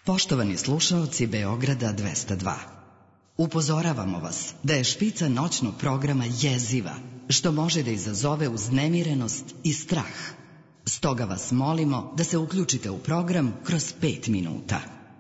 Poštovani slušaoci Beograda 202. Upozoravamo vas da je špica noćnog programa jeziva, što može da izazove uznemirenost i strah. Stoga vas molimo da se uključite u program kroz 5 minuta.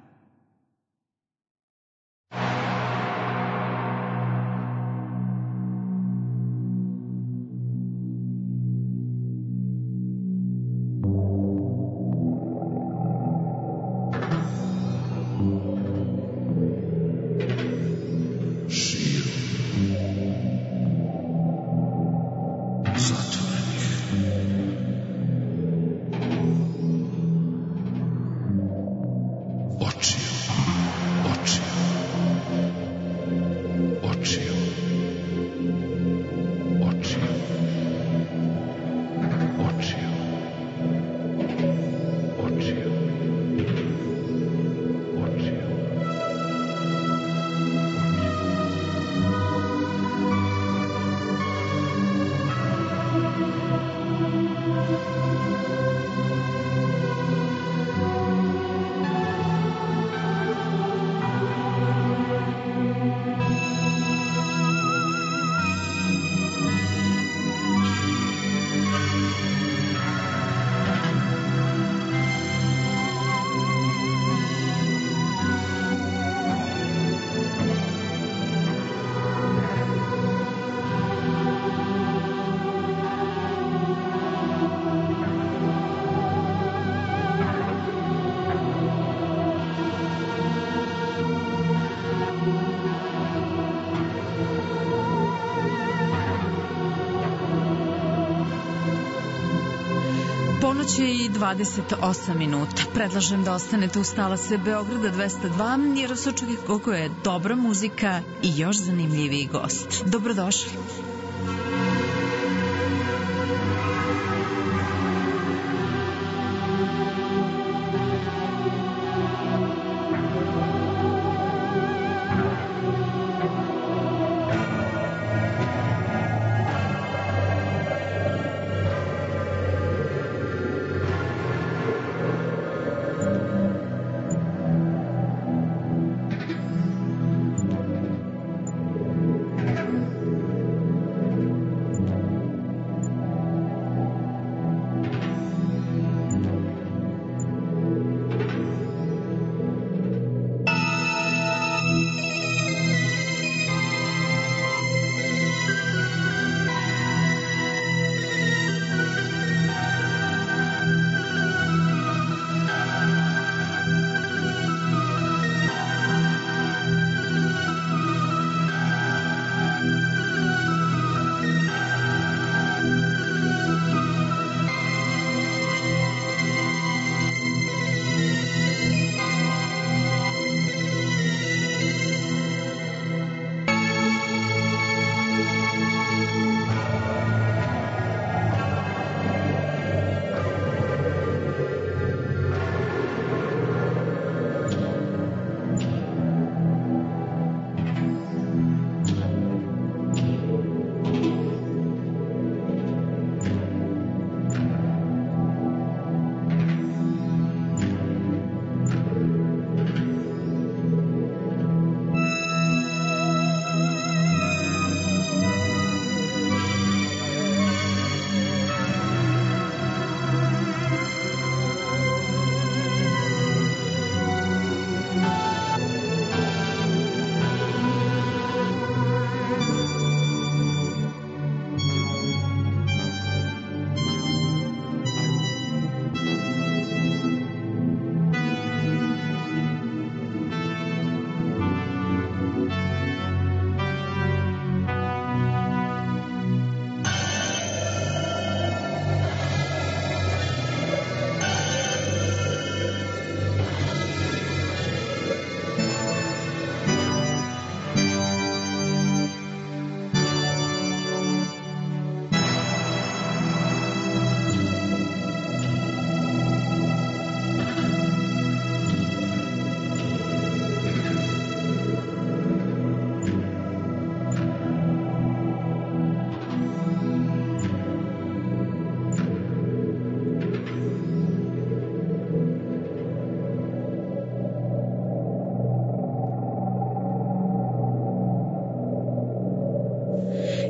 Ponoć je i 28 minuta. Predlažem da ostanete uz talase Beograda 202, jer vas očekuje koliko je dobra muzika i još zanimljiviji gost. Dobrodošli.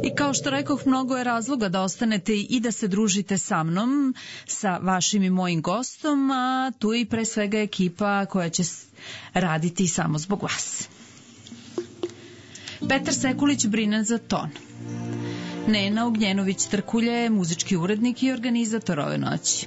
I kao što rekoh, mnogo je razloga da ostanete i da se družite sa mnom, sa vašim i mojim gostom, a tu je i pre svega ekipa koja će raditi samo zbog vas. Petar Sekulić brine za ton. Nena Ognjenović-Trkulje, muzički urednik i organizator ove noći.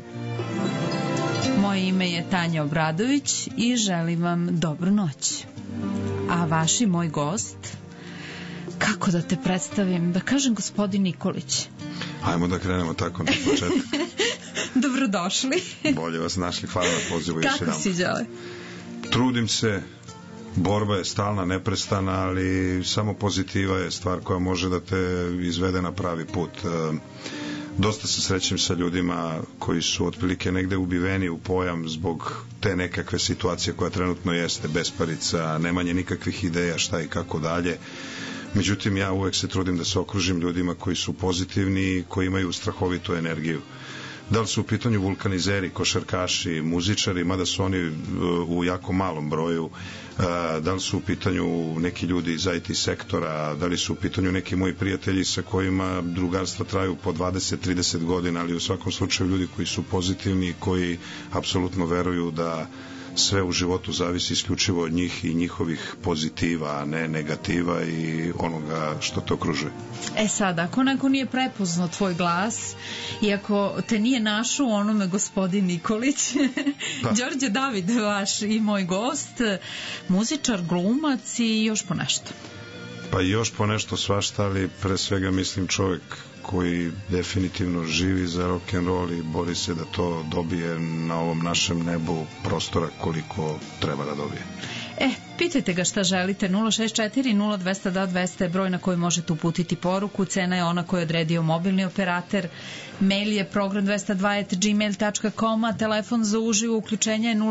Moje ime je Tanja Obradović i želim vam dobru noć. A vaš i moj gost, kako da te predstavim, da kažem gospodin Nikolić. Ajmo da krenemo tako na početak. Dobrodošli. Bolje vas našli, hvala na pozivu. Kako si, Đole? Trudim se, borba je stalna, neprestana, ali samo pozitiva je stvar koja može da te izvede na pravi put. Dosta se srećem sa ljudima koji su otprilike negde ubiveni u pojam zbog te nekakve situacije koja trenutno jeste, besparica, nemanje nikakvih ideja šta i kako dalje. Međutim, ja uvek se trudim da se okružim ljudima koji su pozitivni i koji imaju strahovitu energiju. Da li su u pitanju vulkanizeri, košarkaši, muzičari, mada su oni u jako malom broju, da li su u pitanju neki ljudi iz IT sektora, da li su u pitanju neki moji prijatelji sa kojima drugarstva traju po 20-30 godina, ali u svakom slučaju ljudi koji su pozitivni i koji apsolutno veruju da sve u životu zavisi isključivo od njih i njihovih pozitiva, a ne negativa i onoga što te okružuje. E sad, ako neko nije prepoznao tvoj glas i ako te nije našao u onome gospodin Nikolić, da. Đorđe David, vaš i moj gost, muzičar, glumac i još po nešto. Pa još po nešto svašta, ali pre svega mislim čovjek koji definitivno živi za rock'n'roll i bori se da to dobije na ovom našem nebu prostora koliko treba da dobije. Pitajte ga šta želite. 064-0202-200 je broj na koji možete uputiti poruku. Cena je ona koju je odredio mobilni operater. Mail je program202@gmail.com, a telefon za uživo uključenje je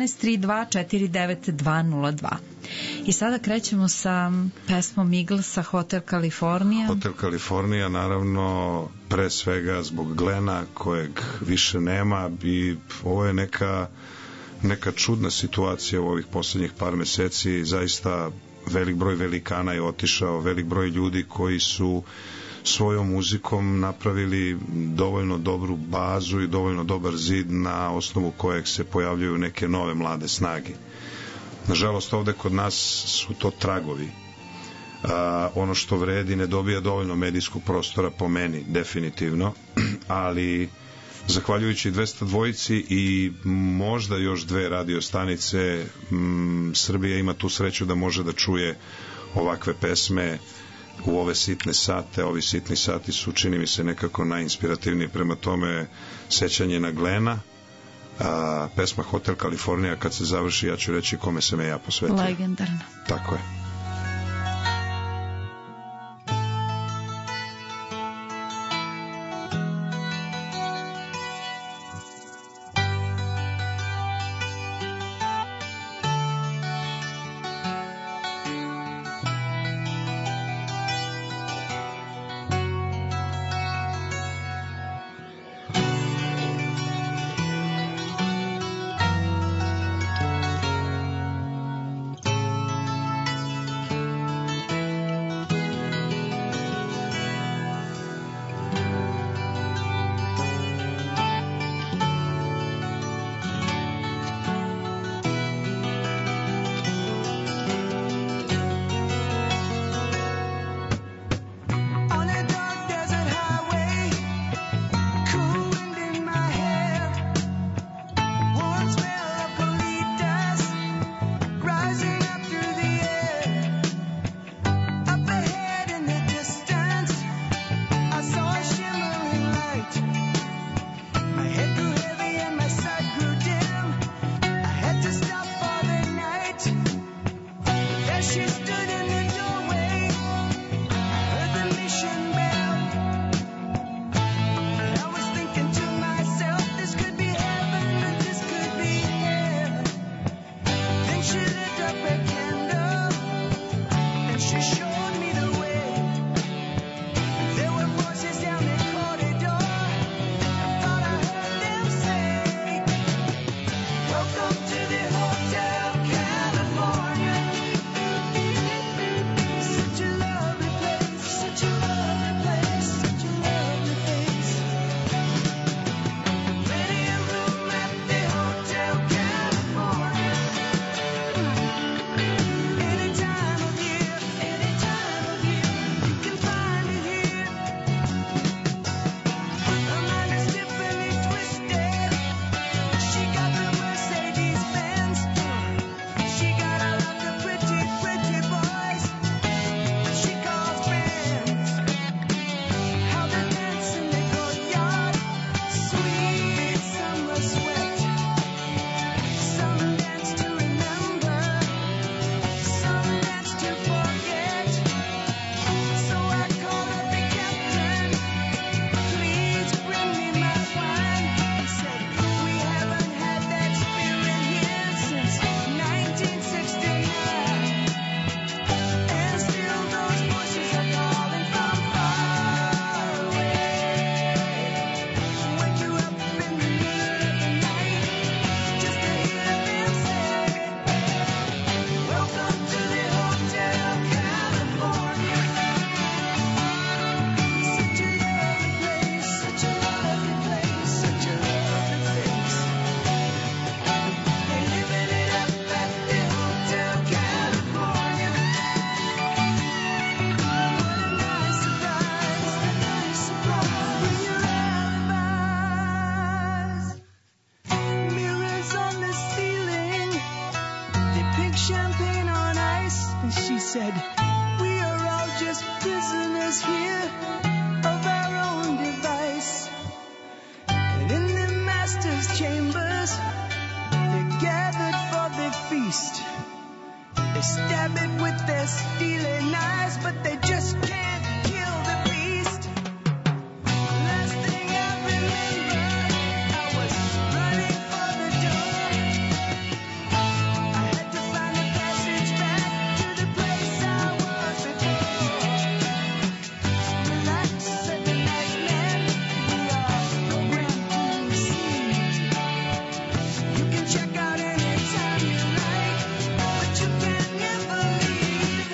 011-3249-202. I sada krećemo sa pesmom Eaglesa, Hotel California. Hotel California, naravno, pre svega zbog Glena, kojeg više nema, i ovo je neka čudna situacija u ovih poslednjih par meseci. Zaista velik broj velikana je otišao, velik broj ljudi koji su svojom muzikom napravili dovoljno dobru bazu i dovoljno dobar zid na osnovu kojeg se pojavljuju neke nove mlade snage. Nažalost, ovde kod nas su to tragovi. Ono što vredi ne dobija dovoljno medijskog prostora po meni, definitivno, ali zahvaljujući 202 i možda još 2 radio stanice, Srbija ima tu sreću da može da čuje ovakve pesme u ove sitne sate. Ovi sitni sati su, čini mi se, nekako najinspirativniji, prema tome sećanje na Glena, pesma Hotel California. Kad se završi, ja ću reći kome se me ja posvetio. Legendarno. Tako je. pink champagne on ice, and she said, we are all just prisoners here of our own device. And in the master's chambers, they're gathered for the feast. They stab it with their steely knives, but they just can't kill the beast. Last thing I remember, I was running for the door. I had to find a passage back to the place I was before. Relax, said the night man, we are programmed to receive. You can check out anytime you like, but you can never leave.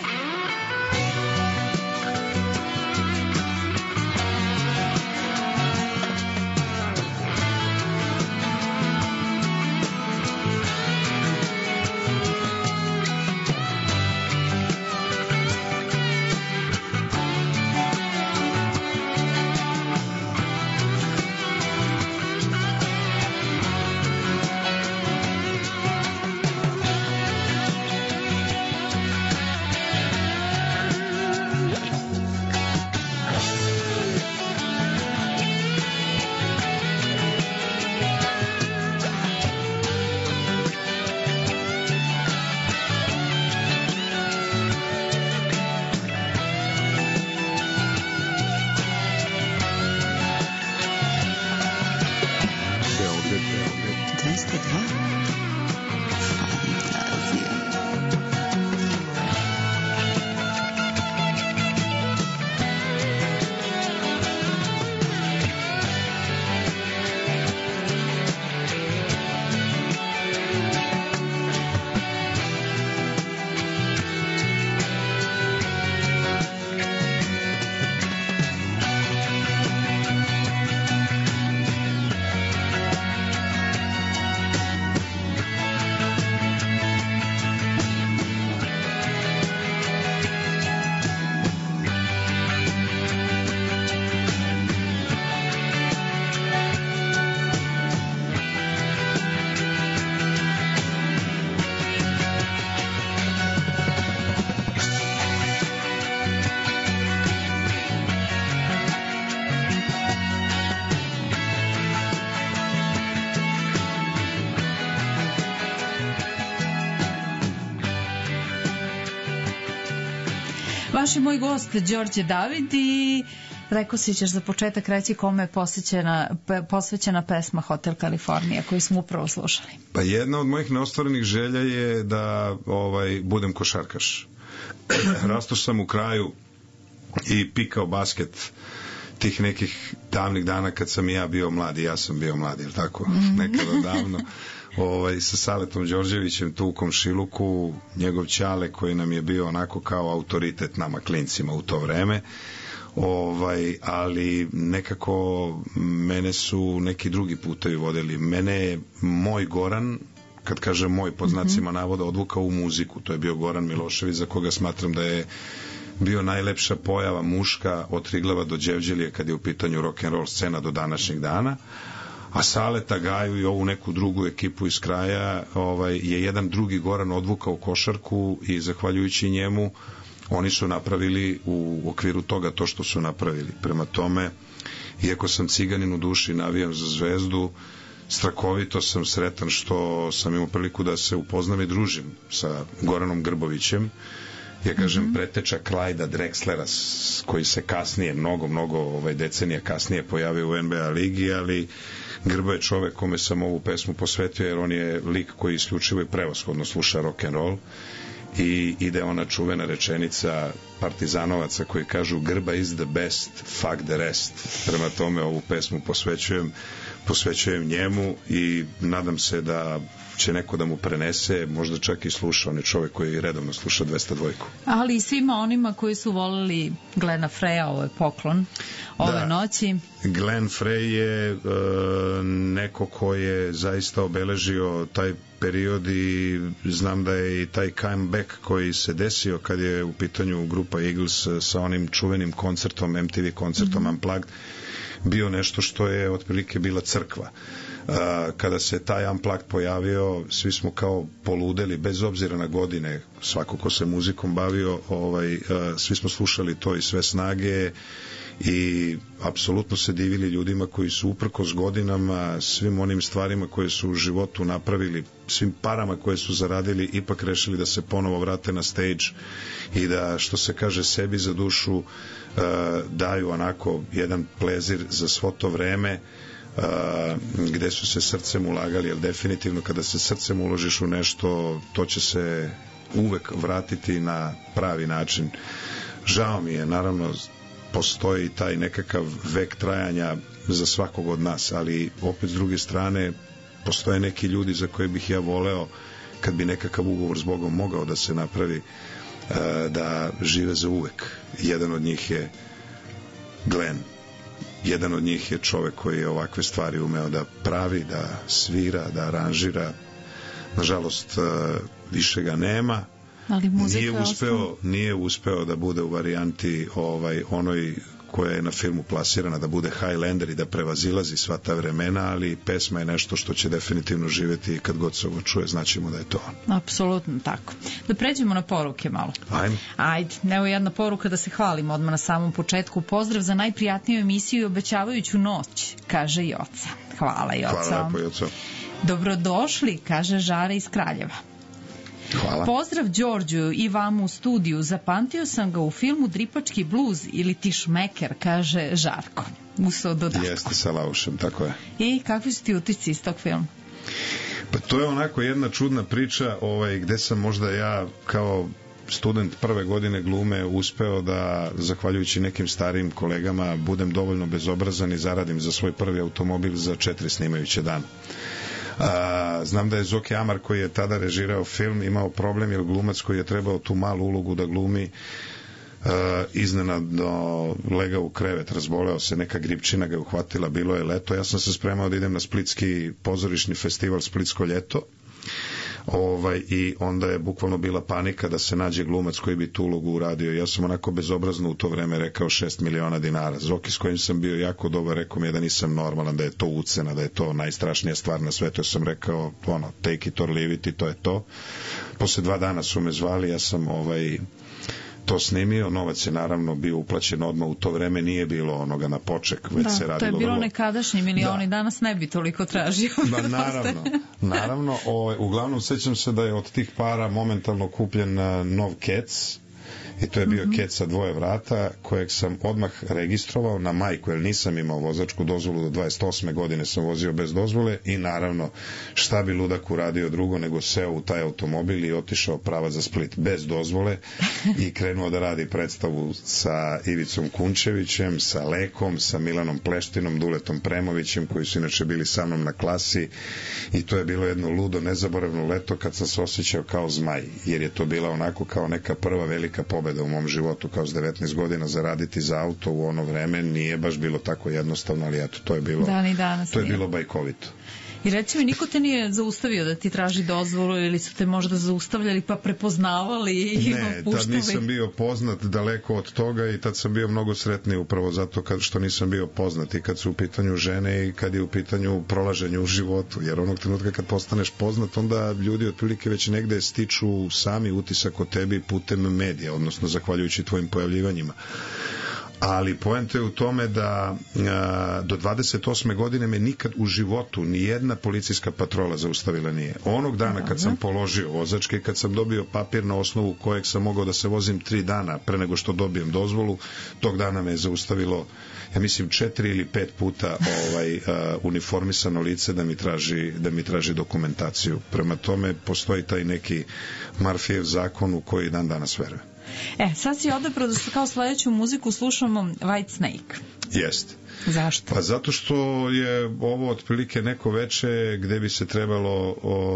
Vaš je moj gost Đorđe David i rekao si ćeš za početak reći kome je posvećena pesma Hotel Kalifornija koju smo upravo slušali. Pa jedna od mojih neostvarenih želja je da budem košarkaš. Rastao sam u kraju i pikao basket tih nekih davnih dana kad sam i ja bio mladi. Ja sam bio mladi, jel tako? Nekada davno. Sa Saletom Đorđevićem tu u komšiluku, njegov ćale koji nam je bio onako kao autoritet nama klincima u to vreme, ali nekako mene su neki drugi putevi vodili. Mene je moj Goran, kad kažem moj pod znacima navoda, odvukao u muziku. To je bio Goran Milošević, za koga smatram da je bio najlepša pojava muška od Triglava do Đevđelije kad je u pitanju rock'n'roll scena do današnjeg dana. A Saleta, Gaju i ovu neku drugu ekipu iz kraja je jedan drugi Goran odvukao košarku i zahvaljujući njemu oni su napravili u okviru toga to što su napravili. Prema tome, iako sam ciganin u duši, navijam za Zvezdu, strahovito sam sretan što sam imao priliku da se upoznam i družim sa Goranom Grbovićem. Ja kažem preteča Clyda Drexlera koji se kasnije, mnogo decenija kasnije pojavio u NBA ligi, ali Grbo je čovek kome sam ovu pesmu posvetio jer on je lik koji isključivo i prevashodno sluša rock'n'roll i ide ona čuvena rečenica partizanovaca koji kažu Grba is the best, fuck the rest. Prema tome ovu pesmu posvećujem njemu i nadam se da će neko da mu prenese, možda čak i sluša, on je čovek koji redovno sluša 202. Ali i svima onima koji su voleli Glena Freya, ovo je poklon ove noći. Glenn Frey je neko ko je zaista obeležio taj period i znam da je i taj comeback koji se desio kad je u pitanju grupa Eagles sa onim čuvenim koncertom, MTV koncertom Unplugged, bio nešto što je otprilike bila crkva. kada se taj Unplugged pojavio, svi smo kao poludeli, bez obzira na godine, svako ko se muzikom bavio, svi smo slušali to i sve snage i apsolutno se divili ljudima koji su uprkos godinama, svim onim stvarima koje su u životu napravili, svim parama koje su zaradili, ipak rešili da se ponovo vrate na stage i da, što se kaže, sebi za dušu daju onako jedan plezir za svo to vreme gde su se srcem ulagali, jer definitivno kada se srcem uložiš u nešto, to će se uvek vratiti na pravi način. Žao mi je, naravno, postoji taj nekakav vek trajanja za svakog od nas, ali opet s druge strane postoje neki ljudi za koje bih ja voleo, kad bi nekakav ugovor s Bogom mogao da se napravi, da žive za uvek. Jedan od njih je Glenn. Jedan od njih je čovek koji je ovakve stvari umeo da pravi, da svira, da aranžira. Nažalost, više ga nema. Ali nije uspeo da bude u varijanti onoj koja je na filmu plasirana, da bude Highlander i da prevazilazi sva ta vremena, ali pesma je nešto što će definitivno živeti i kad god se ovo čuje, znaćemo da je to on. Apsolutno tako. Da pređemo na poruke malo. Ajde. Evo jedna poruka da se hvalimo odmah na samom početku. Pozdrav za najprijatniju emisiju i obećavajuću noć, kaže Joca. Hvala, Joca. Hvala lepo, Joca. Dobrodošli, kaže Žara iz Kraljeva. Hvala. Pozdrav Đorđu i vam u studiju. Zapamtio sam ga u filmu Dripački bluz ili Ti šmeker, kaže Žarko. Usao dodatku. Jeste, sa Laušem, tako je. I kakvi su ti utisci iz tog filma? Pa to je onako jedna čudna priča gde sam možda ja kao student prve godine glume uspeo da, zahvaljujući nekim starijim kolegama, budem dovoljno bezobrazan i zaradim za svoj prvi automobil za 4 snimajuće dana. Znam da je Zoki Amar, koji je tada režirao film, imao problem jer glumac koji je trebao tu malu ulogu da glumi iznenadno legao u krevet, razboleo se, neka gripčina ga je uhvatila, bilo je leto, ja sam se spremao da idem na splitski pozorišni festival Splitsko ljeto, i onda je bukvalno bila panika da se nađe glumac koji bi tu ulogu uradio. Ja sam onako bezobrazno u to vreme rekao 6 miliona dinara. Zoki, s kojim sam bio jako dobar, rekao mi je da nisam normalan, da je to ucena, da je to najstrašnija stvar na svetu. Ja sam rekao, take it or leave it, i to je to. Posle 2 dana su me zvali, ja sam to snimio, novac je naravno bio uplaćen odmah, u to vreme nije bilo onoga na poček, već se radilo. To je bilo vrlo... nekadašnji milioni, danas ne bi toliko tražio. Naravno, uglavnom sećam se da je od tih para momentalno kupljen nov Kec, i to je bio Kec sa 2 vrata, kojeg sam odmah registrovao na majku, jer nisam imao vozačku dozvolu, do 28. godine sam vozio bez dozvole, i naravno šta bi ludak uradio drugo nego seo u taj automobil i otišao prava za Split bez dozvole i krenuo da radi predstavu sa Ivicom Kunčevićem, sa Lekom, sa Milanom Pleštinom, Duletom Premovićem, koji su inače bili sa mnom na klasi, i to je bilo jedno ludo, nezaboravno leto kad sam se osjećao kao zmaj, jer je to bila onako kao neka prva velika pobeda u mom životu, kao s 19 godina zaraditi za auto u ono vreme nije baš bilo tako jednostavno, ali eto, to je bilo, to je bilo bajkovito. I reci mi, niko te nije zaustavio da ti traži dozvolu, ili su te možda zaustavljali pa prepoznavali i puštali? Ne, tad nisam bio poznat, daleko od toga, i tad sam bio mnogo sretniji upravo zato što nisam bio poznat, i kad su u pitanju žene i kad je u pitanju prolaženje u životu, jer onog trenutka kad postaneš poznat, onda ljudi otprilike već negde stiču sami utisak o tebi putem medija, odnosno zahvaljujući tvojim pojavljivanjima. Ali poenta je u tome da do 28. godine me nikad u životu ni jedna policijska patrola zaustavila nije. Onog dana kad sam položio vozačke, kad sam dobio papir na osnovu kojeg sam mogao da se vozim 3 dana pre nego što dobijem dozvolu, tog dana me je zaustavilo, ja mislim, 4 ili 5 puta uniformisano lice da mi traži dokumentaciju. Prema tome postoji taj neki Murphyjev zakon u koji dan danas veruje. Sad si odabrao da kao sledeću muziku slušamo White Snake. Jeste. Zašto? Pa zato što je ovo otprilike neko veče gde bi se trebalo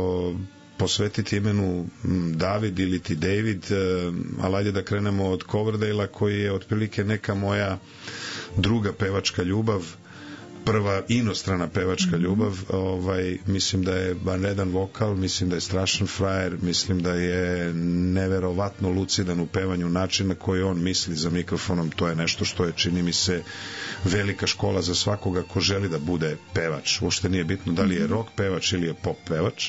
posvetiti imenu David ili ti David, ali ajde da krenemo od Coverdale-a, koji je otprilike neka moja druga pevačka ljubav. prva inostrana pevačka ljubav, mislim da je vanredan vokal, mislim da je strašan frajer, mislim da je neverovatno lucidan u pevanju, način na koji on misli za mikrofonom, to je nešto što je, čini mi se, velika škola za svakoga ko želi da bude pevač. Uopšte nije bitno da li je rock pevač ili je pop pevač.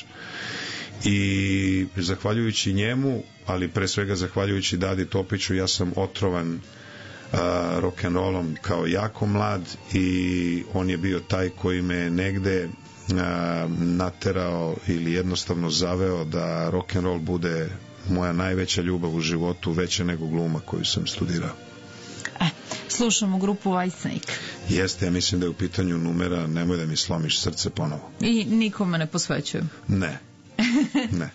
I zahvaljujući njemu, ali pre svega zahvaljujući Dadi Topiću, ja sam otrovan rock'n'rollom kao jako mlad i on je bio taj koji me negde naterao ili jednostavno zaveo da rock'n'roll bude moja najveća ljubav u životu, veća nego gluma koju sam studirao. Slušamo grupu Whitesnake. Jeste, ja mislim da je u pitanju numera Nemoj da mi slomiš srce ponovo. I nikome ne posvećujem. Ne. Ne.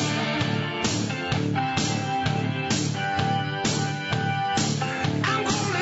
I'm gonna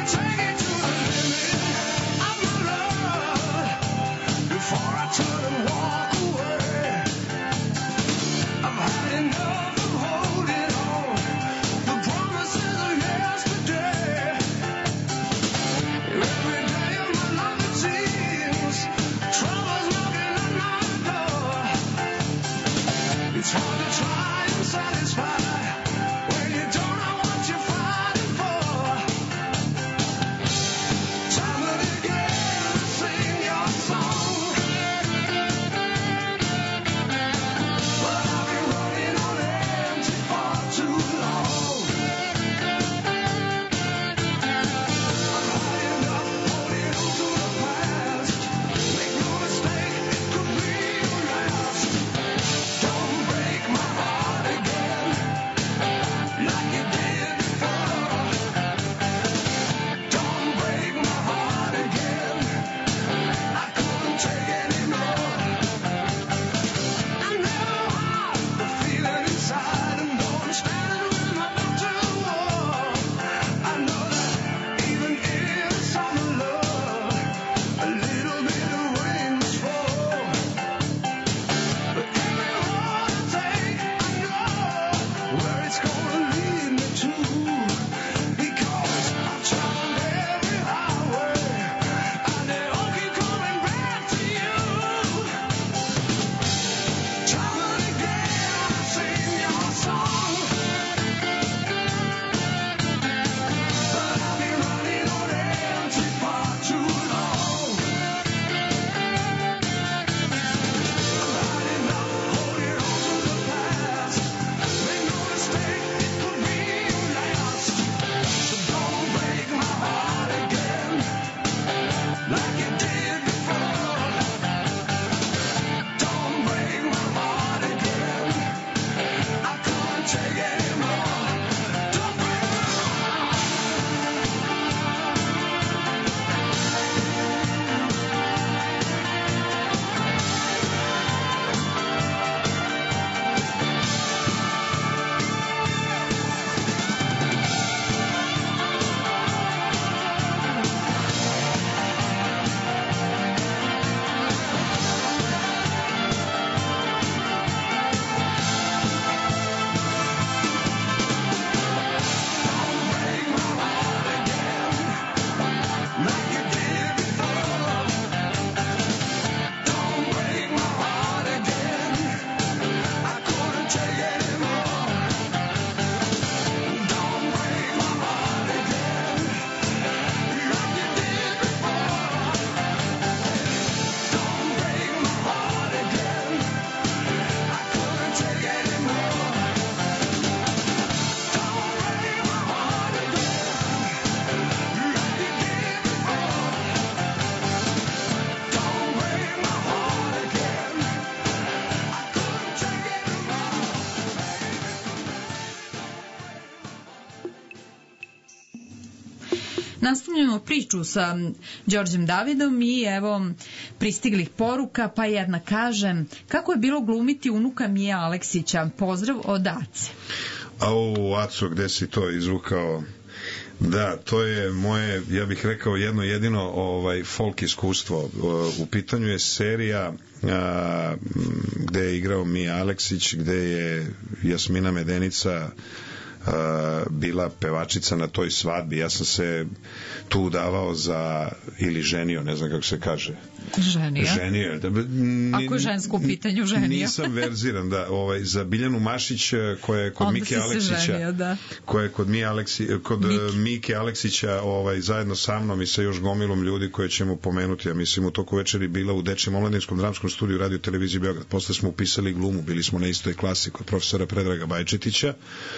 Nastavljamo priču sa Đorđem Davidom i evo pristiglih poruka, pa jedna kaže: kako je bilo glumiti unuka Mije Aleksića? Pozdrav od Ace. Au, Aco, gde si to izvukao? Da, to je moje, ja bih rekao, jedno jedino folk iskustvo. U pitanju je serija gde je igrao Mija Aleksić, gde je Jasmina Medenica bila pevačica na toj svadbi. Ja sam se tu udavao za, ili ženio, ne znam kako se kaže. Ženio. Ako je žensko u pitanju, ženio. Nisam verziran, da. Za Biljanu Mašić, koja je kod Mike Aleksića, ženio, da. Koja je kod Mike Aleksića zajedno sa mnom i sa još gomilom ljudi koje ćemo pomenuti. Ja mislim, u toku večeri bila u Dečijem omladinskom dramskom studiju Radio Televizije Beograd. Posle smo upisali glumu, bili smo na istoj klasi kod profesora Predraga Bajčetića.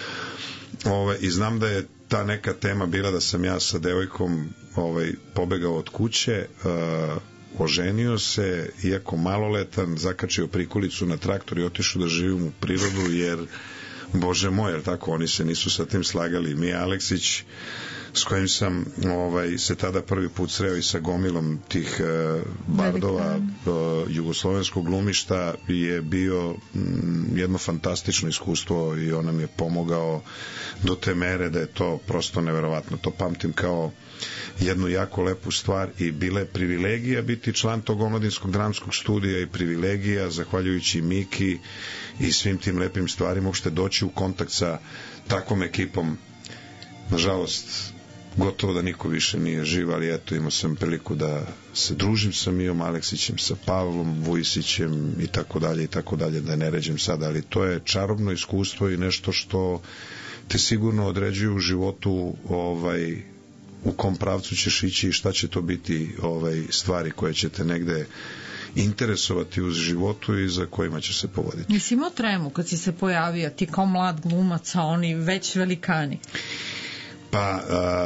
I znam da je ta neka tema bila da sam ja sa devojkom pobegao od kuće, oženio se, iako maloletan, zakačio prikolicu na traktor i otišao da živim u prirodu, jer, bože moj, jer tako, oni se nisu sa tim slagali. Mija Aleksić, s kojim sam se tada prvi put sreo i sa gomilom tih bardova jugoslovenskog glumišta, je bio jedno fantastično iskustvo i on nam je pomogao do te mere da je to prosto neverovatno. To pamtim kao jednu jako lepu stvar i bila je privilegija biti član tog omladinskog dramskog studija i privilegija, zahvaljujući Miki i svim tim lepim stvarima, uopšte doći u kontakt sa takvom ekipom. Nažalost, gotovo da niko više nije živ, ali eto, imao sam priliku da se družim sa Mijom Aleksićem, sa Pavlom Vujisićem i tako dalje, da ne ređem sada, ali to je čarobno iskustvo i nešto što te sigurno određuje u životu u kom pravcu ćeš ići i šta će to biti stvari koje će te negde interesovati u životu i za kojima će se povoditi. Nisi imao tremu kad si se pojavio, ti kao mlad glumac, a oni već velikani? Pa,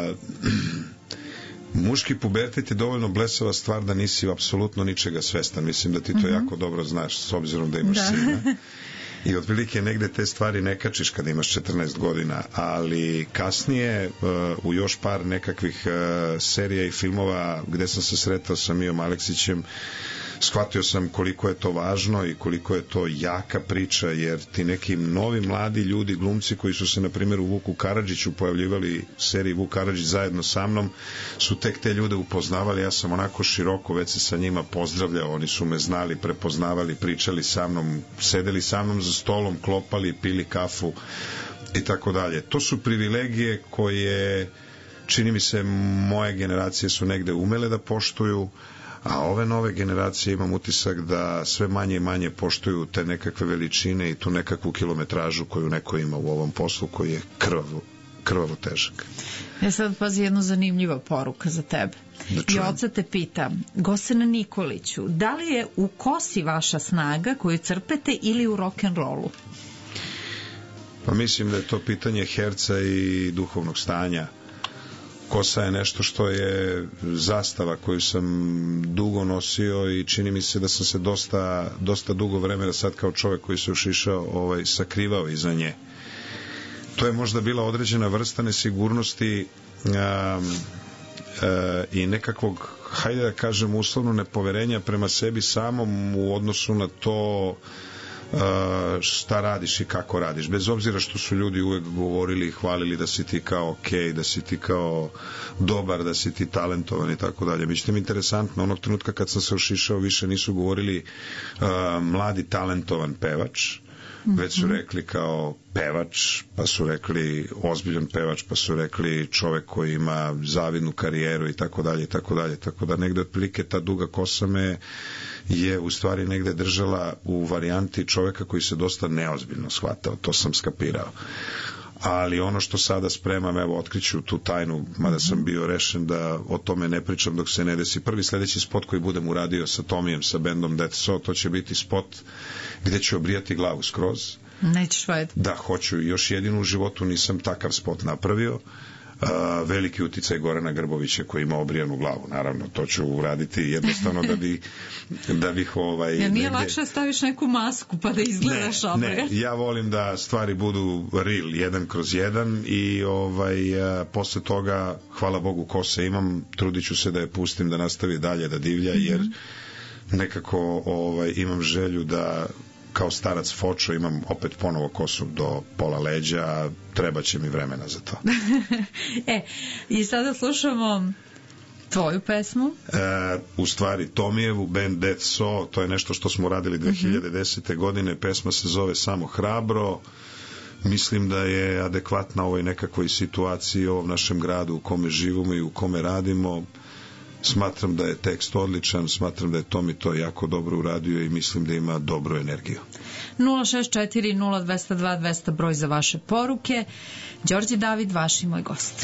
muški pubertet je dovoljno blesava stvar da nisi apsolutno ničega svestan. Mislim da ti to jako dobro znaš, s obzirom da imaš sina. I otprilike negde te stvari ne kačiš kada imaš 14 godina, ali kasnije u još par nekakvih serija i filmova gde sam se sretao sa Mijom Aleksićem, shvatio sam koliko je to važno i koliko je to jaka priča, jer ti neki novi mladi ljudi, glumci koji su se na primjer u Vuku Karadžiću pojavljivali u seriji Vuk Karadžić zajedno sa mnom, su tek te ljude upoznavali. Ja sam onako široko već se sa njima pozdravljao, oni su me znali, prepoznavali, pričali sa mnom, sedeli sa mnom za stolom, klopali, pili kafu i tako dalje. To su privilegije koje, čini mi se, moje generacije su negde umele da poštuju, a ove nove generacije imam utisak da sve manje i manje poštuju te nekakve veličine i tu nekakvu kilometražu koju neko ima u ovom poslu, koji je krvavo težak. Sad pazi, jedna zanimljiva poruka za tebe. I oca te pita: Gosena Nikoliću, da li je u kosi vaša snaga koju crpete ili u rock'n'rollu? Pa mislim da je to pitanje herca i duhovnog stanja. Kosa je nešto što je zastava koju sam dugo nosio i čini mi se da sam se dosta dugo vremena sad kao čovjek koji se ušišao sakrivao iza nje. To je možda bila određena vrsta nesigurnosti i nekakvog, hajde da kažem, uslovno nepoverenja prema sebi samom u odnosu na to šta radiš i kako radiš, bez obzira što su ljudi uvek govorili i hvalili da si ti kao okej, da si ti kao dobar, da si ti talentovan i tako dalje. Međutim, interesantno, onog trenutka kad sam se ušišao, više nisu govorili mladi talentovan pevač, već su rekli kao pevač, pa su rekli ozbiljan pevač, pa su rekli čovek koji ima zavidnu karijeru i tako dalje, tako da negde otprilike ta duga kosa me je u stvari negde držala u varijanti čoveka koji se dosta neozbiljno shvatao, to sam skapirao. Ali ono što sada spremam, evo, otkriću tu tajnu, mada sam bio rešen da o tome ne pričam dok se ne desi. Prvi sledeći spot koji budem uradio sa Tomijem, sa bendom Death So, to će biti spot gde ću obrijati glavu skroz. Nećeš vajeti? Da, hoću. Još jedinu u životu nisam takav spot napravio, veliki uticaj Gorana Grbovića koji ima obrijanu glavu. Naravno, to ću uraditi jednostavno da bih Jer nije lakše staviš neku masku pa da izgledaš obrijan? Ne, ja volim da stvari budu real, 1/1 i posle toga, hvala Bogu, kose imam, trudit ću se da je pustim da nastavi dalje da divlja, jer nekako imam želju da kao starac Fočo imam opet ponovo kosu do pola leđa, treba će mi vremena za to. I sada slušamo tvoju pesmu? U stvari Tomijevu, band Death Saw, to je nešto što smo radili 2010. godine, pesma se zove Samo hrabro. Mislim da je adekvatna ovoj nekakvoj situaciji u ovom našem gradu u kome živimo i u kome radimo. Smatram da je tekst odličan, smatram da je Tomi to jako dobro uradio i mislim da ima dobru energiju. 064 0202 200 broj za vaše poruke. Đorđe David, vaš i moj gost.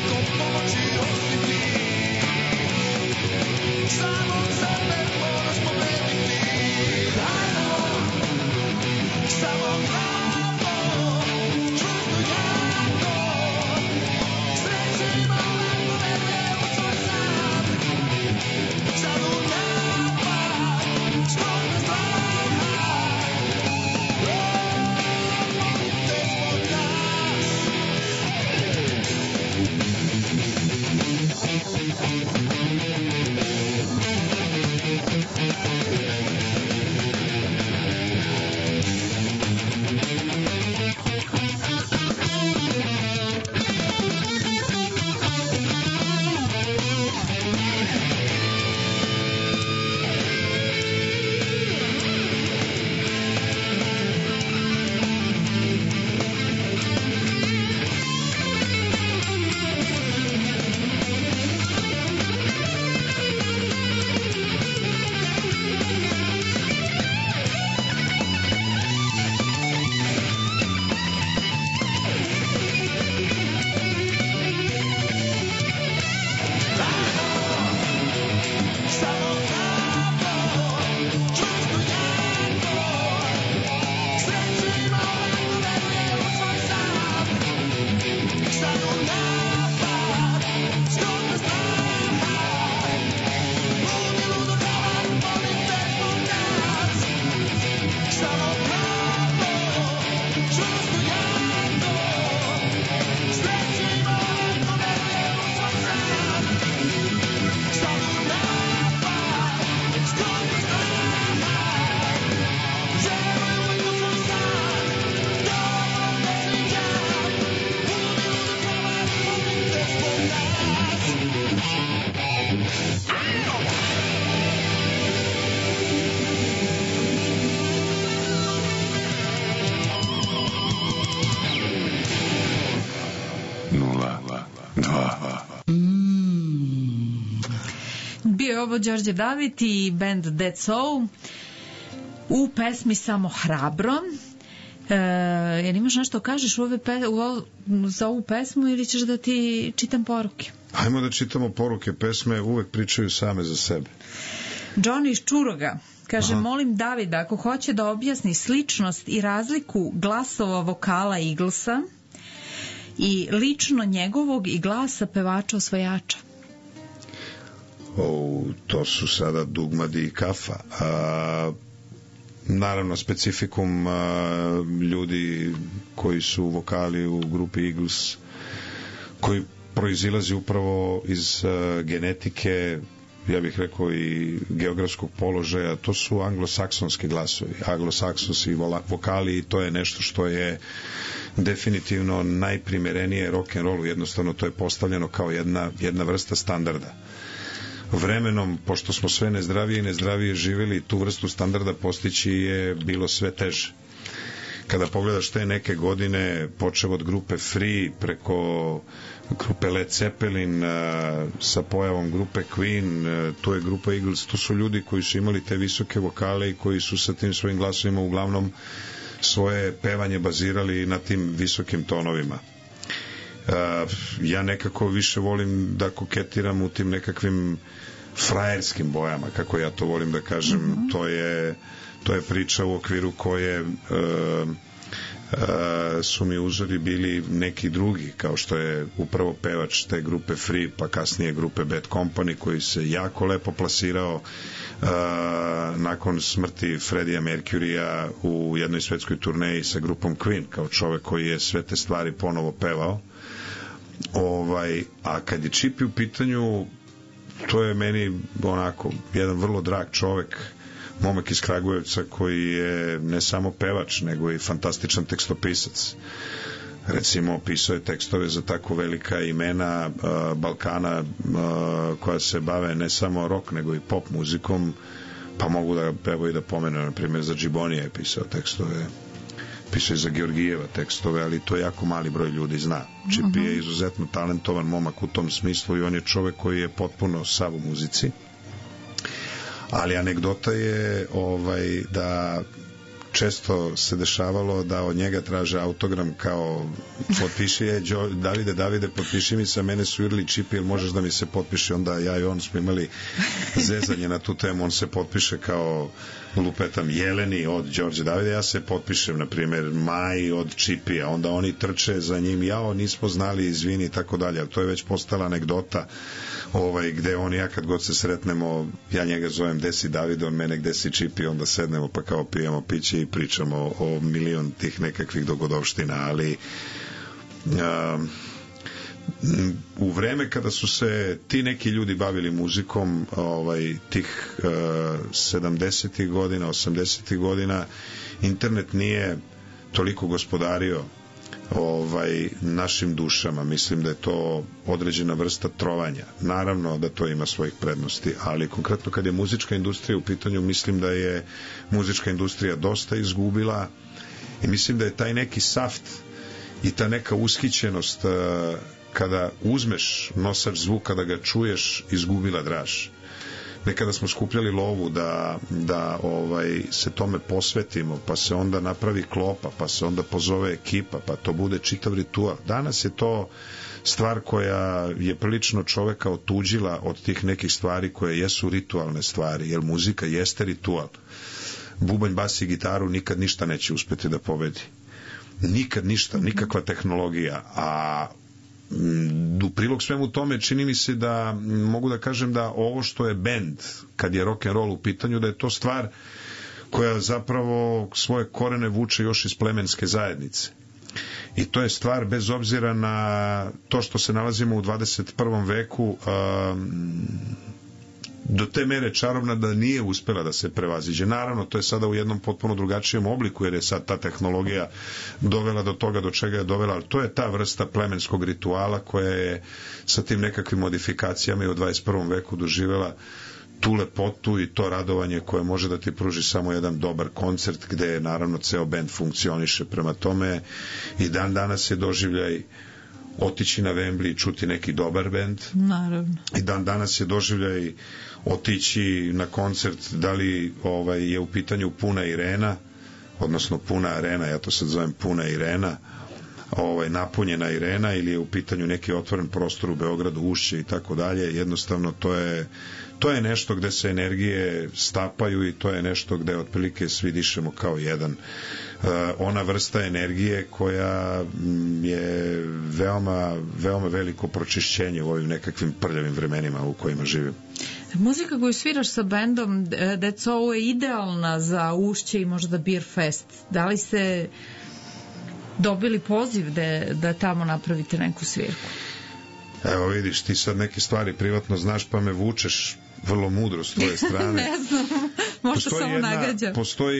Samo sebe moraš Bio je ovo Đorđe David i band Dead Soul u pesmi Samo hrabro. Jel imaš nešto kažeš za ovu pesmu ili ćeš da ti čitam poruke? Hajmo da čitamo poruke. Pesme uvek pričaju same za sebe. Johnny iz Čuroga kaže, Aha. molim Davida ako hoće da objasni sličnost i razliku glasova vokala Eaglesa i lično njegovog i glasa pevača osvajača. To su sada dugmadi i kafa. Naravno specifikum ljudi koji su vokali u grupi Eagles, koji proizilazi upravo iz genetike, ja bih rekao i geografskog položaja, to su anglosaksonski glasovi, anglosaksonski vokali, i to je nešto što je definitivno najprimerenije rock'n'rollu, jednostavno to je postavljeno kao jedna vrsta standarda. Vremenom, pošto smo sve nezdravije i nezdravije živjeli, tu vrstu standarda postići je bilo sve teže. Kada pogledaš te neke godine, počeo od grupe Free, preko grupe Led Zeppelin, sa pojavom grupe Queen, tu je grupa Eagles, tu su ljudi koji su imali te visoke vokale i koji su sa tim svojim glasovima uglavnom svoje pevanje bazirali na tim visokim tonovima. Ja nekako više volim da koketiram u tim nekakvim frajerskim bojama, kako ja to volim da kažem. To je priča u okviru koje su mi uzori bili neki drugi, kao što je upravo pevač te grupe Free, pa kasnije grupe Bad Company, koji se jako lepo plasirao nakon smrti Freddie Mercurya u jednoj svetskoj turneji sa grupom Queen, kao čovek koji je sve te stvari ponovo pevao. A kad je Chippy u pitanju, to je meni onako jedan vrlo drag čovek, momak iz Kragujevca koji je ne samo pevač, nego i fantastičan tekstopisac. Recimo, pisao je tekstove za tako velika imena Balkana koja se bave ne samo rock, nego i pop muzikom, pa mogu da evo i da pomenem, na primjer, za Džibonija je pisao tekstove, pisao je za Georgijeva tekstove, ali to jako mali broj ljudi zna. Chippy je izuzetno talentovan momak u tom smislu i on je čovek koji je potpuno sav u muzici. Ali anegdota je da često se dešavalo da od njega traže autogram, kao potpiši je Davide, potpiši mi se, mene su Irli Chippy, ili možeš da mi se potpiši? Onda ja i on smo imali zezanje na tu temu, on se potpiše kao lupetam Jeleni od Đorđe Davide, ja se potpišem na primjer Maji od Chippy, onda oni trče za njim, jao nismo znali, izvini i tako dalje, ali to je već postala anegdota gde on i ja kad god se sretnemo, ja njega zovem gde si Davide, on mene gde si Chippy, onda sednemo pa kao pijemo piće i pričamo o milion tih nekakvih dogodovština, ali u vreme kada su se ti neki ljudi bavili muzikom, tih 70. godina, 80. godina, internet nije toliko gospodario našim dušama. Mislim da je to određena vrsta trovanja. Naravno da to ima svojih prednosti, ali konkretno kad je muzička industrija u pitanju, mislim da je muzička industrija dosta izgubila i mislim da je taj neki saft i ta neka ushićenost kada uzmeš nosač zvuka da ga čuješ, izgubila draž. Nekada smo skupljali lovu da se tome posvetimo, pa se onda napravi klopa, pa se onda pozove ekipa, pa to bude čitav ritual. Danas je to stvar koja je prilično čoveka otuđila od tih nekih stvari koje jesu ritualne stvari, jer muzika jeste ritual. Bubanj, bas i gitaru nikad ništa neće uspeti da pobedi. Nikad ništa, nikakva tehnologija, a u prilog svemu tome čini mi se da mogu da kažem da ovo što je bend, kad je rock and roll u pitanju, da je to stvar koja zapravo svoje korene vuče još iz plemenske zajednice. I to je stvar, bez obzira na to što se nalazimo u 21. veku, do te mere čarobna da nije uspela da se prevaziđe. Naravno, to je sada u jednom potpuno drugačijem obliku, jer je sad ta tehnologija dovela do toga do čega je dovela, ali to je ta vrsta plemenskog rituala koja je sa tim nekakvim modifikacijama i u 21. veku doživela tu lepotu i to radovanje koje može da ti pruži samo jedan dobar koncert gde je naravno ceo bend funkcioniše. Prema tome i dan danas je doživljaj otići na Wembley i čuti neki dobar bend. Naravno. I danas je doživljaj otići na koncert, da li je u pitanju puna Irena, odnosno puna arena, ja to sad zovem puna Irena, napunjena Irena, ili je u pitanju neki otvoren prostor u Beogradu, Ušće i tako dalje. Jednostavno to je nešto gde se energije stapaju i to je nešto gde otprilike svi dišemo kao jedan. Ona vrsta energije koja je veoma, veoma veliko pročišćenje u ovim nekakvim prljavim vremenima u kojima živim. Muzika koju sviraš sa bendom That's All je idealna za Ušće i možda Beer Fest. Da li ste dobili poziv da tamo napravite neku svirku? Evo vidiš, ti sad neke stvari privatno znaš, pa me vučeš vrlo mudro s tvoje strane. Ne znam, možda samo nagađam. Postoji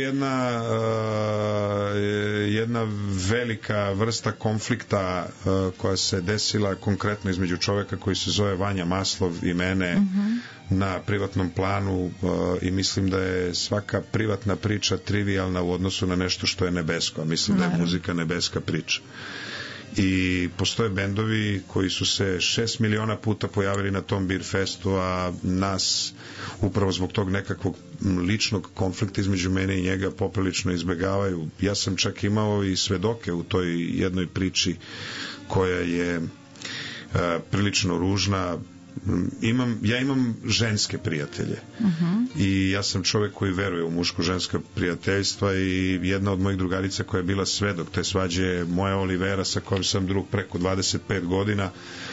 jedna velika vrsta konflikta koja se desila konkretno između čoveka koji se zove Vanja Maslov i mene na privatnom planu i mislim da je svaka privatna priča trivijalna u odnosu na nešto što je nebesko, a mislim da je muzika nebeska priča. I postoje bendovi koji su se 6 miliona puta pojavili na tom Beer Festu, a nas upravo zbog tog nekakvog ličnog konflikta između mene i njega poprilično izbegavaju. Ja sam čak imao i svedoke u toj jednoj priči koja je prilično ružna. Ja imam ženske prijatelje i ja sam čovek koji veruje u muško-ženska prijateljstva i jedna od mojih drugarica koja je bila svedok te svađe je moja Olivera sa kojom sam drug preko 25 godina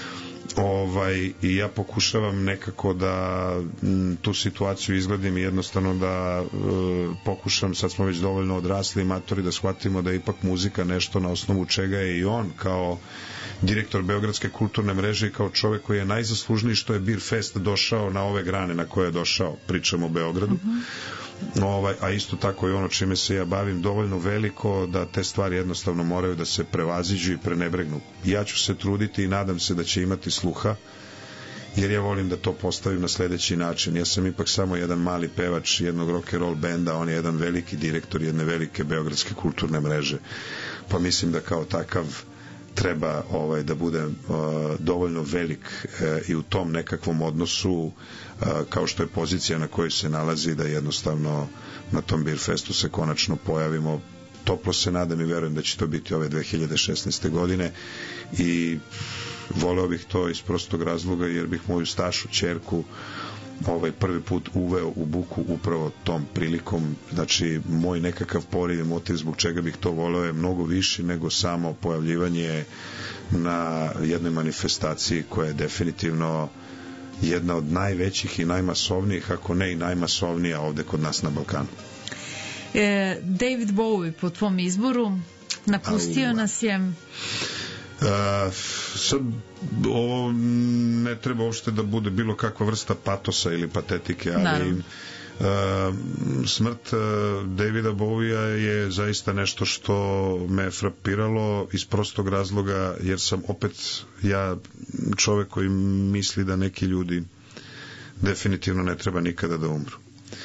i ja pokušavam nekako da tu situaciju izgledim i jednostavno da pokušam, sad smo već dovoljno odrasli i matori, da shvatimo da je ipak muzika nešto na osnovu čega je i on kao direktor Beogradske kulturne mreže i kao čovek koji je najzaslužniji što je Beer Fest došao na ove grane na koje je došao, pričamo o Beogradu, a isto tako i ono čime se ja bavim dovoljno veliko da te stvari jednostavno moraju da se prevaziđu i prenebregnu. Ja ću se truditi i nadam se da će imati sluha, jer ja volim da to postavim na sledeći način. Ja sam ipak samo jedan mali pevač jednog rock and roll benda, on je jedan veliki direktor jedne velike Beogradske kulturne mreže, pa mislim da kao takav treba da bude dovoljno velik i u tom nekakvom odnosu kao što je pozicija na kojoj se nalazi, da jednostavno na tom Beer Festu se konačno pojavimo. Toplo se nadam i verujem da će to biti ove 2016. godine i voleo bih to iz prostog razloga jer bih moju Stašu ćerku prvi put uveo u buku upravo tom prilikom. Znači moj nekakav poriv i motiv zbog čega bih to voleo je mnogo viši nego samo pojavljivanje na jednoj manifestaciji koja je definitivno jedna od najvećih i najmasovnijih, ako ne i najmasovnija ovde kod nas na Balkanu. David Bowie po tvom izboru napustio nas je. Sad ovo ne treba uopšte da bude bilo kakva vrsta patosa ili patetike, ali smrt Davida Bowija je zaista nešto što me frapiralo iz prostog razloga jer sam opet ja čovek koji misli da neki ljudi definitivno ne treba nikada da umru.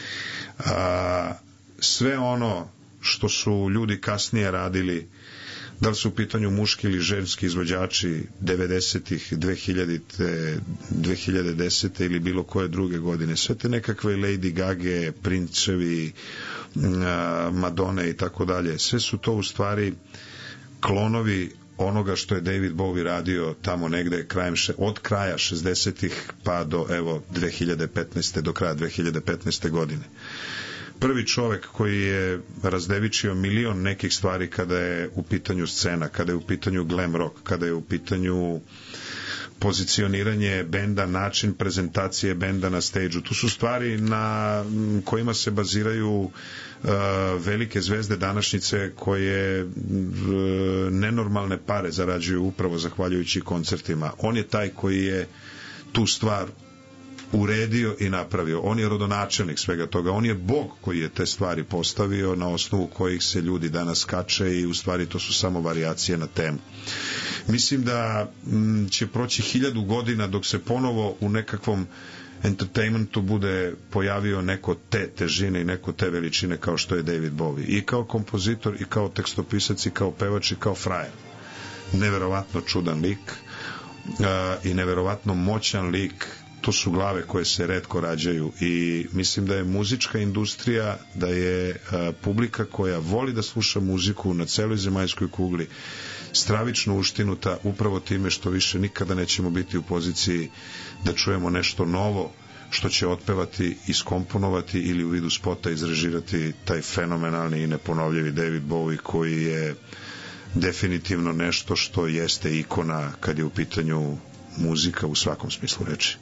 Sve ono što su ljudi kasnije radili, da li su u pitanju muški ili ženski izvođači 90-ih, 2000-te, 2010. ili bilo koje druge godine, sve te nekakve Lady Gage, Princevi, Madone i tako dalje, sve su to u stvari klonovi onoga što je David Bowie radio tamo negde od kraja 60-ih pa do 2015. do kraja 2015. godine. Prvi čovek koji je razdevičio milion nekih stvari kada je u pitanju scena, kada je u pitanju glam rock, kada je u pitanju pozicioniranje benda, način prezentacije benda na stage-u. Tu su stvari na kojima se baziraju velike zvezde današnjice koje nenormalne pare zarađuju upravo zahvaljujući koncertima. On je taj koji je tu stvar uredio i napravio. On je rodonačelnik svega toga. On je Bog koji je te stvari postavio na osnovu kojih se ljudi danas kače i u stvari to su samo varijacije na temu. Mislim da će proći 1000 godina dok se ponovo u nekakvom entertainmentu bude pojavio neko te težine i neko te veličine kao što je David Bowie. I kao kompozitor, i kao tekstopisac, i kao pevač, i kao frajer. Neverovatno čudan lik. i neverovatno moćan lik. To su glave koje se retko rađaju i mislim da je muzička industrija, da je publika koja voli da sluša muziku na celoj zemaljskoj kugli stravično uštinuta upravo time što više nikada nećemo biti u poziciji da čujemo nešto novo što će otpevati, iskomponovati ili u vidu spota izrežirati taj fenomenalni i neponovljivi David Bowie, koji je definitivno nešto što jeste ikona kad je u pitanju muzika u svakom smislu reči.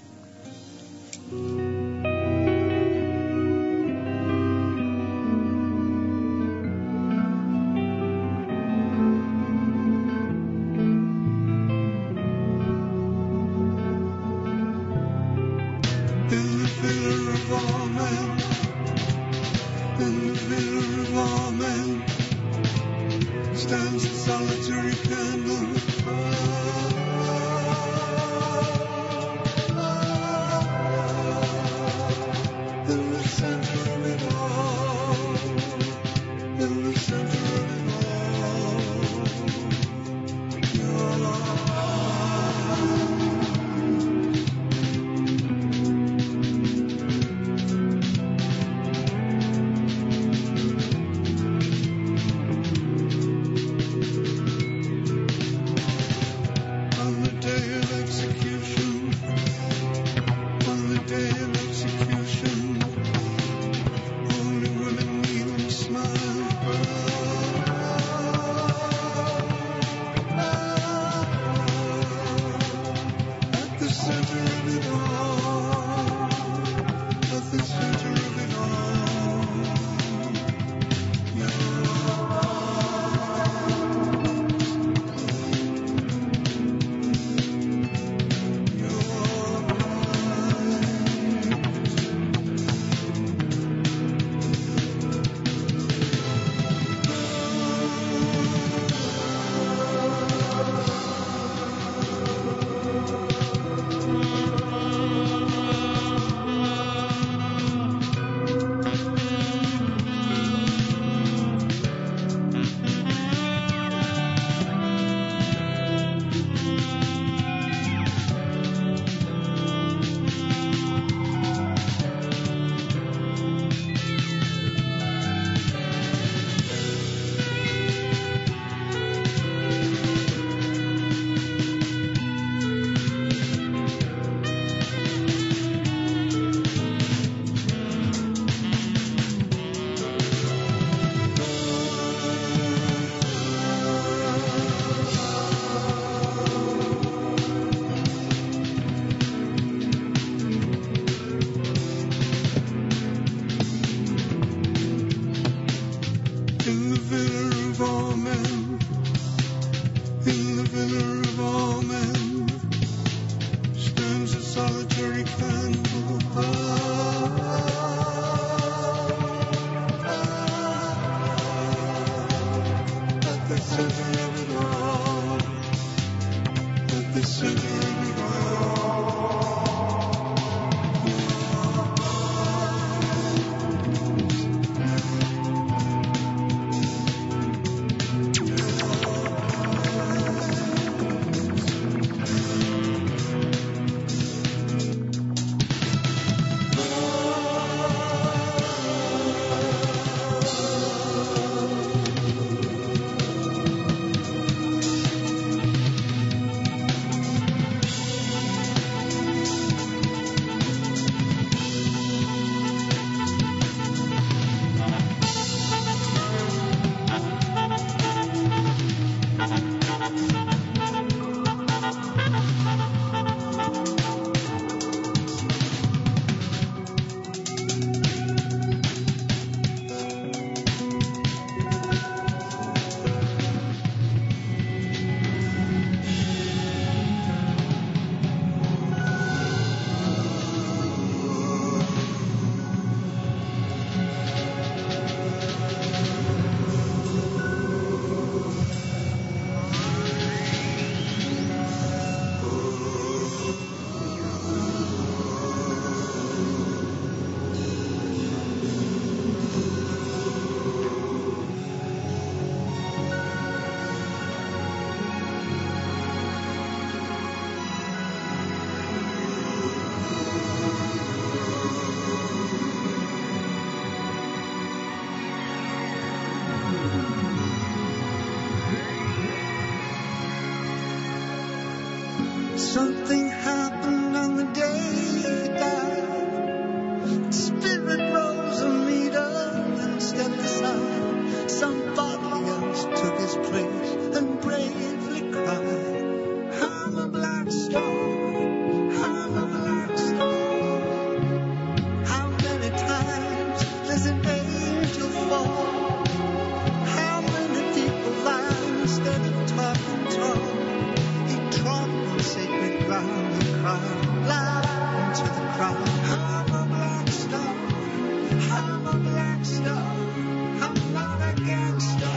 Something happened on the day he died. Spirit rose a meter and stepped aside. Somebody else took his place and bravely cried, I'm a black star, I'm a black star. How many times does an angel fall? How many people lie instead of talking tall? He trod on sacred ground and cried loud into the crowd, I'm a black star, I'm a black star, I'm not a gangster.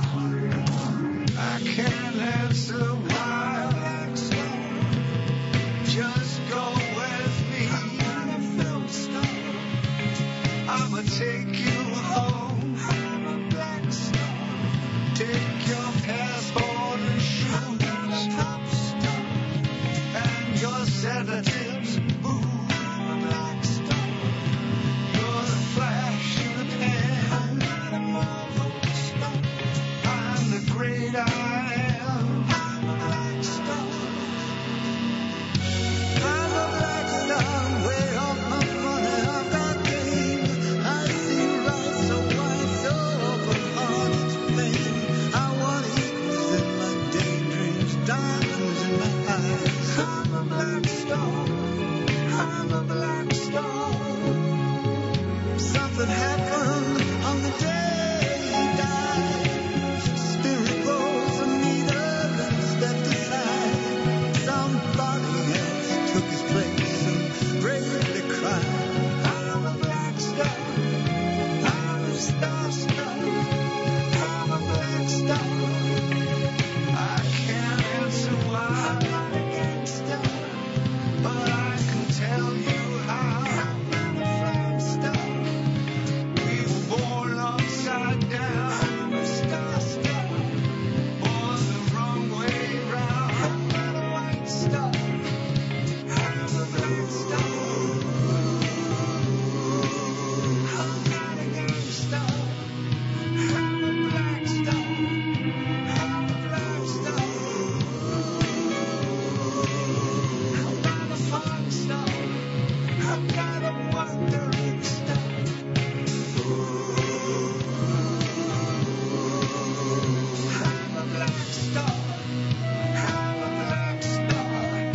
I can't answer why a black star. Just go with me. I'm a film star. I'ma take you home. I'm a black star. Take your passport and shoes. I'm a pop star. And your sedatives. Ooh, I'm a black star. You're the flash in the pan. I'm not a Marvel star. I'm the great I am. I'm a black star. I'm a black star. Way off my money. I've got game. I see right so wide, so open heart it's plain. I want eagles in my daydreams, diamonds in my eyes. I'm a black star. I'm a black star. Something happened on the day he died. Spirit rose a meter and stepped aside. Somebody else took his place and bravely cried, I'm a black star. I'm a star star. I'm a black star. I can't answer why I'm not a gangster, but I can tell you how. I'm not a flying star. We were born upside down. I'm a star star. Or the wrong way round. I'm not a white star. I'm a black star. I'm not a gangster. I'm a black star. I'm a black star. I'm not a fun star. I'm not a wandering star. I'm a black star. I'm a black star.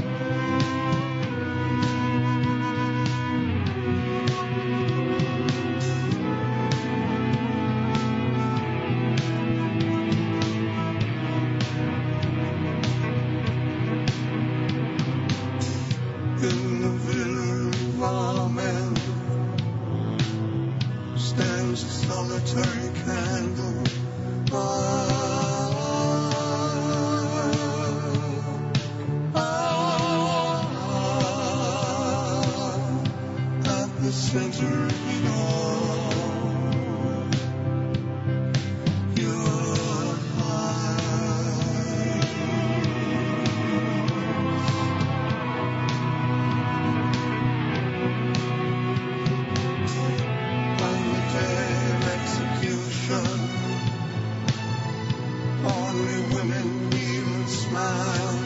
In the village of a man stands a solitary candle. At the center of it all, your eyes. On the day of execution, only women kneel and smile.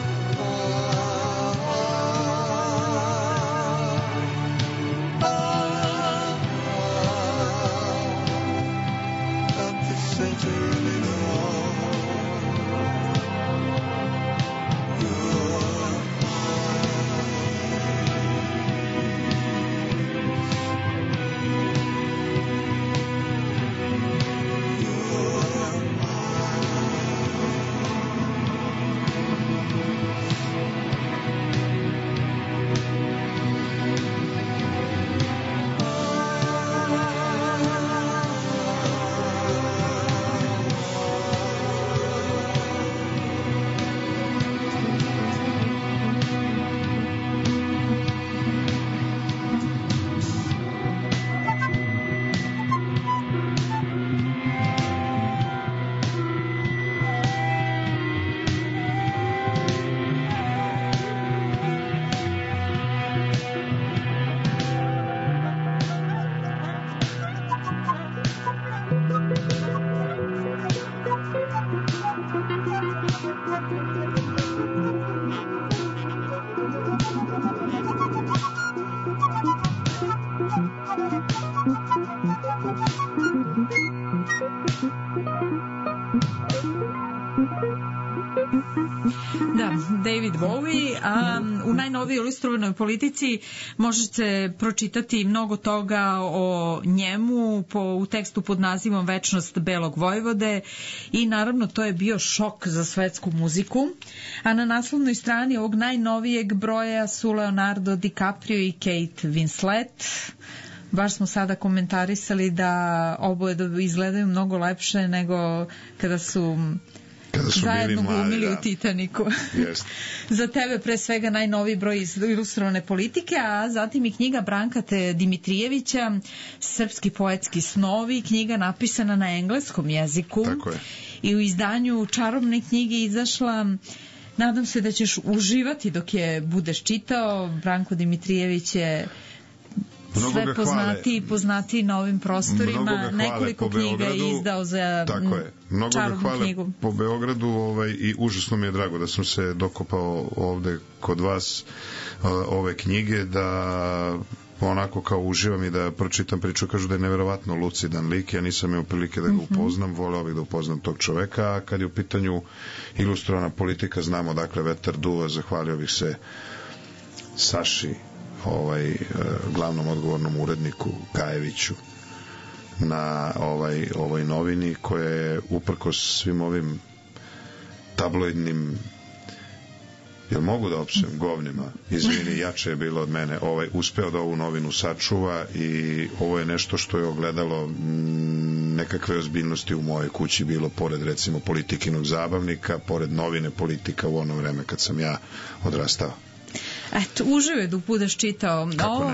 Bowie, a u najnovijoj ilustrovanoj politici možete pročitati mnogo toga o njemu u tekstu pod nazivom Večnost Belog Vojvode i naravno to je bio šok za svetsku muziku. A na naslovnoj strani ovog najnovijeg broja su Leonardo DiCaprio i Kate Winslet. Baš smo sada komentarisali da oboje izgledaju mnogo lepše nego kada su zajedno glumili u Titaniku. Yes. Za tebe pre svega najnoviji broj iz ilustrovane politike, a zatim i knjiga Brankate Dimitrijevića, Srpski poetski snovi, knjiga napisana na engleskom jeziku. Tako je. I u izdanju čarobne knjige izašla. Nadam se da ćeš uživati dok je budeš čitao. Branko Dimitrijević je sve poznati na ovim prostorima. Nekoliko knjiga je izdao za čarobnu knjigu. Po Beogradu i užasno mi je drago da sam se dokopao ovde kod vas ove knjige, da onako kao uživam i da pročitam priču. Kažu da je neverovatno lucidan lik, ja nisam imao prilike da ga upoznam, voleo bih da upoznam tog čoveka, a kad je u pitanju ilustrovana politika, znamo dakle vetar duva. Zahvalio bih se Saši, glavnom odgovornom uredniku Gajeviću, na ovoj novini koja je uprkos svim ovim tabloidnim, jel mogu da opsujem, govnima, izvini, jače je bilo od mene, uspeo da ovu novinu sačuva i ovo je nešto što je ogledalo nekakve ozbiljnosti u mojoj kući bilo, pored recimo Politikinog zabavnika, pored novine Politika u ono vreme kad sam ja odrastao. Eto, uživaj dok budeš čitao ovo.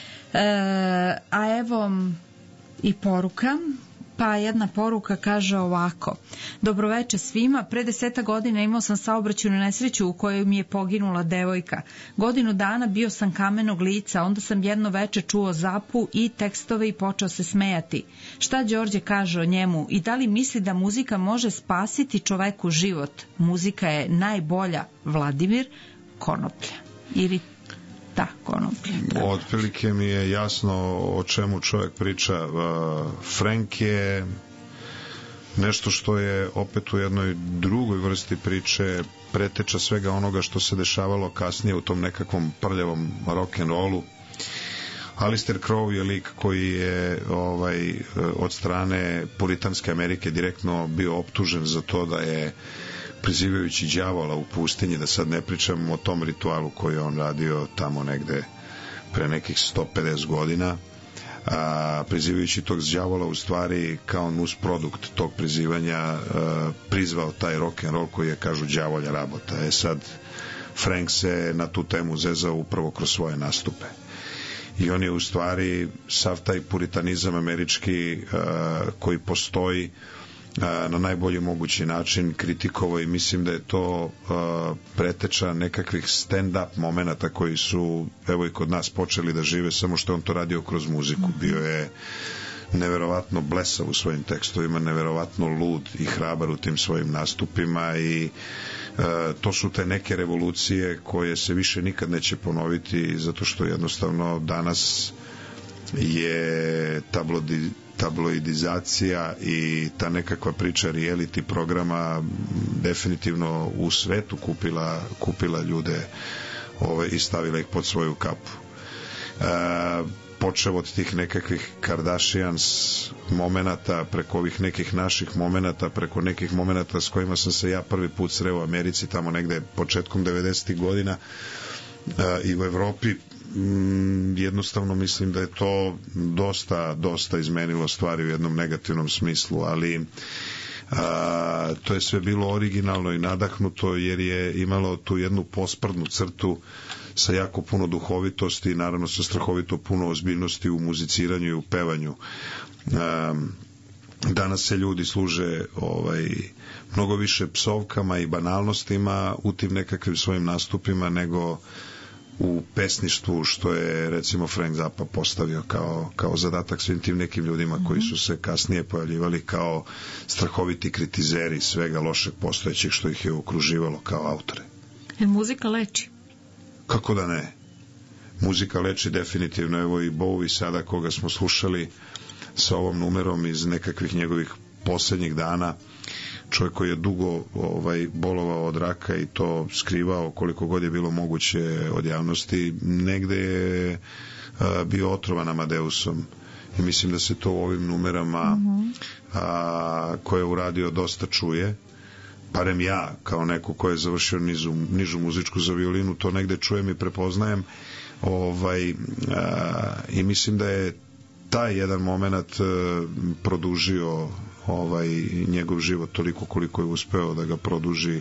A evo i poruka. Pa jedna poruka kaže ovako: Dobroveče svima, pre 10 godina imao sam saobraćajnu nesreću u kojoj mi je poginula devojka. Godinu dana bio sam kamenog lica, onda sam jedno veče čuo Zapu i tekstove i počeo se smejati. Šta Đorđe kaže o njemu i da li misli da muzika može spasiti čoveku život? Muzika je najbolja. Vladimir Konoplja. Ili Konoplja. Otprilike mi je jasno o čemu čovjek priča. Frank je nešto što je opet u jednoj drugoj vrsti priče preteča svega onoga što se dešavalo kasnije u tom nekakvom prljavom rock'n'rollu. Alistair Crowe je lik koji je od strane Puritanske Amerike direktno bio optužen za to da je, prizivajući đavola u pustinji, da sad ne pričam o tom ritualu koji je on radio tamo negde pre nekih 150 godina, prizivajući tog đavola u stvari kao nusprodukt tog prizivanja prizvao taj rock'n'roll koji je, kažu, đavolja rabota. Sad Frank se na tu temu zezao upravo kroz svoje nastupe i on je u stvari sav taj puritanizam američki koji postoji na najbolji mogući način kritikovao i mislim da je to preteča nekakvih stand-up momenata koji su evo i kod nas počeli da žive, samo što on to radio kroz muziku. Bio je neverovatno blesav u svojim tekstovima, neverovatno lud i hrabar u tim svojim nastupima i to su te neke revolucije koje se više nikad neće ponoviti, zato što jednostavno danas je tabloidizacija i ta nekakva priča reality programa definitivno u svetu kupila ljude i stavila ih pod svoju kapu. Počeo od tih nekakvih Kardashians momenata, preko ovih nekih naših momenata, preko nekih momenata s kojima sam se ja prvi put sreo u Americi tamo negde početkom 90. godina i u Evropi. Jednostavno mislim da je to dosta izmenilo stvari u jednom negativnom smislu, ali to je sve bilo originalno i nadahnuto jer je imalo tu jednu posprdnu crtu sa jako puno duhovitosti i naravno sa strahovito puno ozbiljnosti u muziciranju i u pevanju. Danas se ljudi služe mnogo više psovkama i banalnostima u tim nekakvim svojim nastupima nego u pesništvu, što je recimo Frank Zappa postavio kao zadatak svim tim nekim ljudima koji su se kasnije pojavljivali kao strahoviti kritizeri svega lošeg postojećeg što ih je okruživalo kao autore. Jer muzika leči? Kako da ne? Muzika leči definitivno. Evo i Bowie sada, koga smo slušali sa ovom numerom iz nekakvih njegovih poslednjih dana, čovjek koji je dugo bolovao od raka i to skrivao koliko god je bilo moguće od javnosti, negde je bio otrovan Amadeusom i mislim da se to u ovim numerama koje je uradio dosta čuje, barem ja kao neko ko je završio nižu muzičku za violinu to negde čujem i prepoznajem i mislim da je taj jedan moment produžio njegov život toliko koliko je uspeo da ga produži.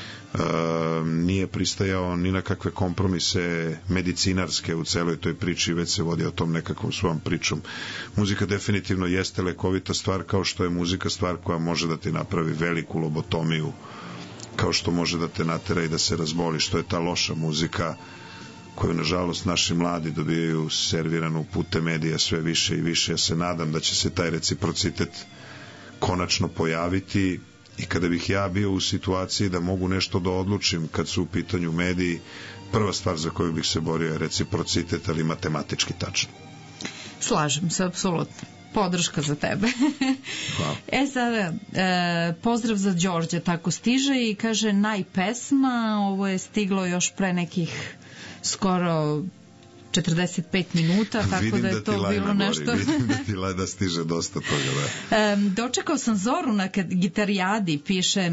Nije pristajao ni na kakve kompromise medicinarske u celoj toj priči, već se vodi o tom nekakvom svojom pričom. Muzika definitivno jeste lekovita stvar, kao što je muzika stvar koja može da ti napravi veliku lobotomiju, kao što može da te natera i da se razboli, što je ta loša muzika koju nažalost naši mladi dobijaju serviranu putem medija sve više i više. Ja se nadam da će se taj reciprocitet konačno pojaviti i kada bih ja bio u situaciji da mogu nešto da odlučim kad su u pitanju mediji, prva stvar za koju bih se borio je reciprocitet, ali matematički tačno. Slažem se, apsolutno. Podrška za tebe. Hvala. Sada, pozdrav za Đorđe, tako stiže i kaže najpesma, ovo je stiglo još pre nekih skoro 45 minuta, tako vidim da je to bilo nešto. Vidim da ti da stiže dosta toga. Da. Dočekao sam Zoru na gitarijadi, piše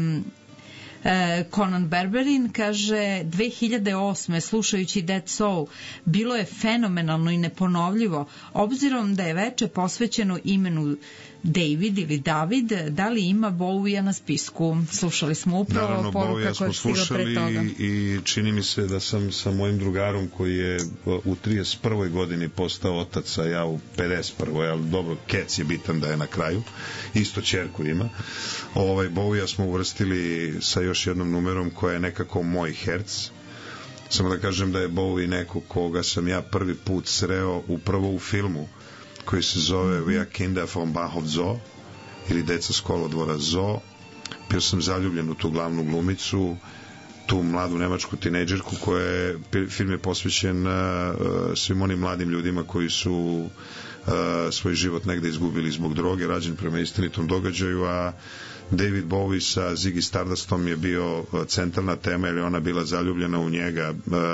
Conan Berberin, kaže 2008. slušajući Dead Soul bilo je fenomenalno i neponovljivo, obzirom da je veče posvećeno imenu David ili David, da li ima Bowie-a na spisku? Slušali smo upravo. Naravno, poruka koja je stigla pre toga. I čini mi se da sam sa mojim drugarom koji je u 31. godini postao otac, a ja u 51. ali dobro, Kec je bitan da je na kraju, isto ćerku ima. Bowie-a smo uvrstili sa još jednom numerom koja je nekako moj herc. Samo da kažem da je Bowie neko koga sam ja prvi put sreo upravo u filmu koji se zove Wir Kinder vom Bahnhof Zoo ili Deca s kolodvora Zoo. Bio sam zaljubljen u tu glavnu glumicu, tu mladu nemačku tinejdžerku koja je, film je posvećen svim onim mladim ljudima koji su svoj život negde izgubili zbog droge, rađen prema istinitom događaju, a David Bowie sa Ziggy Stardustom je bio centralna tema jer je ona bila zaljubljena u njega.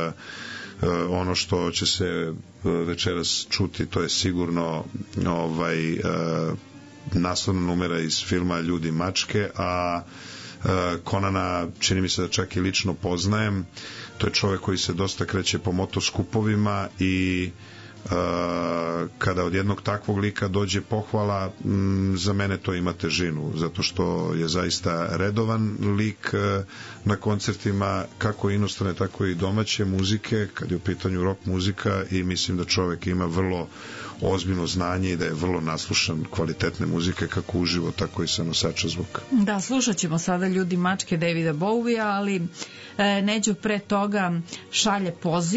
Ono što će se večeras čuti, to je sigurno naslovna numera iz filma Ljudi mačke, a Conana čini mi se da čak i lično poznajem. To je čovek koji se dosta kreće po motoskupovima i kada od jednog takvog lika dođe pohvala, za mene to ima težinu, zato što je zaista redovan lik na koncertima kako inostrane, tako i domaće muzike, kad je u pitanju rock muzika, i mislim da čovek ima vrlo ozbiljno znanje i da je vrlo naslušan kvalitetne muzike, kako uživo, tako i sa nosača zvuka. Da, slušat ćemo sada Ljudi mačke Davida Bowie-a, ali Neđo pre toga šalje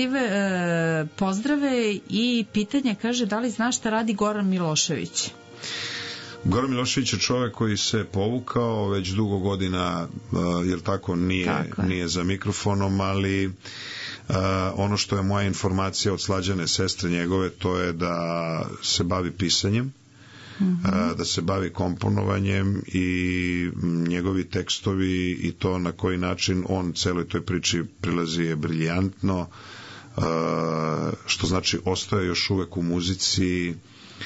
pozdrave i pitanje, kaže, da li znaš šta radi Goran Milošević? Goran Milošević je čovek koji se povukao već dugo godina, jer tako nije za mikrofonom, ali ono što je moja informacija od slađane sestre njegove, to je da se bavi pisanjem, da se bavi komponovanjem, i njegovi tekstovi i to na koji način on celoj toj priči prilazi je briljantno, što znači ostaje još uvek u muzici,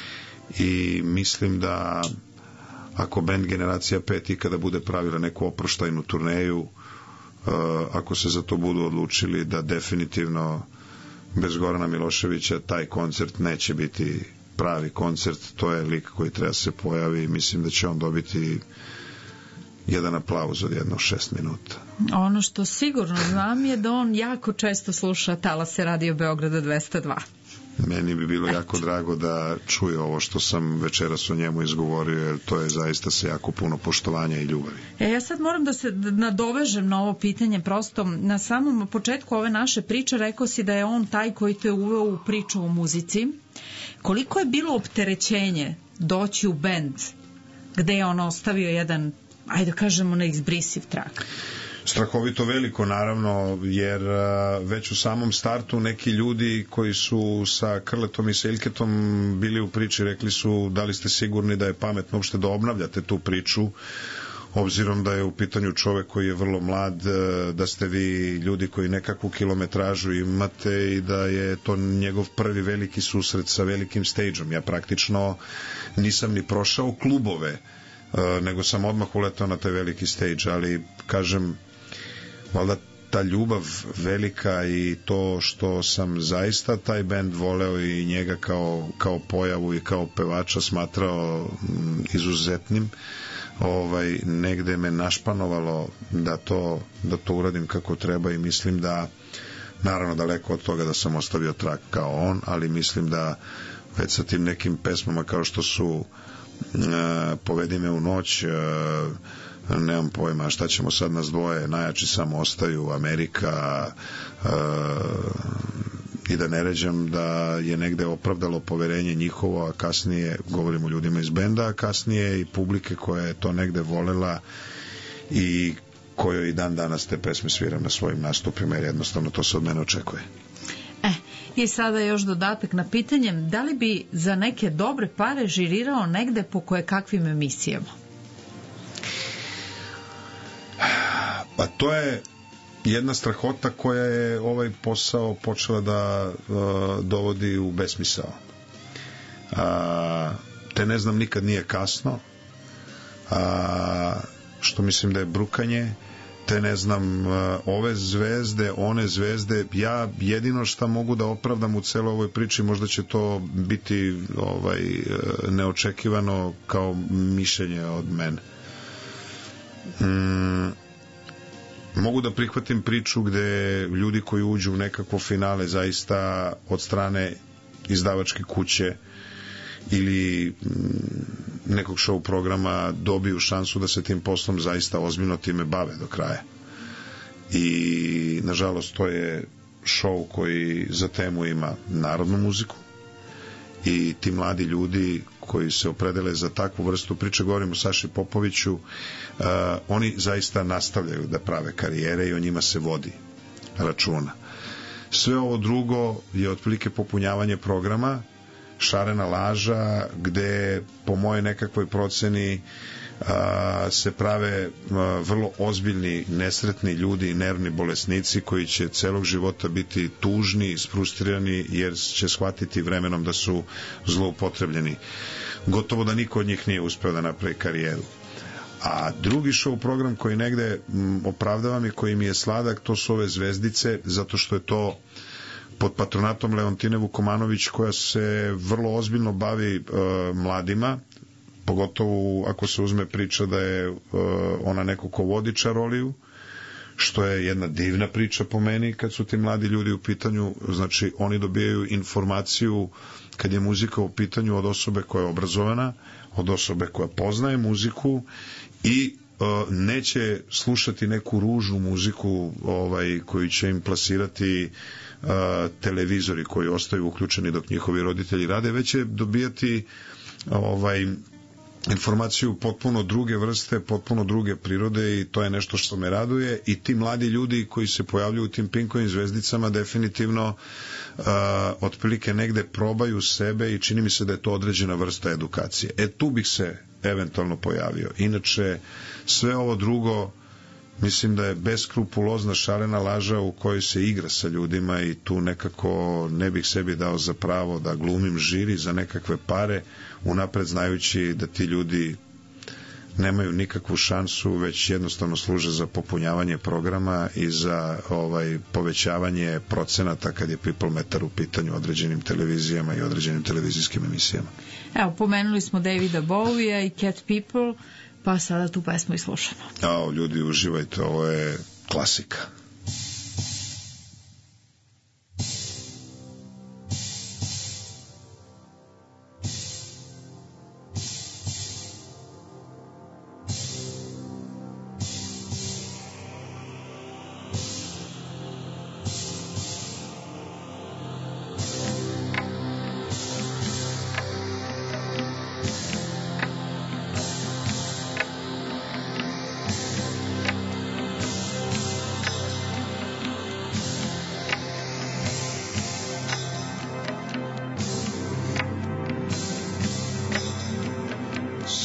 i mislim da ako band Generacija 5 ikada bude pravila neku oproštajnu turneju, ako se za to budu odlučili, da definitivno bez Gorana Miloševića taj koncert neće biti pravi koncert. To je lik koji treba se pojavi i mislim da će on dobiti jedan aplauz od jedno 6 minuta. Ono što sigurno znam je da on jako često sluša Talase Radio Beograda 202. Meni bi bilo jako drago da čuje ovo što sam večeras o njemu izgovorio, jer to je zaista sa jako puno poštovanja i ljubavi. Ja sad moram da se nadovežem na ovo pitanje, prosto na samom početku ove naše priče rekao si da je on taj koji te uveo u priču o muzici. Koliko je bilo opterećenje doći u bend gde je on ostavio jedan, ajde da kažemo, neizbrisiv trak? Strahovito veliko, naravno, jer već u samom startu neki ljudi koji su sa Krletom i sa Ilketom bili u priči, rekli su da li ste sigurni da je pametno uopšte da obnavljate tu priču, obzirom da je u pitanju čovek koji je vrlo mlad, da ste vi ljudi koji nekakvu kilometražu imate i da je to njegov prvi veliki susret sa velikim stageom. Ja praktično nisam ni prošao klubove, nego sam odmah uletao na taj veliki stage, ali kažem, valjda ta ljubav velika i to što sam zaista taj bend voleo i njega kao pojavu i kao pevača smatrao izuzetnim, negde me našpanovalo da to uradim kako treba i mislim da, naravno daleko od toga da sam ostavio trak kao on, ali mislim da već sa tim nekim pesmama kao što su Povedi me u noć, nemam pojma šta ćemo sad nas dvoje, najjači samo ostaju, Amerika, i da ne ređam da je negde opravdalo poverenje njihovo, a kasnije, govorim o ljudima iz benda, a kasnije i publike koja je to negde volela i kojoj i dan danas te pesme sviram na svojim nastupima, jer jednostavno to se od mene očekuje. I sada još dodatak na pitanje, da li bi za neke dobre pare žirirao negde po koje kakvim emisijama? Pa to je jedna strahota koja je ovaj posao počela da dovodi u besmisao. Te ne znam, nikad nije kasno, što mislim da je brukanje, te ne znam, ove zvezde, one zvezde, ja jedino što mogu da opravdam u celoj ovoj priči, možda će to biti neočekivano kao mišljenje od mene. Mogu da prihvatim priču gde ljudi koji uđu u nekakvo finale zaista od strane izdavačke kuće ili nekog show programa dobiju šansu da se tim poslom zaista ozbiljno time bave do kraja. I nažalost to je show koji za temu ima narodnu muziku i ti mladi ljudi koji se opredele za takvu vrstu priče, govorim o Saši Popoviću, oni zaista nastavljaju da prave karijere i o njima se vodi računa. Sve ovo drugo je otprilike popunjavanje programa, šarena laža, gde po moje nekakvoj proceni se prave vrlo ozbiljni, nesretni ljudi i nervni bolesnici koji će celog života biti tužni, isfrustrirani jer će shvatiti vremenom da su zloupotrebljeni. Gotovo da niko od njih nije uspeo da napravi karijeru. A drugi show program koji negde opravdavam i koji mi je sladak, to su ove zvezdice, zato što je to pod patronatom Leontine Vukomanović, koja se vrlo ozbiljno bavi mladima, pogotovo ako se uzme priča da je ona neko ko vodi čaroliju, što je jedna divna priča po meni kad su ti mladi ljudi u pitanju. Znači oni dobijaju informaciju kad je muzika u pitanju od osobe koja je obrazovana, od osobe koja poznaje muziku i neće slušati neku ružnu muziku koju će im plasirati televizori koji ostaju uključeni dok njihovi roditelji rade, već će dobijati informaciju potpuno druge vrste, potpuno druge prirode i to je nešto što me raduje i ti mladi ljudi koji se pojavljuju u tim Pinkovim zvezdicama definitivno otprilike negde probaju sebe i čini mi se da je to određena vrsta edukacije. Tu bih se eventualno pojavio. Inače, sve ovo drugo mislim da je beskrupulozna šarena laža u kojoj se igra sa ljudima i tu nekako ne bih sebi dao za pravo da glumim žiri za nekakve pare, unapred znajući da ti ljudi nemaju nikakvu šansu, već jednostavno služe za popunjavanje programa i za povećavanje procenata kad je people meter u pitanju određenim televizijama i određenim televizijskim emisijama. Evo, pomenuli smo Davida Bowie i Cat People, pa sada tu pesmu i slušamo. Ljudi, uživajte, ovo je klasika.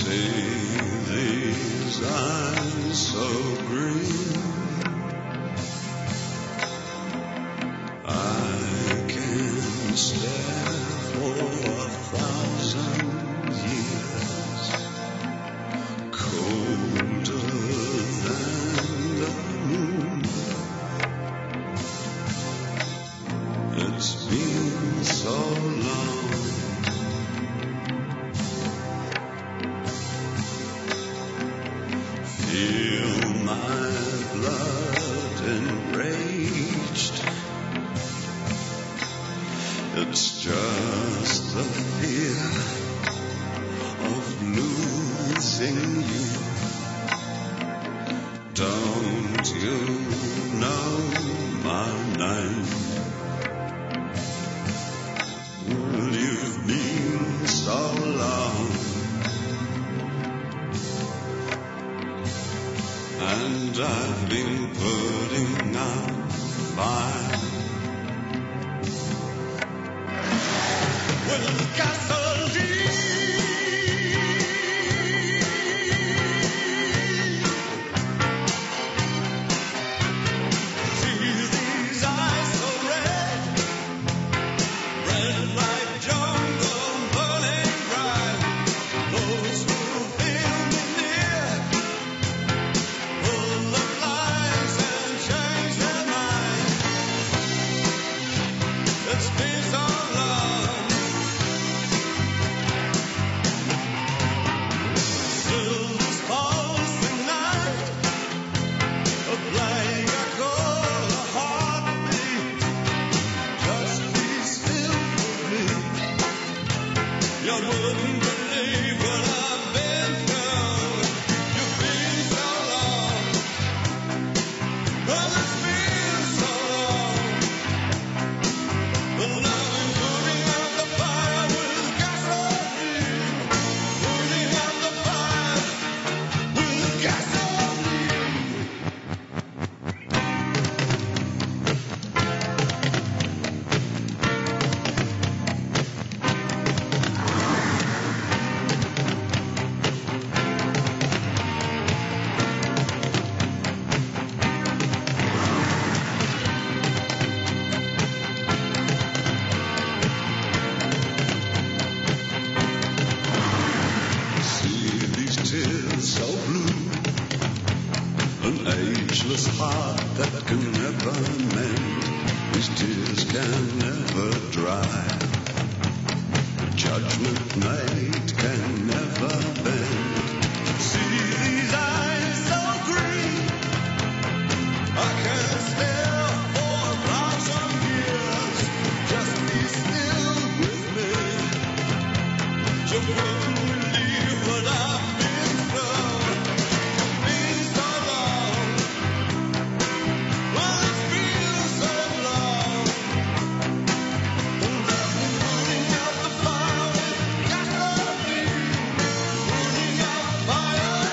Fire!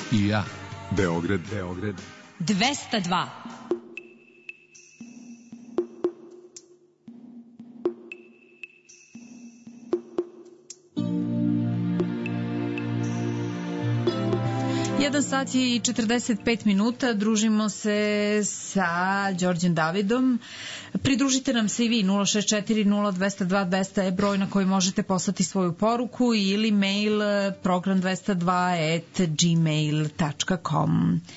I ja. Beograd 202. Jedan sat i 45 minuta, družimo se sa Đorđem Davidom. Pridružite nam se i vi, 064-0202-200 je broj na koji možete poslati svoju poruku ili mail program202@gmail.com.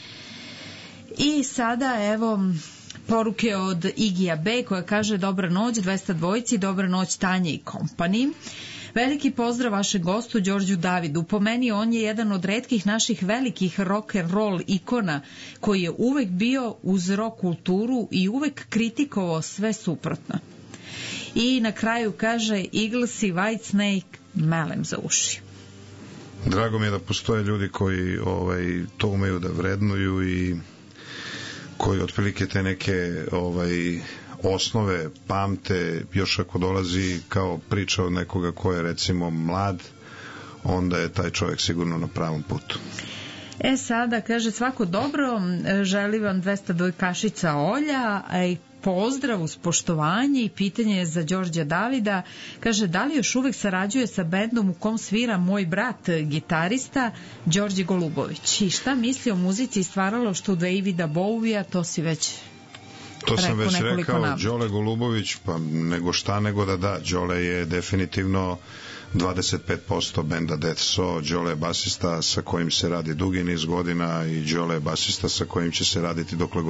I sada evo poruke od Igija B koja kaže: dobra noć 202, dobra noć Tanje i kompani. Veliki pozdrav vašem gostu Đorđu Davidu. Po meni on je jedan od retkih naših velikih rock and roll ikona koji je uvek bio uz rock kulturu i uvek kritikovao sve suprotno. I na kraju kaže: Eagles i Whitesnake melem za uši. Drago mi je da postoje ljudi koji to umeju da vrednuju i koji otprilike te neke osnove pamte, još ako dolazi kao priča od nekoga ko je recimo mlad, onda je taj čovjek sigurno na pravom putu. Sada kaže: svako dobro, želim vam 202 kašica olja, i pozdrav uz poštovanje. I pitanje je za Đorđa Davida, kaže: da li još uvek sarađuje sa bendom u kom svira moj brat, gitarista Đorđe Golubović, i šta misli o muzici i stvaralaštvu Davida Bowija? To si već to sam već rekao, Đole Golubović, pa nego šta nego da. Đole je definitivno 25% benda Death So. Đole je basista sa kojim se radi dugi niz godina i Đole je basista sa kojim će se raditi dokle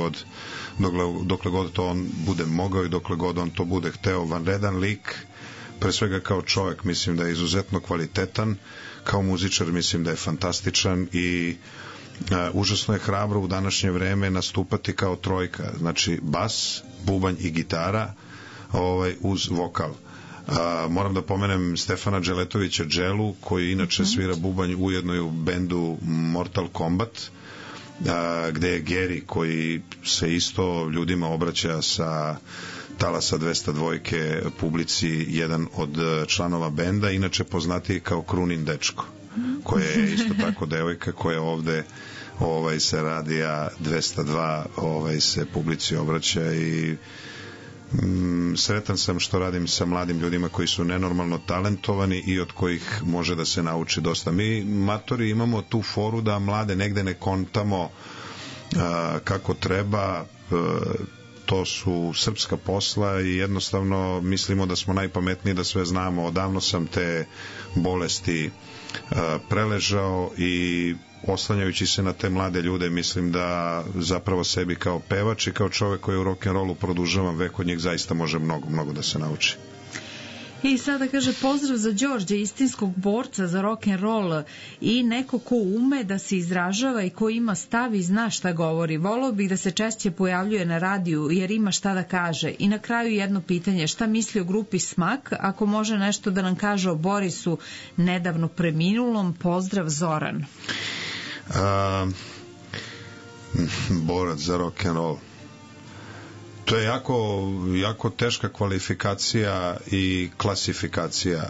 god to on bude mogao i dokle god on to bude hteo. Vanredan lik, pre svega kao čovjek mislim da je izuzetno kvalitetan, kao muzičar mislim da je fantastičan i užasno je hrabro u današnje vreme nastupati kao trojka, znači bas, bubanj i gitara uz vokal. Moram da pomenem Stefana Dželetovića Dželu, koji inače svira bubanj ujedno i u bendu Mortal Kombat, gde je Geri, koji se isto ljudima obraća sa talasa 202 publici, jedan od članova benda, inače poznatiji kao Krunin dečko, koja je isto tako devojka koja ovde se radija 202 se publici obraća i sretan sam što radim sa mladim ljudima koji su nenormalno talentovani i od kojih može da se nauči dosta. Mi matori imamo tu foru da mlade negde ne kontamo kako treba, to su srpska posla i jednostavno mislimo da smo najpametniji, da sve znamo. Odavno sam te bolesti preležao i oslanjajući se na te mlade ljude mislim da zapravo sebi kao pevač i kao čovek koji u rock'n'rollu produžavam vek od njih zaista može mnogo da se nauči. I sada kaže: pozdrav za Đorđe, istinskog borca za rock'n'roll i neko ko ume da se izražava i ko ima stav i zna šta govori. Volao bih da se češće pojavljuje na radiju jer ima šta da kaže. I na kraju jedno pitanje: šta misli o grupi Smak? Ako može nešto da nam kaže o Borisu, nedavno preminulom. Pozdrav, Zoran. Borac za rock'n'roll, to je jako teška kvalifikacija i klasifikacija,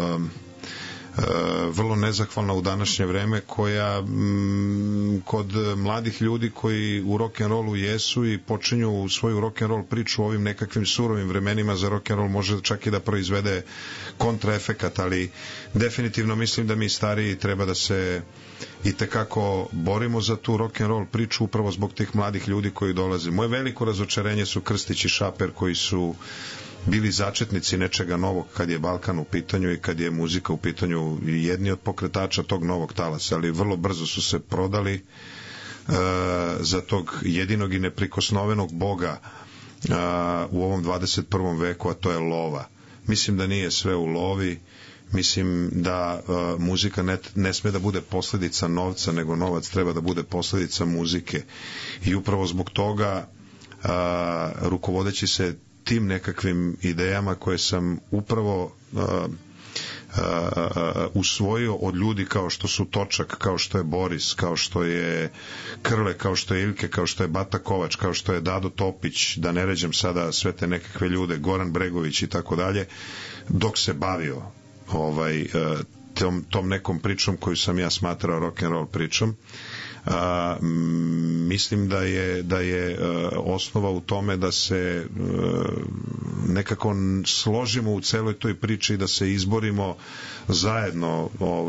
vrlo nezahvalna u današnje vreme, koja kod mladih ljudi koji u rock'n'rollu jesu i počinju svoju rock'n'roll priču u ovim nekakvim surovim vremenima za rock'n'roll može čak i da proizvede kontraefekat, ali definitivno mislim da mi stariji treba da se i tekako borimo za tu rock'n'roll priču upravo zbog tih mladih ljudi koji dolaze. Moje veliko razočarenje su Krstić i Šaper, koji su bili začetnici nečega novog kad je Balkan u pitanju i kad je muzika u pitanju, jedni od pokretača tog novog talasa, ali vrlo brzo su se prodali za tog jedinog i neprikosnovenog boga u ovom 21. veku, a to je lova. Mislim da nije sve u lovi, mislim da muzika ne sme da bude posledica novca, nego novac treba da bude posledica muzike. I upravo zbog toga, rukovodeći se tim nekakvim idejama koje sam upravo usvojio od ljudi kao što su Točak, kao što je Boris, kao što je Krle, kao što je Ilke, kao što je Bata Kovač, kao što je Dado Topić, da ne ređem sada sve te nekakve ljude, Goran Bregović i tako dalje, dok se bavio tom nekom pričom koju sam ja smatrao rock'n'roll pričom. Mislim da je osnova u tome da se nekako složimo u celoj toj priči, da se izborimo zajedno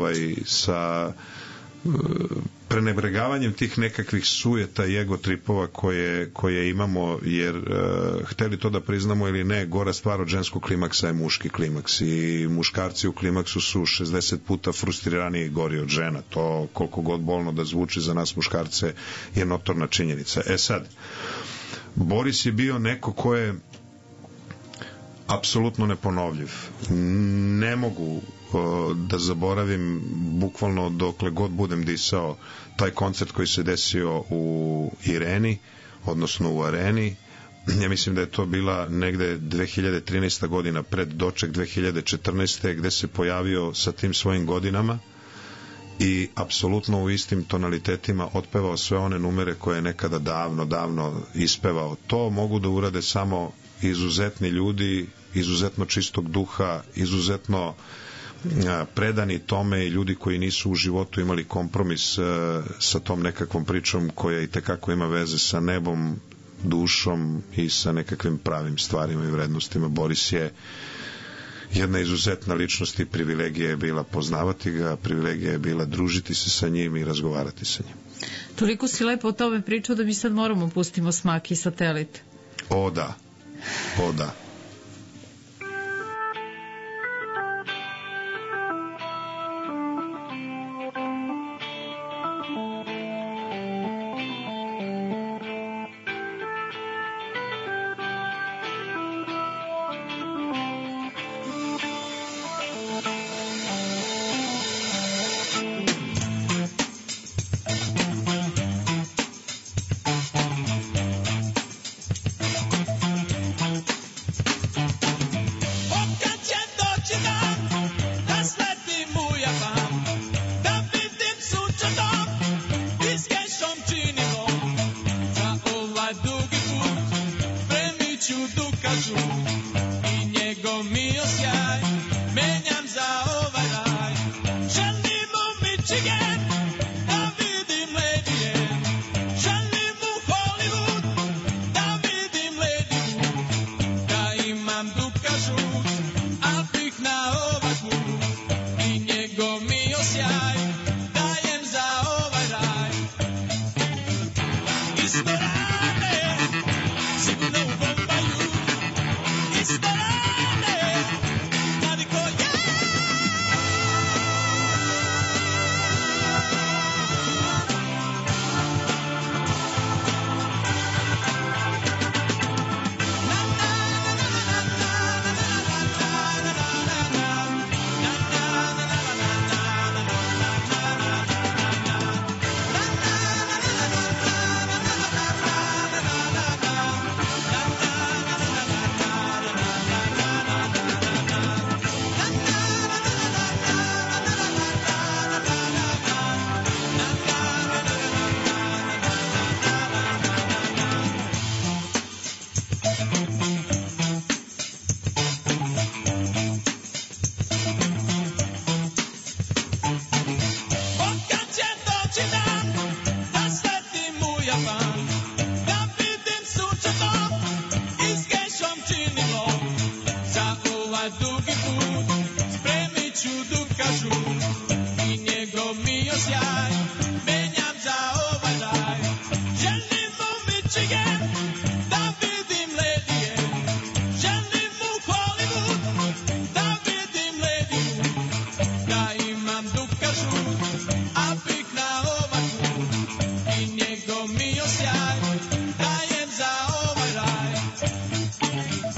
sa prenebregavanjem tih nekakvih sujeta i ego tripova koje imamo, jer hteli to da priznamo ili ne, gora stvar od ženskog klimaksa je muški klimaks i muškarci u klimaksu su 60 puta frustriraniji i gori od žena. To koliko god bolno da zvuči za nas muškarce je notorna činjenica. Sad, Boris je bio neko ko je apsolutno neponovljiv. Ne mogu da zaboravim bukvalno dokle god budem disao taj koncert koji se desio u Ireni, odnosno u Areni. Ja mislim da je to bila negde 2013. godina pred doček 2014. gde se pojavio sa tim svojim godinama i apsolutno u istim tonalitetima otpevao sve one numere koje je nekada davno ispevao. To mogu da urade samo izuzetni ljudi, izuzetno čistog duha, izuzetno predani tome i ljudi koji nisu u životu imali kompromis sa tom nekakvom pričom koja i tekako ima veze sa nebom, dušom i sa nekakvim pravim stvarima i vrednostima. Boris je jedna izuzetna ličnost i privilegija je bila poznavati ga, privilegija je bila družiti se sa njim i razgovarati sa njim. Toliko si lepo o tome pričao da mi sad moramo pustimo Smak i Satelit. O da.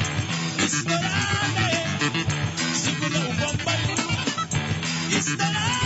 It's the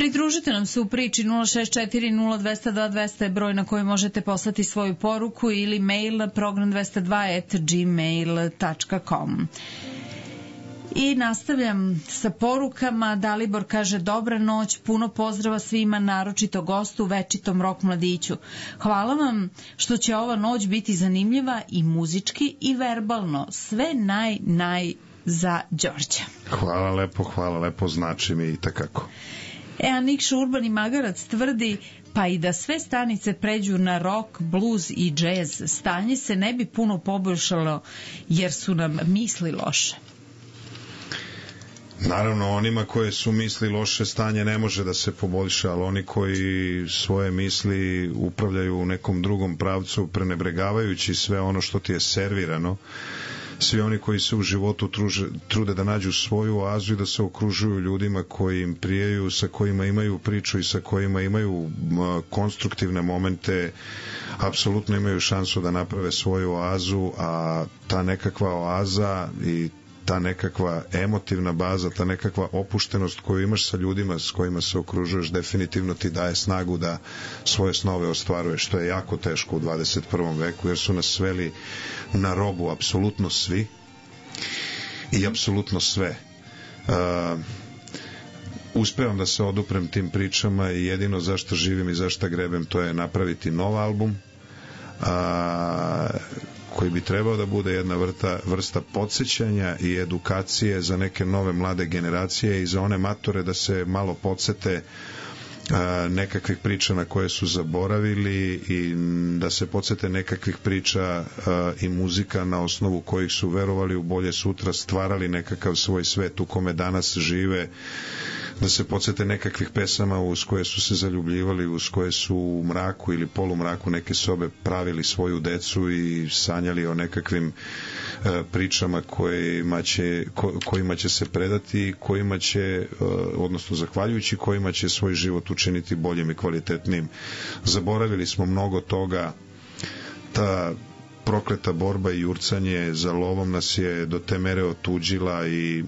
Pridružite nam se u priči 064-0202-200 je broj na koji možete poslati svoju poruku ili mail program202@gmail.com. I nastavljam sa porukama. Dalibor kaže: dobra noć, puno pozdrava svima, naročito gostu, večitom rock mladiću. Hvala vam što će ova noć biti zanimljiva i muzički i verbalno. Sve naj za Đorđa. Hvala lepo, znači mi i takako. A Nikša Urbani Magarac tvrdi: pa i da sve stanice pređu na rock, blues i džez, stanje se ne bi puno poboljšalo jer su nam misli loše. Naravno, onima koje su misli loše stanje ne može da se poboljša, ali oni koji svoje misli upravljaju u nekom drugom pravcu, prenebregavajući sve ono što ti je servirano, svi oni koji se u životu trude da nađu svoju oazu i da se okružuju ljudima koji im prijaju, sa kojima imaju priču i sa kojima imaju konstruktivne momente, apsolutno imaju šansu da naprave svoju oazu, a ta nekakva oaza i ta nekakva emotivna baza, ta nekakva opuštenost koju imaš sa ljudima s kojima se okružuješ, definitivno ti daje snagu da svoje snove ostvaruješ, što je jako teško u 21. veku, jer su nas sveli na robu apsolutno svi i apsolutno sve. Uspevam da se oduprem tim pričama i jedino zašto živim i zašto grebem, to je napraviti nov album, koji bi trebao da bude jedna vrsta podsjećanja i edukacije za neke nove mlade generacije i za one matore da se malo podsete nekakvih priča na koje su zaboravili i da se podsete nekakvih priča i muzika na osnovu kojih su verovali u bolje sutra, stvarali nekakav svoj svet u kome danas žive, da se podsete nekakvih pesama uz koje su se zaljubljivali, uz koje su u mraku ili polumraku neke sobe pravili svoju decu i sanjali o nekakvim pričama kojima će se predati, kojima će, odnosno zahvaljujući kojima će svoj život učiniti boljim i kvalitetnim. Zaboravili smo mnogo toga, ta prokleta borba i jurcanje za lovom nas je do te mere otuđila i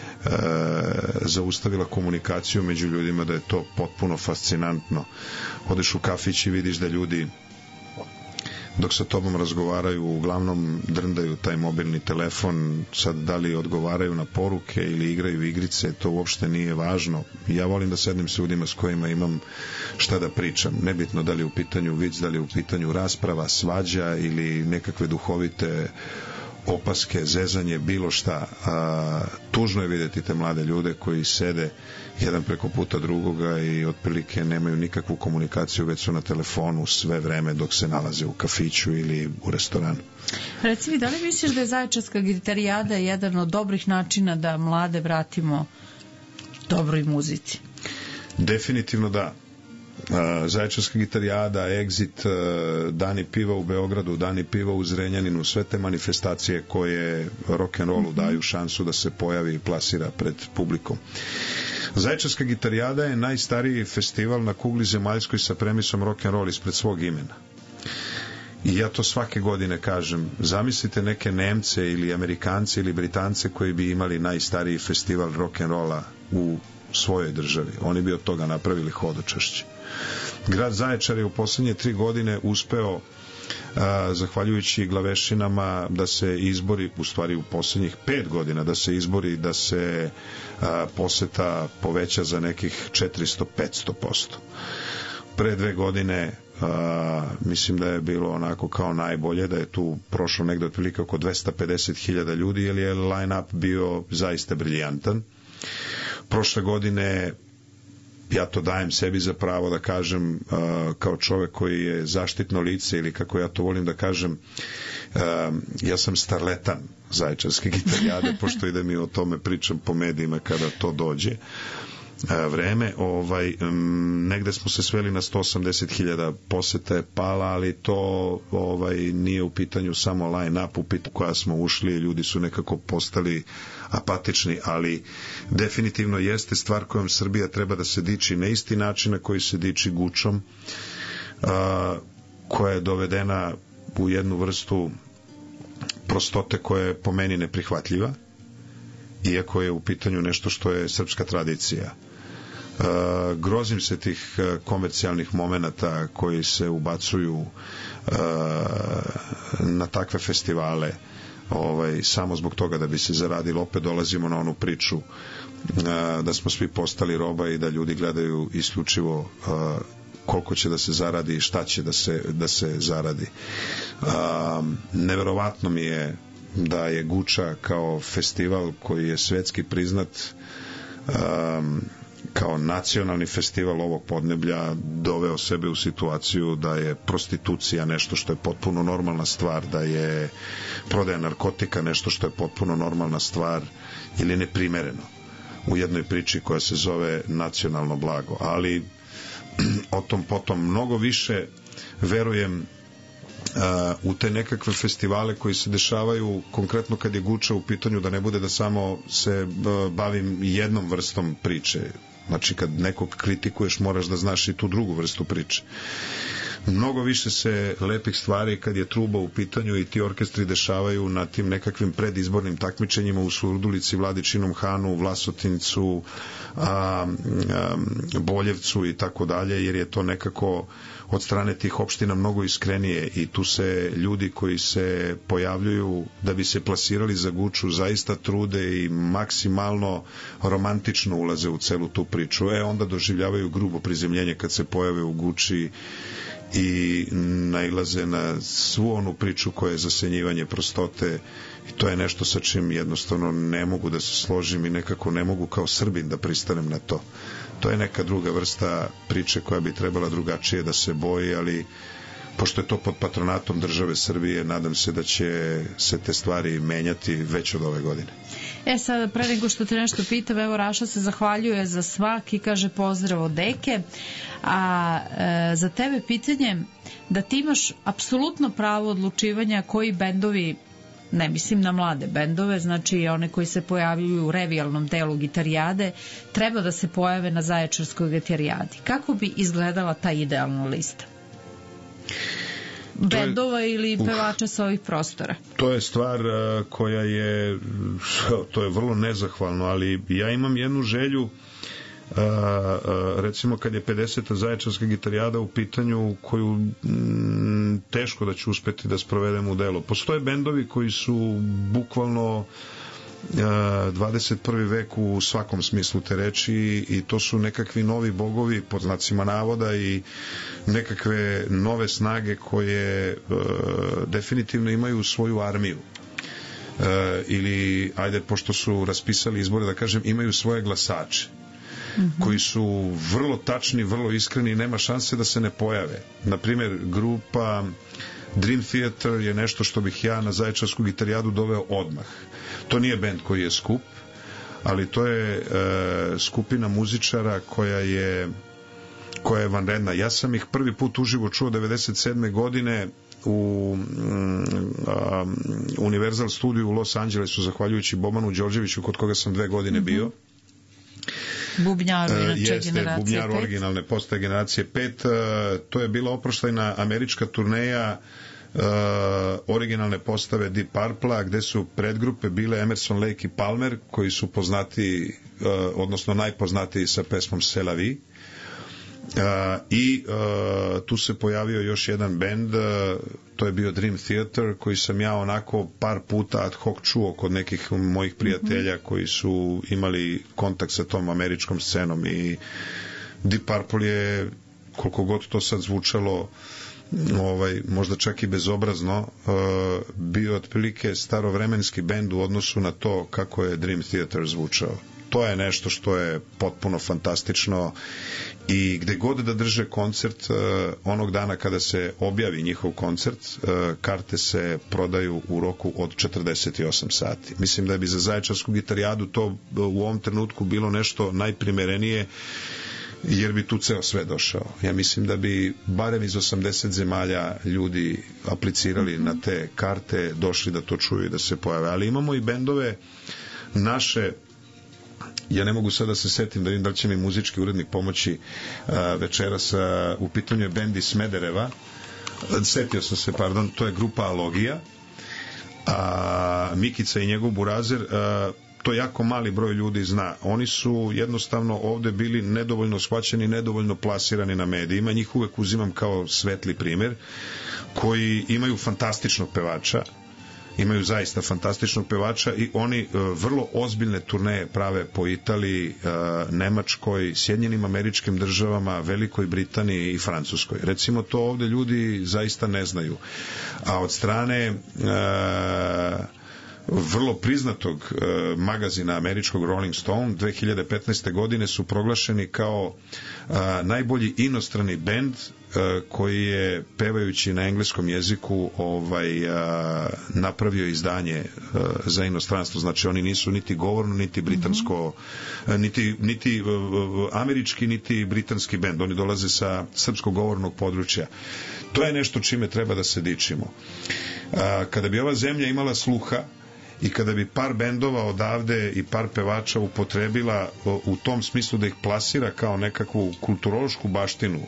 zaustavila komunikaciju među ljudima, da je to potpuno fascinantno. Odeš u kafić i vidiš da ljudi dok sa tobom razgovaraju uglavnom drndaju taj mobilni telefon, sad da li odgovaraju na poruke ili igraju igrice, to uopšte nije važno. Ja volim da sednem s ljudima s kojima imam šta da pričam, nebitno da li je u pitanju vic, da li je u pitanju rasprava, svađa ili nekakve duhovite opaske, zezanje, bilo šta. Tužno je vidjeti te mlade ljude koji sede jedan preko puta drugoga i otprilike nemaju nikakvu komunikaciju, već su na telefonu sve vreme dok se nalaze u kafiću ili u restoranu. Reci mi, da li misliš da je Zaječarska gitarijada jedan od dobrih načina da mlade vratimo dobroj muzici? Definitivno da. Zaječarska gitarijada, Exit, Dani piva u Beogradu, Dani piva u Zrenjaninu, sve te manifestacije koje rock'n'rollu daju šansu da se pojavi i plasira pred publikom. Zaječarska gitarijada je najstariji festival na kugli zemaljskoj sa premisom rock'n'roll ispred svog imena. I ja to svake godine kažem, zamislite neke Nemce ili Amerikance ili Britance koji bi imali najstariji festival rock'n'rolla u svojoj državi. Oni bi od toga napravili hodočašće. Grad Zaječar je u poslednje 3 godine uspeo, zahvaljujući glavešinama, da se izbori, u stvari u poslednjih 5 godina, da se izbori, da se poseta poveća za nekih 400-500%. Pre 2 godine mislim da je bilo onako kao najbolje, da je tu prošlo negde otprilike oko 250.000 ljudi, jer je line-up bio zaista briljantan. Prošle godine, ja to dajem sebi za pravo da kažem, kao čovek koji je zaštitno lice, ili kako ja to volim da kažem, ja sam starletan Zaječarske gitarijade, pošto ide mi o tome pričam po medijima kada to dođe vreme. Negde smo se sveli na 180.000 poseta je pala, ali to nije u pitanju samo line-up, u pitanju koja smo ušli, ljudi su nekako postali apatični, ali definitivno jeste stvar kojom Srbija treba da se diči na isti način na koji se diči Gučom, koja je dovedena u jednu vrstu prostote koja je po meni neprihvatljiva, iako je u pitanju nešto što je srpska tradicija. Grozim se tih komercijalnih momenata koji se ubacuju na takve festivale samo zbog toga da bi se zaradilo. Opet dolazimo na onu priču da smo svi postali roba i da ljudi gledaju isključivo koliko će da se zaradi i šta će da se zaradi. Neverovatno mi je da je Guča kao festival koji je svetski priznat kao nacionalni festival ovog podneblja doveo sebe u situaciju da je prostitucija nešto što je potpuno normalna stvar, da je prodaja narkotika nešto što je potpuno normalna stvar ili neprimereno u jednoj priči koja se zove nacionalno blago. Ali o tom potom mnogo više verujem u te nekakve festivale koji se dešavaju konkretno kad je Guča u pitanju, da ne bude da samo se bavim jednom vrstom priče. Znači kad nekog kritikuješ moraš da znaš i tu drugu vrstu priče. Mnogo više se lepih stvari kad je truba u pitanju i ti orkestri dešavaju na tim nekakvim predizbornim takmičenjima u Surdulici, Vladičinom Hanu, Vlasotincu, Boljevcu i tako dalje, jer je to nekako od strane tih opština mnogo iskrenije i tu se ljudi koji se pojavljuju da bi se plasirali za Guču zaista trude i maksimalno romantično ulaze u celu tu priču. Onda doživljavaju grubo prizemljenje kad se pojave u Guči i nailaze na svu onu priču koja je zasenjivanje prostote i to je nešto sa čim jednostavno ne mogu da se složim i nekako ne mogu kao Srbin da pristanem na to. To je neka druga vrsta priče koja bi trebala drugačije da se boji, ali pošto je to pod patronatom države Srbije, nadam se da će se te stvari menjati već od ove godine. Sada pre nego što te nešto pitam, evo Raša se zahvaljuje za svaki, kaže pozdrav od Deke, a za tebe pitanje da ti imaš apsolutno pravo odlučivanja koji bendovi, ne mislim na mlade bendove, znači one koji se pojavljuju u revijalnom delu gitarijade, treba da se pojave na Zaječarskoj gitarijadi. Kako bi izgledala ta idealna lista bendova ili pevača sa ovih prostora? To je stvar koja je, to je vrlo nezahvalno, ali ja imam jednu želju, recimo kad je 50. Zaječarska gitarijada u pitanju, koju teško da ću uspeti da sprovedem u delo. Postoje bendovi koji su bukvalno 21. vek u svakom smislu te reči i to su nekakvi novi bogovi pod znacima navoda i nekakve nove snage koje definitivno imaju svoju armiju ili ajde pošto su raspisali izbore da kažem imaju svoje glasače koji su vrlo tačni, vrlo iskreni i nema šanse da se ne pojave. Naprimjer, grupa Dream Theater je nešto što bih ja na Zaječarsku gitarijadu doveo odmah. To nije bend koji je skup, ali to je skupina muzičara koja je vanredna. Ja sam ih prvi put uživo čuo 97. godine u Universal studiju u Los Angelesu, zahvaljujući Bobanu Đorđeviću, kod koga sam 2 godine bio. Bubnjaru, inače generacije Bubnjaru 5. originalne postaje generacije 5. To je bila oproštajna američka turneja originalne postave Deep Purple-a, gde su predgrupe bile Emerson, Lake i Palmer, koji su poznati, odnosno najpoznatiji sa pesmom C'est la vie. I tu se pojavio još jedan bend, to je bio Dream Theater, koji sam ja onako par puta ad hoc čuo kod nekih mojih prijatelja koji su imali kontakt sa tom američkom scenom i Deep Purple je, koliko god to sad zvučalo možda čak i bezobrazno, bio otprilike starovremenski bend u odnosu na to kako je Dream Theater zvučao. To je nešto što je potpuno fantastično i gde god da drže koncert, onog dana kada se objavi njihov koncert, karte se prodaju u roku od 48 sati. Mislim da bi za Zaječarsku gitarijadu to u ovom trenutku bilo nešto najprimerenije, jer bi tu ceo sve došao. Ja mislim da bi barem iz 80 zemalja ljudi aplicirali na te karte, došli da to čuju i da se pojave. Ali imamo i bendove naše, ja ne mogu sad da se setim, da vidim da li će mi muzički urednik pomoći večeras, u pitanju je bend iz Smedereva, setio sam se, pardon, to je grupa Alogija, Mikica i njegov burazer, to jako mali broj ljudi zna. Oni su jednostavno ovde bili nedovoljno shvaćeni, nedovoljno plasirani na medijima. Njih uvek uzimam kao svetli primer, koji imaju fantastičnog pevača, imaju zaista fantastičnog pevača i oni vrlo ozbiljne turneje prave po Italiji, Nemačkoj, Sjedinjenim Američkim Državama, Velikoj Britaniji i Francuskoj. Recimo, to ovde ljudi zaista ne znaju. A od strane vrlo priznatog magazina američkog Rolling Stone 2015. godine su proglašeni kao najbolji inostrani bend koji je, pevajući na engleskom jeziku, napravio izdanje za inostranstvo. Znači, oni nisu niti govorno, niti britansko, niti američki, niti britanski bend. Oni dolaze sa srpskog govornog područja. To je nešto čime treba da se dičimo. Kada bi ova zemlja imala sluha i kada bi par bendova odavde i par pevača upotrebila u tom smislu da ih plasira kao nekakvu kulturološku baštinu,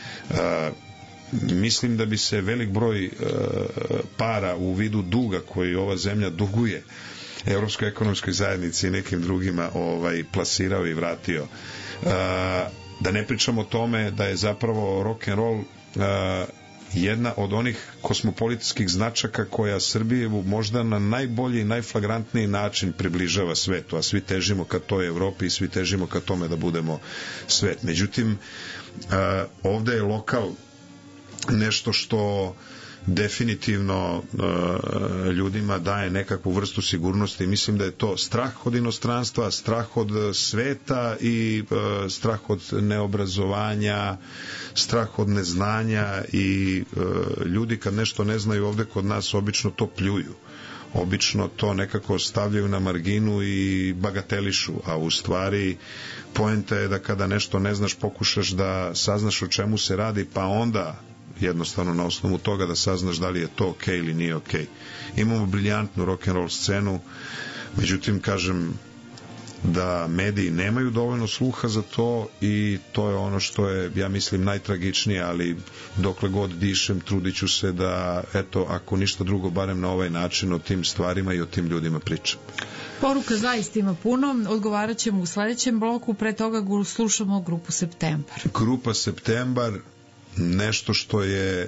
mislim da bi se velik broj para u vidu duga koji ova zemlja duguje Evropskoj ekonomskoj zajednici i nekim drugima plasirao i vratio. Da ne pričamo o tome da je zapravo rock and roll jedna od onih kosmopolitskih značaka koja Srbijevu možda na najbolji i najflagrantniji način približava svetu, a svi težimo ka toj Evropi i svi težimo ka tome da budemo svet. Međutim, ovde je lokal nešto što definitivno ljudima daje nekakvu vrstu sigurnosti. Mislim da je to strah od inostranstva, strah od sveta i strah od neobrazovanja, strah od neznanja i ljudi kad nešto ne znaju ovde kod nas obično to pljuju. Obično to nekako stavljaju na marginu i bagatelišu, a u stvari poenta je da kada nešto ne znaš pokušaš da saznaš o čemu se radi, pa onda jednostavno na osnovu toga da saznaš da li je to okej ili nije okej. Imamo briljantnu rock'n'roll scenu, međutim, kažem da mediji nemaju dovoljno sluha za to i to je ono što je, ja mislim, najtragičnije, ali dokle god dišem trudit ću se da, eto, ako ništa drugo, barem na ovaj način o tim stvarima i o tim ljudima pričam. Poruka zaista ima puno, odgovarat ćemo u sledećem bloku, pre toga slušamo grupu Septembar. Grupa Septembar, nešto što je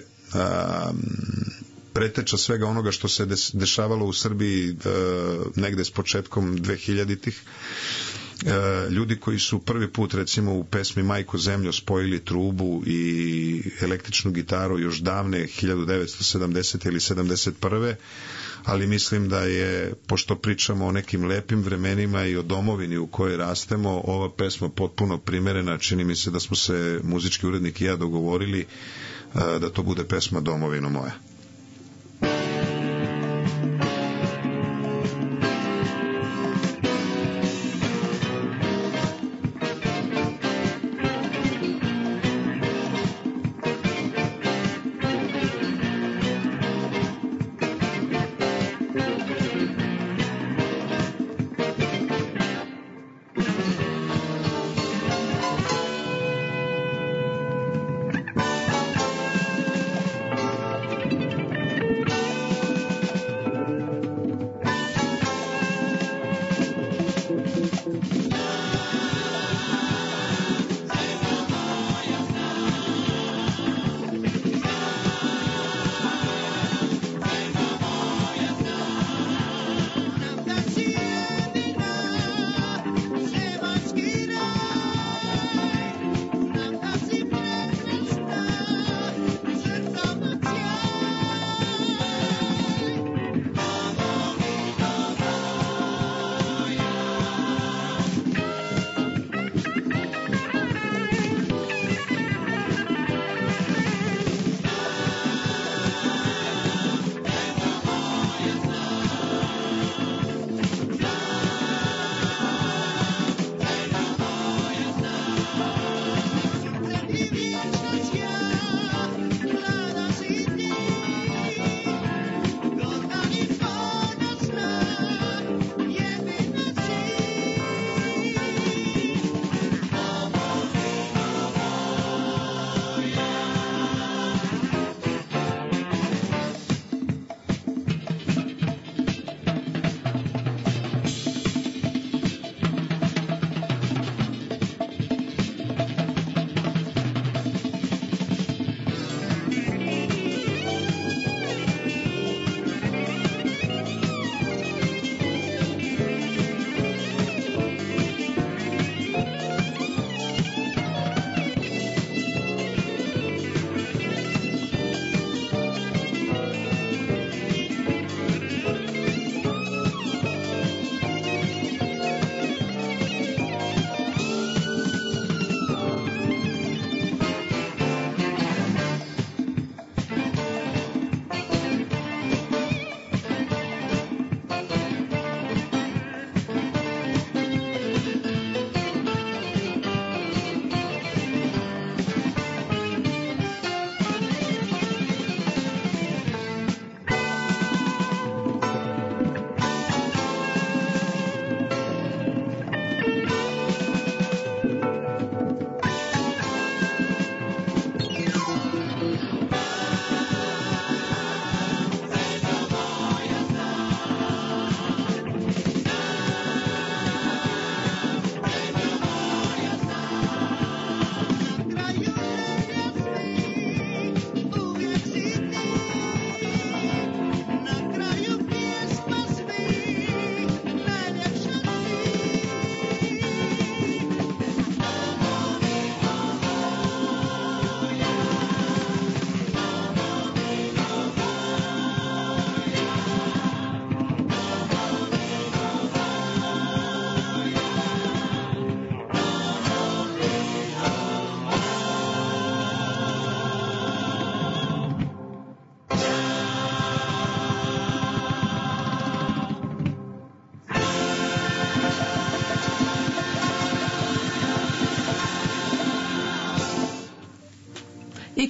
preteča svega onoga što se dešavalo u Srbiji negde s početkom 2000-ih. Ljudi koji su prvi put, recimo, u pesmi Majko zemljo spojili trubu i električnu gitaru još davne 1970. ili 71. Ali mislim da je, pošto pričamo o nekim lepim vremenima i o domovini u kojoj rastemo, ova pesma potpuno primerena. Čini mi se da smo se muzički urednik i ja dogovorili da to bude pesma Domovino moja.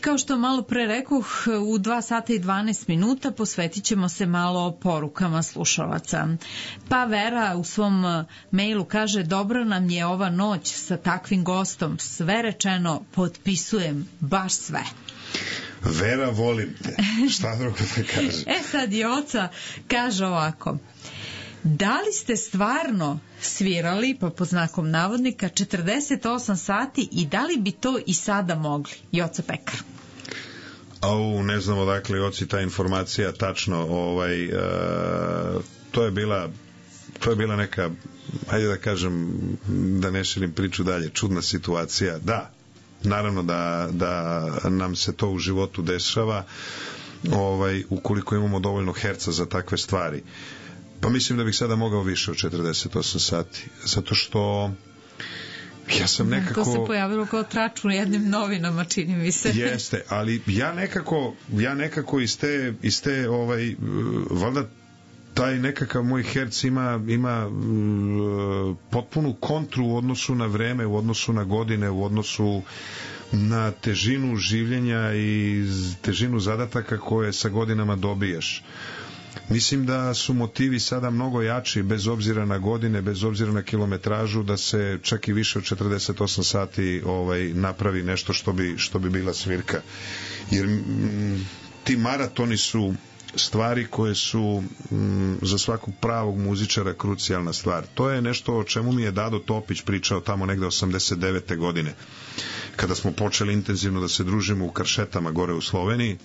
Kao što malo pre rekoh, u 2 sata i 12 minuta posvetit ćemo se malo porukama slušalaca. Pa Vera u svom mailu kaže: dobra nam je ova noć sa takvim gostom, sve rečeno, potpisujem baš sve. Vera, volim te. Šta drugo da kaže? Sad Joca kaže ovako: da li ste stvarno svirali, pa pod znakom navodnika, 48 sati i da li bi to i sada mogli? Joca Pekar. Ne znam odakle Joci ta informacija tačno. To je bila neka, hajde da kažem, da ne širim priču dalje, čudna situacija. Da, naravno da nam se to u životu dešava, ukoliko imamo dovoljno herca za takve stvari. Pa mislim da bih sada mogao više od 48 sati, zato što ja sam nekako... To se pojavilo kao trač u jednim novinama, čini mi se. Jeste, ali ja nekako iz te valjda taj nekakav moj herc ima potpunu kontru u odnosu na vreme, u odnosu na godine, u odnosu na težinu življenja i težinu zadataka koje sa godinama dobijaš. Mislim da su motivi sada mnogo jači, bez obzira na godine, bez obzira na kilometražu, da se čak i više od 48 sati napravi nešto što bi bila svirka. Jer ti maratoni su stvari koje su za svakog pravog muzičara krucijalna stvar. To je nešto o čemu mi je Dado Topić pričao tamo negde 89. godine, kada smo počeli intenzivno da se družimo u Kršetama gore u Sloveniji.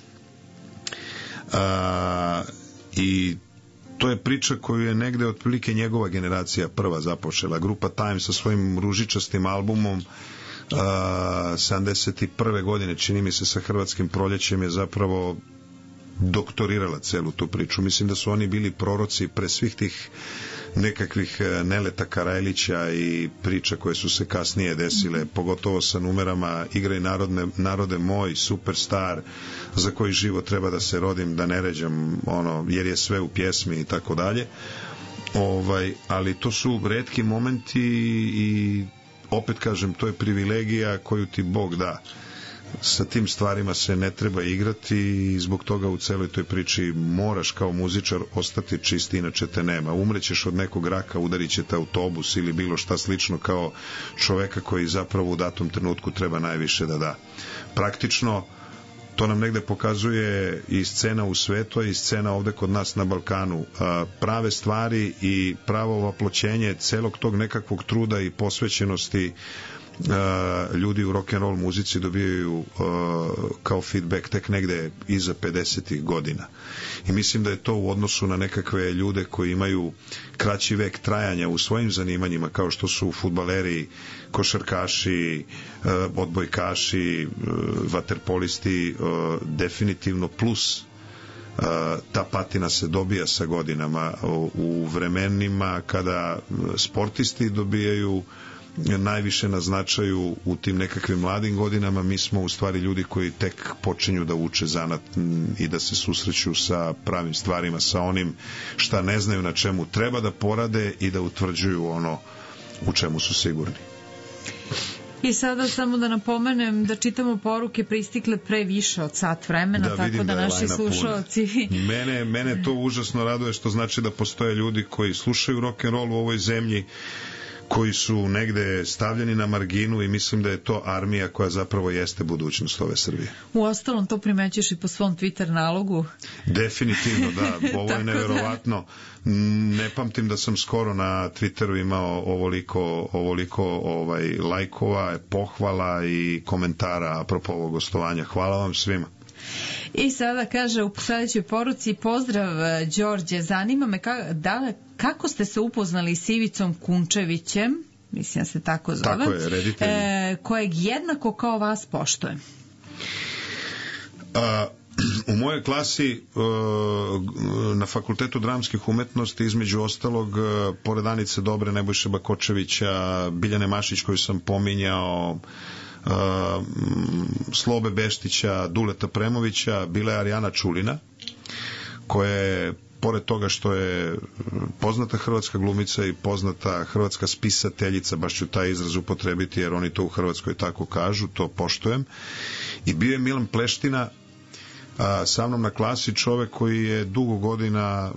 I to je priča koju je negde otprilike njegova generacija prva započela. Grupa Time sa svojim ružičastim albumom 71. godine, čini mi se, sa Hrvatskim proljećem je zapravo doktorirala celu tu priču. Mislim da su oni bili proroci pre svih tih nekakvih Neleta Karajlića i priča koje su se kasnije desile, pogotovo sa numerama Igraj narode moj, Superstar, Za koji život treba da se rodim, da ne ređam, jer je sve u pjesmi i tako dalje. Ali to su retki momenti i opet kažem, to je privilegija koju ti Bog da. Sa tim stvarima se ne treba igrati i zbog toga u celoj toj priči moraš kao muzičar ostati čist, inače te nema. Umrećeš od nekog raka, udarit će te autobus ili bilo šta slično, kao čoveka koji zapravo u datom trenutku treba najviše da da. Praktično to nam negde pokazuje i scena u svetu i scena ovde kod nas na Balkanu. Prave stvari i pravo vaploćenje celog tog nekakvog truda i posvećenosti ljudi u rock'n'roll muzici dobijaju kao feedback tek negde iza 50. godina. I mislim da je to u odnosu na nekakve ljude koji imaju kraći vek trajanja u svojim zanimanjima, kao što su fudbaleri, košarkaši, odbojkaši, vaterpolisti, definitivno plus. Ta patina se dobija sa godinama. U vremenima kada sportisti dobijaju najviše na značaju u tim nekakvim mladim godinama, mi smo u stvari ljudi koji tek počinju da uče zanat i da se susreću sa pravim stvarima, sa onim šta ne znaju, na čemu treba da porade i da utvrđuju ono u čemu su sigurni. I sada samo da napomenem da čitamo poruke pristikle pre više od sat vremena, da, tako da naši slušalci... Mene to užasno raduje, što znači da postoje ljudi koji slušaju rock'n'roll u ovoj zemlji, koji su negde stavljeni na marginu, i mislim da je to armija koja zapravo jeste budućnost ove Srbije. U ostalom to primećuješ i po svom Twitter nalogu. Definitivno, da. Ovo je neverovatno. Ne pamtim da sam skoro na Twitteru imao ovoliko lajkova, pohvala i komentara apropo ovog gostovanja. Hvala vam svima. I sada kaže u sledećoj poruci: pozdrav Đorđe, zanima me kako ste se upoznali s Ivicom Kunčevićem, mislim da se tako zove, tako je, reditelj, kojeg jednako kao vas poštujem. U mojoj klasi na Fakultetu dramskih umetnosti, između ostalog, pored Anice Dobre, Nebojše Bakočevića, Biljane Mašić koju sam pominjao, Slobe Beštića, Duleta Premovića, bila je Arijana Čulina, koja je, pored toga što je poznata hrvatska glumica i poznata hrvatska spisateljica, baš ću taj izraz upotrebiti jer oni to u Hrvatskoj tako kažu, to poštujem, I bio je Milan Pleština sa mnom na klasi, čovek koji je dugo godina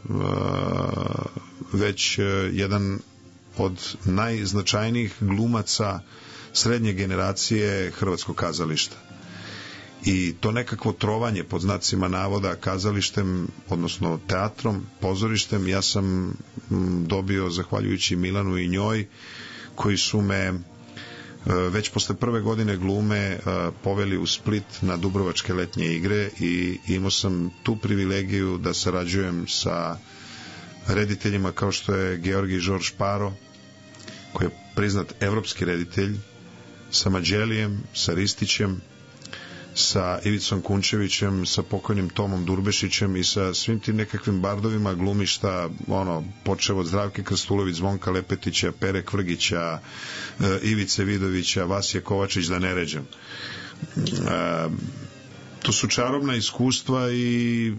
već jedan od najznačajnijih glumaca srednje generacije hrvatskog kazališta. I to nekakvo trovanje pod znacima navoda kazalištem, odnosno teatrom, pozorištem, ja sam dobio zahvaljujući Milanu i njoj, koji su me već posle prve godine glume poveli u Split na Dubrovačke letnje igre i imao sam tu privilegiju da sarađujem sa rediteljima kao što je Georgi Žorž Paro, koji je priznat evropski reditelj, sa Mađelijem, sa Ristićem, sa Ivicom Kunčevićem, sa pokojnim Tomom Durbešićem i sa svim tim nekakvim bardovima glumišta, počev od Zdravke Krstulović, Zvonka Lepetića, Pere Kvrgića, Ivice Vidovića, Vasje Kovačić, da ne ređam. To su čarobna iskustva i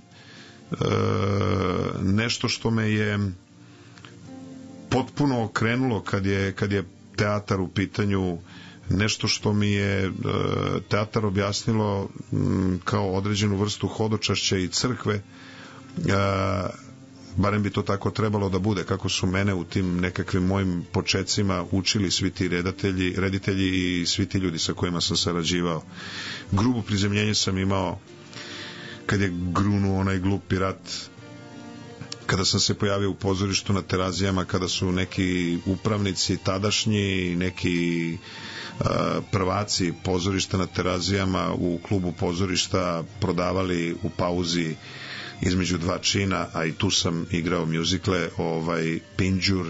nešto što me je potpuno okrenulo kad je teatar u pitanju, nešto što mi je teatar objasnilo kao određenu vrstu hodočašća i crkve, barem bi to tako trebalo da bude, kako su mene u tim nekakvim mojim počecima učili svi ti reditelji i svi ti ljudi sa kojima sam sarađivao. Grubo prizemljenje sam imao kad je grunuo onaj glupi rat, kada sam se pojavio u pozorištu na Terazijama, kada su neki upravnici tadašnji, neki prvaci pozorišta na Terazijama u klubu pozorišta prodavali u pauzi između dva čina, a i tu sam igrao mjuzikle, Pinđur,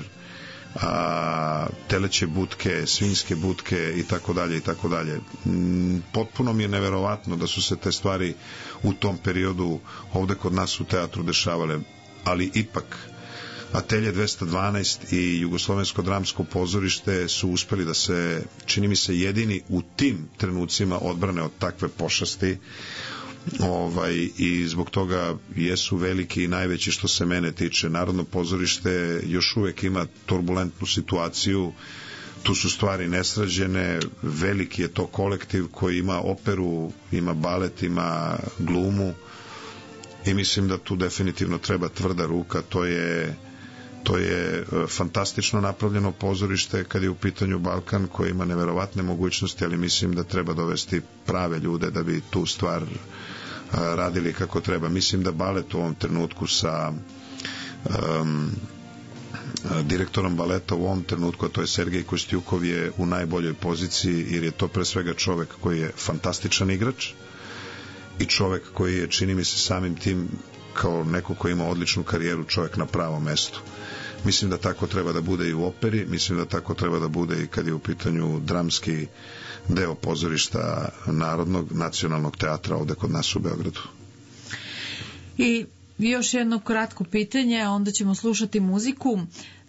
teleće budke, svinjske budke i tako dalje i tako dalje. Potpuno mi je neverovatno da su se te stvari u tom periodu ovde kod nas u teatru dešavale, ali ipak Atelje 212 i Jugoslovensko dramsko pozorište su uspeli da se, čini mi se, jedini u tim trenucima odbrane od takve pošasti, i zbog toga jesu veliki i najveći što se mene tiče. Narodno pozorište još uvek ima turbulentnu situaciju, tu su stvari nesrađene, veliki je to kolektiv koji ima operu, ima balet, ima glumu i mislim da tu definitivno treba tvrda ruka. To je fantastično napravljeno pozorište kad je u pitanju Balkan, koji ima neverovatne mogućnosti, ali mislim da treba dovesti prave ljude da bi tu stvar radili kako treba. Mislim da balet u ovom trenutku sa direktorom baleta u ovom trenutku, a to je Sergej Kostjukov, je u najboljoj poziciji, jer je to pre svega čovek koji je fantastičan igrač i čovek koji je, čini mi se, samim tim kao neko koji ima odličnu karijeru, čovek na pravom mestu. Mislim da tako treba da bude i u operi, mislim da tako treba da bude i kad je u pitanju dramski deo pozorišta Narodnog nacionalnog teatra ovde kod nas u Beogradu. I još jedno kratko pitanje, a onda ćemo slušati muziku.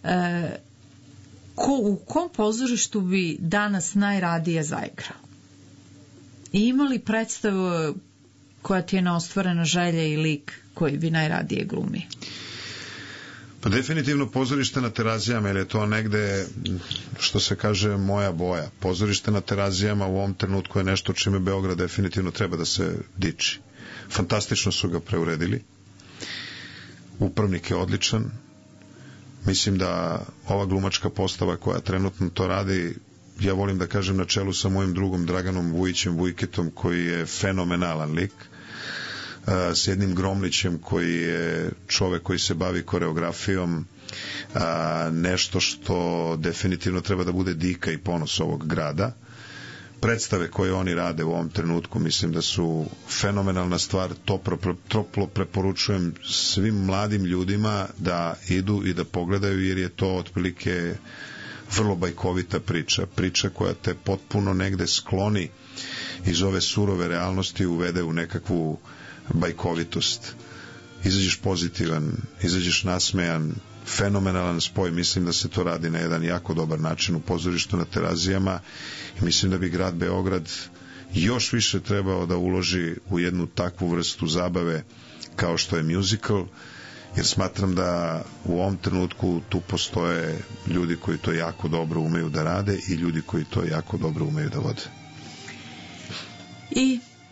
U kom pozorištu bi danas najradije zaigrao? I ima li predstavu koja ti je neostvarena želja i lik koji bi najradije glumio? Pa definitivno pozorište na Terazijama, jer je to negde, što se kaže, moja boja. Pozorište na Terazijama u ovom trenutku je nešto čime Beograd definitivno treba da se diči. Fantastično su ga preuredili. Upravnik je odličan. Mislim da ova glumačka postava koja trenutno to radi, ja volim da kažem na čelu sa mojim drugom Draganom Vujićem Vujketom, koji je fenomenalan lik, s jednim Gromlićem koji je čovek koji se bavi koreografijom, nešto što definitivno treba da bude dika i ponos ovog grada. Predstave koje oni rade u ovom trenutku mislim da su fenomenalna stvar. Toplo preporučujem svim mladim ljudima da idu i da pogledaju, jer je to otprilike vrlo bajkovita priča koja te potpuno negde skloni iz ove surove realnosti, uvede u nekakvu bajkovitost. Izađeš pozitivan, izađeš nasmejan, fenomenalan spoj. Mislim da se to radi na jedan jako dobar način u pozorištu na Terazijama i mislim da bi grad Beograd još više trebao da uloži u jednu takvu vrstu zabave kao što je musical, jer smatram da u ovom trenutku tu postoje ljudi koji to jako dobro umeju da rade i ljudi koji to jako dobro umeju da vode. I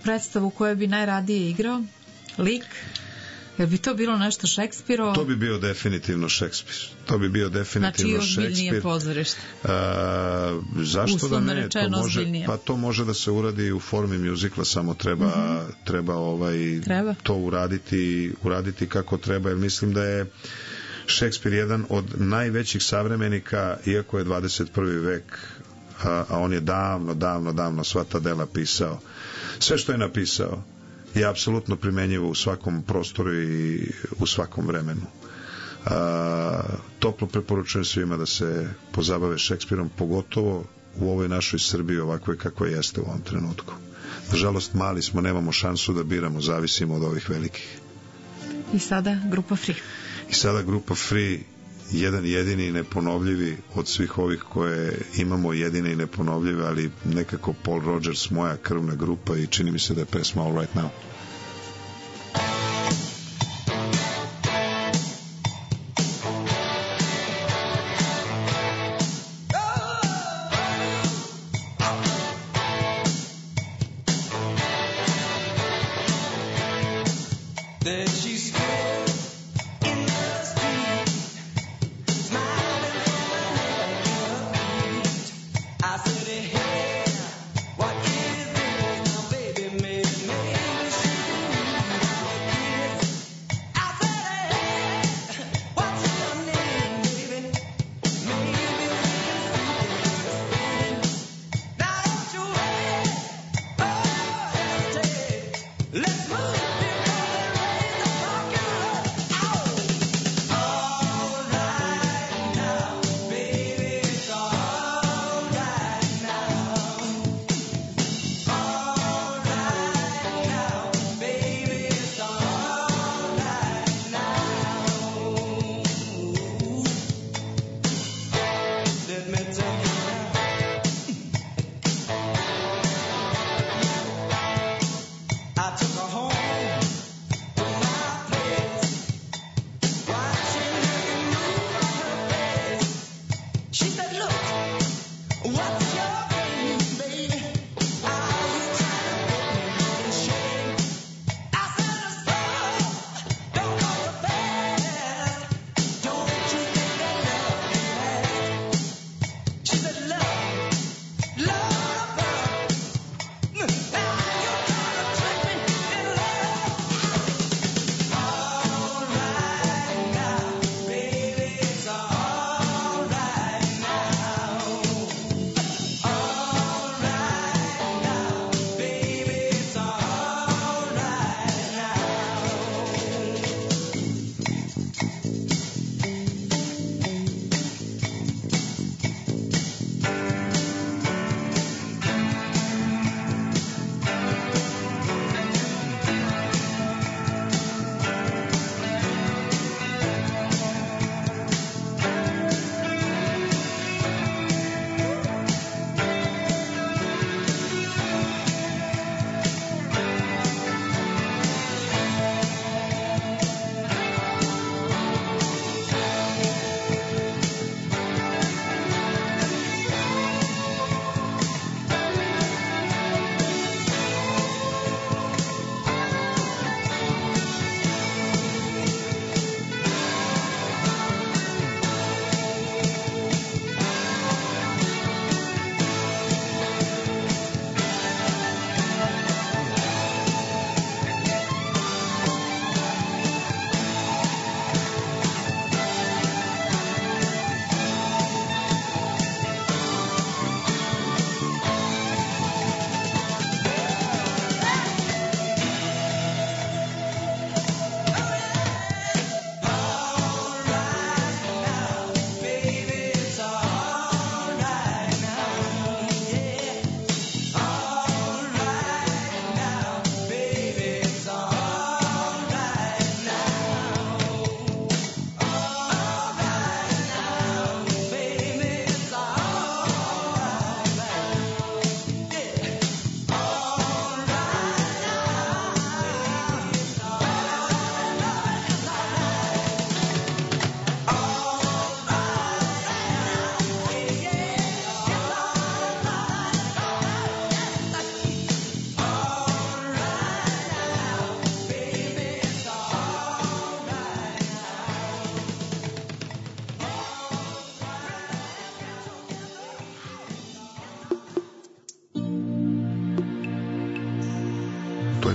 predstavu koju bi najradije igrao? Lik? Jel bi to bilo nešto Šekspirovo? To bi bio definitivno Šekspir. Znači i ozbiljnije pozorište. Zašto uslovno da ne? Rečeno, To može da se uradi u formi mjuzikla, samo treba to uraditi kako treba, jer mislim da je Šekspir jedan od najvećih savremenika, iako je 21. vek, a on je davno sva ta dela pisao. Sve što je napisao je apsolutno primenjivo u svakom prostoru i u svakom vremenu. Toplo preporučujem svima da se pozabave Šekspirom, pogotovo u ovoj našoj Srbiji ovakvoj kakva jeste u ovom trenutku. Nažalost, mali smo, nemamo šansu da biramo, zavisimo od ovih velikih. I sada grupa Free, jedan jedini i neponovljivi od svih ovih koje imamo, jedine i neponovljive, ali nekako Paul Rogers, moja krvna grupa, i čini mi se da je pesma All Right Now. What is this now, baby? Maybe she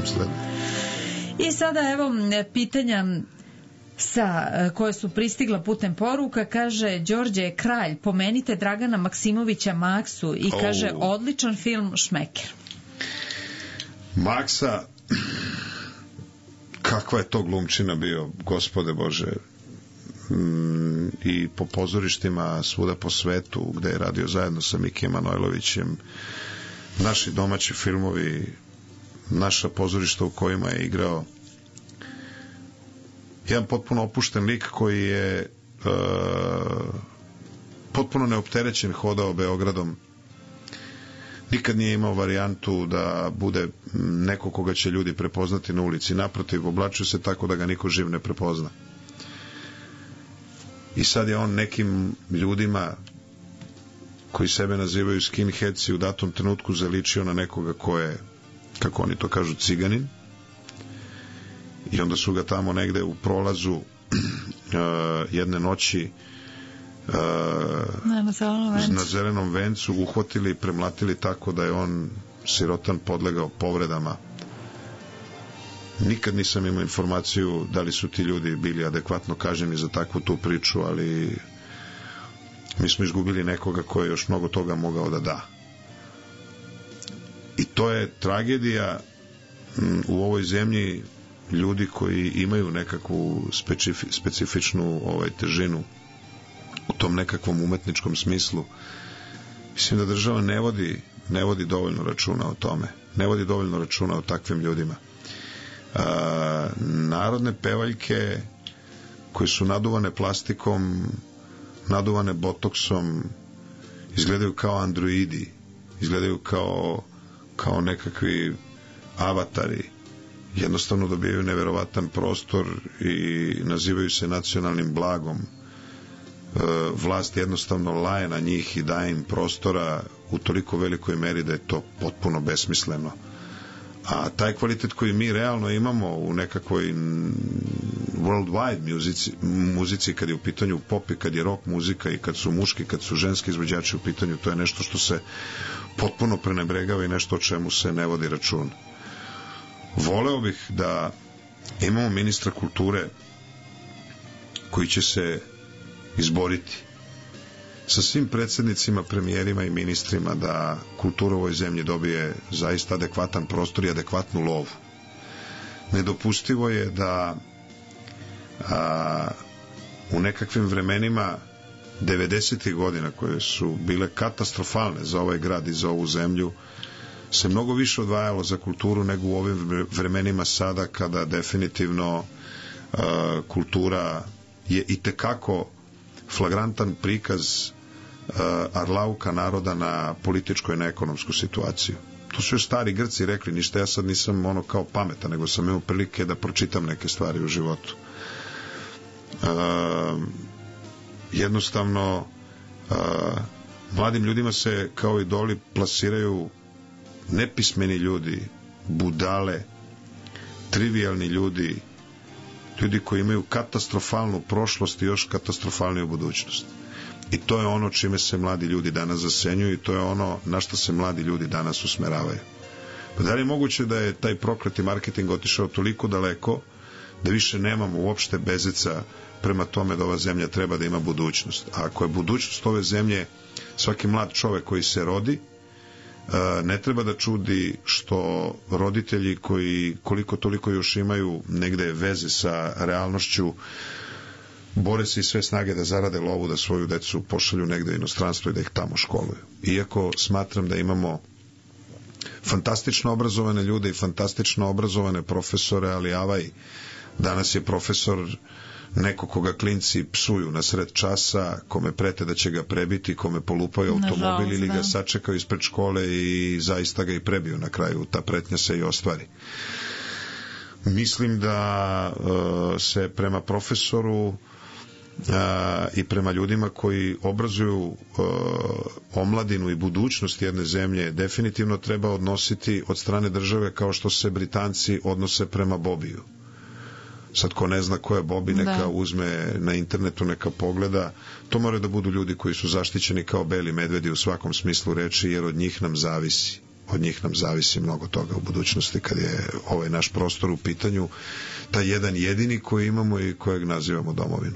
besmisleno. I sada evo pitanja koje su pristigla putem poruka. Kaže, Đorđe je kralj, pomenite Dragana Maksimovića Maksu i kaže, odličan film Šmeker. Maksa, kakva je to glumčina bio, gospode Bože, i po pozorištima svuda po svetu gde je radio zajedno sa Mikijem Manojlovićem, naši domaći filmovi, naša pozorišta u kojima je igrao, jedan potpuno opušten lik koji je potpuno neopterećen hodao Beogradom, nikad nije imao varijantu da bude neko koga će ljudi prepoznati na ulici, naprotiv, oblačio se tako da ga niko živ ne prepozna. I sad je on nekim ljudima koji sebe nazivaju skinheadsi u datom trenutku zaličio na nekoga ko je, kako oni to kažu, ciganin, i onda su ga tamo negde u prolazu jedne noći na zelenom vencu uhvatili i premlatili tako da je on sirotan podlegao povredama. Nikad nisam imao informaciju da li su ti ljudi bili adekvatno kažnjeni za takvu tu priču, ali mi smo izgubili nekoga ko je još mnogo toga mogao da da. I to je tragedija u ovoj zemlji, ljudi koji imaju nekakvu specifičnu težinu u tom nekakvom umetničkom smislu. Mislim da država ne vodi dovoljno računa o tome, ne vodi dovoljno računa o takvim ljudima. Narodne pevaljke koje su naduvane plastikom, naduvane botoksom, izgledaju kao androidi, izgledaju kao nekakvi avatari, jednostavno dobijaju neverovatan prostor i nazivaju se nacionalnim blagom. Vlast jednostavno laje na njih i daje im prostora u toliko velikoj meri da je to potpuno besmisleno. A taj kvalitet koji mi realno imamo u nekakvoj worldwide muzici, kad je u pitanju pop i kad je rock muzika i kad su muški, kad su ženski izvođači u pitanju, to je nešto što se potpuno prenebregava i nešto o čemu se ne vodi račun. Voleo bih da imamo ministra kulture koji će se izboriti sa svim predsjednicima, premijerima i ministrima da kultura u ovoj zemlji dobije zaista adekvatan prostor i adekvatnu lovu. Nedopustivo je da u nekakvim vremenima 90. godina, koje su bile katastrofalne za ovaj grad i za ovu zemlju, se mnogo više odvajalo za kulturu nego u ovim vremenima sada, kada definitivno kultura je itekako flagrantan prikaz arlauka naroda na političku i na ekonomsku situaciju. To su još stari Grci rekli, ništa ja sad nisam kao pametan, nego sam imao prilike da pročitam neke stvari u životu. Jednostavno mladim ljudima se kao idoli plasiraju nepismeni ljudi, budale, trivialni ljudi, ljudi koji imaju katastrofalnu prošlost i još katastrofalniju budućnost. I to je ono čime se mladi ljudi danas zasenjuju i to je ono na što se mladi ljudi danas usmeravaju. Pa da li je moguće da je taj prokleti marketing otišao toliko daleko da više nemamo uopšte bezica prema tome da ova zemlja treba da ima budućnost? A ako je budućnost ove zemlje svaki mlad čovek koji se rodi, ne treba da čudi što roditelji koji koliko toliko još imaju negde veze sa realnošću bore se i sve snage da zarade lovu, da svoju decu pošalju negde u inostranstvo i da ih tamo školuju. Iako smatram da imamo fantastično obrazovane ljude i fantastično obrazovane profesore, ali danas je profesor neko koga klinci psuju na sred časa, kome prete da će ga prebiti, kome polupaju automobil ili ga sačekaju ispred škole i zaista ga i prebiju na kraju. Ta pretnja se i ostvari. Mislim da se prema profesoru i prema ljudima koji obrazuju omladinu i budućnost jedne zemlje definitivno treba odnositi od strane države kao što se Britanci odnose prema Bobiju. Sad ko ne zna ko je Bobby, neka uzme na internetu, neka pogleda. To moraju da budu ljudi koji su zaštićeni kao beli medvedi u svakom smislu reči, jer od njih nam zavisi. od njih nam zavisi mnogo toga u budućnosti kad je ovaj naš prostor u pitanju, taj jedan jedini koji imamo i kojeg nazivamo domovinu.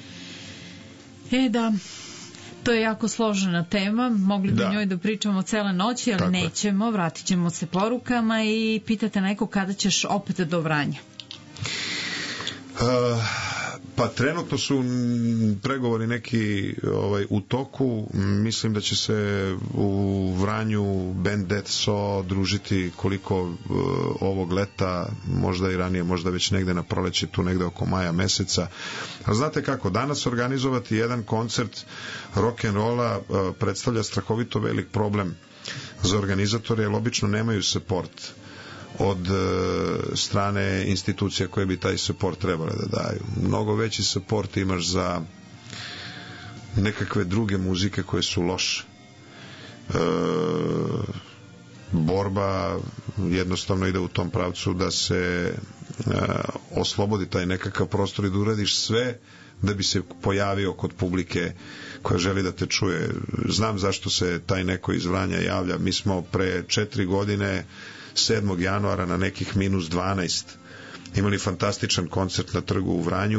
Da, to je jako složena tema, mogli bi njoj da pričamo cele noći, ali nećemo, vratit ćemo se porukama i pitate neko kada ćeš opet do Vranja. Pa trenutno su pregovori neki u toku. Mislim da će se u Vranju band Death Saw družiti koliko ovog leta, možda i ranije, možda već negde na proleće, tu negde oko maja meseca. A znate kako, danas organizovati jedan koncert rock'n'rolla predstavlja strahovito velik problem za organizatore, jer obično nemaju support od strane institucija koje bi taj support trebale da daju. Mnogo veći support imaš za nekakve druge muzike koje su loše. Borba jednostavno ide u tom pravcu da se oslobodi taj nekakav prostor i da uradiš sve da bi se pojavio kod publike koja želi da te čuje. Znam zašto se taj neko iz Vranja javlja. Mi smo pre 4 godine 7. januara na nekih -12 imali fantastičan koncert na trgu u Vranju.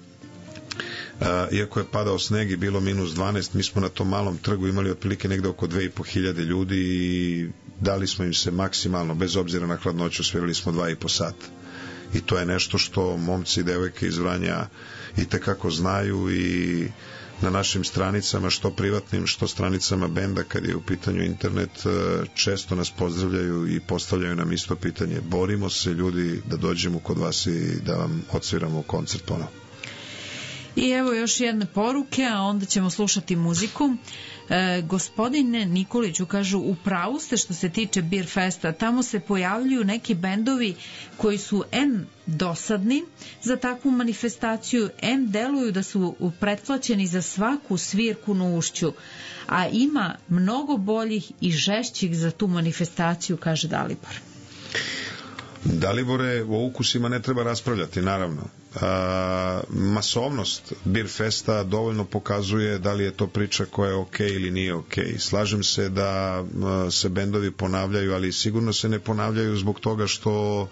Iako je padao sneg i bilo -12, mi smo na tom malom trgu imali otprilike negde oko 2500 ljudi i dali smo im se maksimalno, bez obzira na hladnoću, svirali smo 2,5 sata. I to je nešto što momci i devojke iz Vranja i tekako znaju i na našim stranicama, što privatnim, što stranicama benda, kad je u pitanju internet, često nas pozdravljaju i postavljaju nam isto pitanje. Borimo se, ljudi, da dođemo kod vas i da vam odsviramo koncert ponovo. I evo još jedne poruke, a onda ćemo slušati muziku. Gospodine Nikoliću, kažu, u pravu ste što se tiče Beer Festa, tamo se pojavljuju neki bendovi koji su dosadni za takvu manifestaciju, deluju da su pretplaćeni za svaku svirku na ušću, a ima mnogo boljih i žešćih za tu manifestaciju, kaže Dalibor. Dalibore, o ukusima ne treba raspravljati, naravno. Masovnost Beer Festa dovoljno pokazuje da li je to priča koja je okej ili nije okej. Slažem se da se bendovi ponavljaju, ali sigurno se ne ponavljaju zbog toga što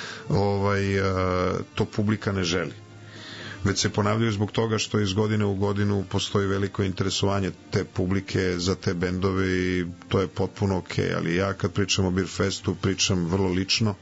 to publika ne želi. Već se ponavljaju zbog toga što iz godine u godinu postoji veliko interesovanje te publike za te bendove i to je potpuno okej. Ali ja kad pričam o Beer Festu pričam vrlo lično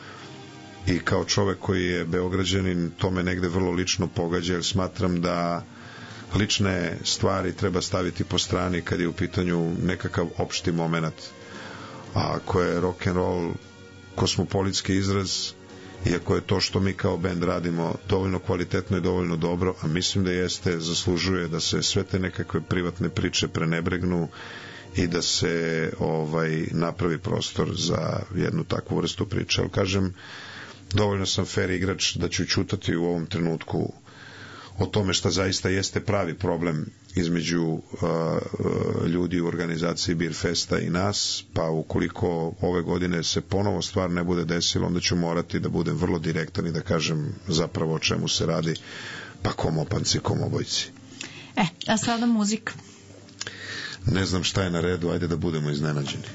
i kao čovek koji je Beograđanin to me negde vrlo lično pogađa, jer smatram da lične stvari treba staviti po strani kad je u pitanju nekakav opšti moment. A ako je rock'n'roll kosmopolitski izraz, iako je to što mi kao bend radimo dovoljno kvalitetno i dovoljno dobro, a mislim da jeste, zaslužuje da se sve te nekakve privatne priče prenebregnu i da se napravi prostor za jednu takvu vrstu priče. Ali kažem, dovoljno sam fair igrač da ću ćutati u ovom trenutku o tome šta zaista jeste pravi problem između ljudi u organizaciji Beer Festa i nas, pa ukoliko ove godine se ponovo stvar ne bude desilo, onda ću morati da budem vrlo direktan i da kažem zapravo o čemu se radi, pa kom opanci, kom obojci. A sada muzika. Ne znam šta je na redu, ajde da budemo iznenađeni.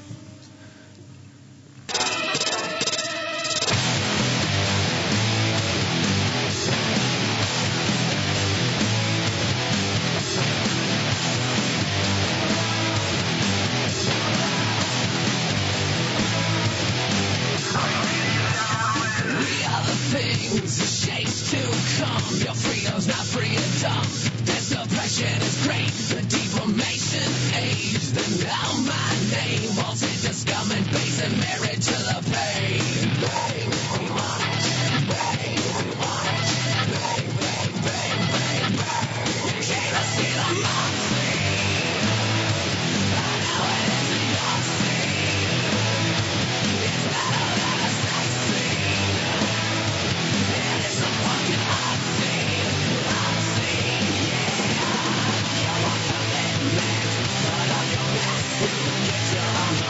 Get your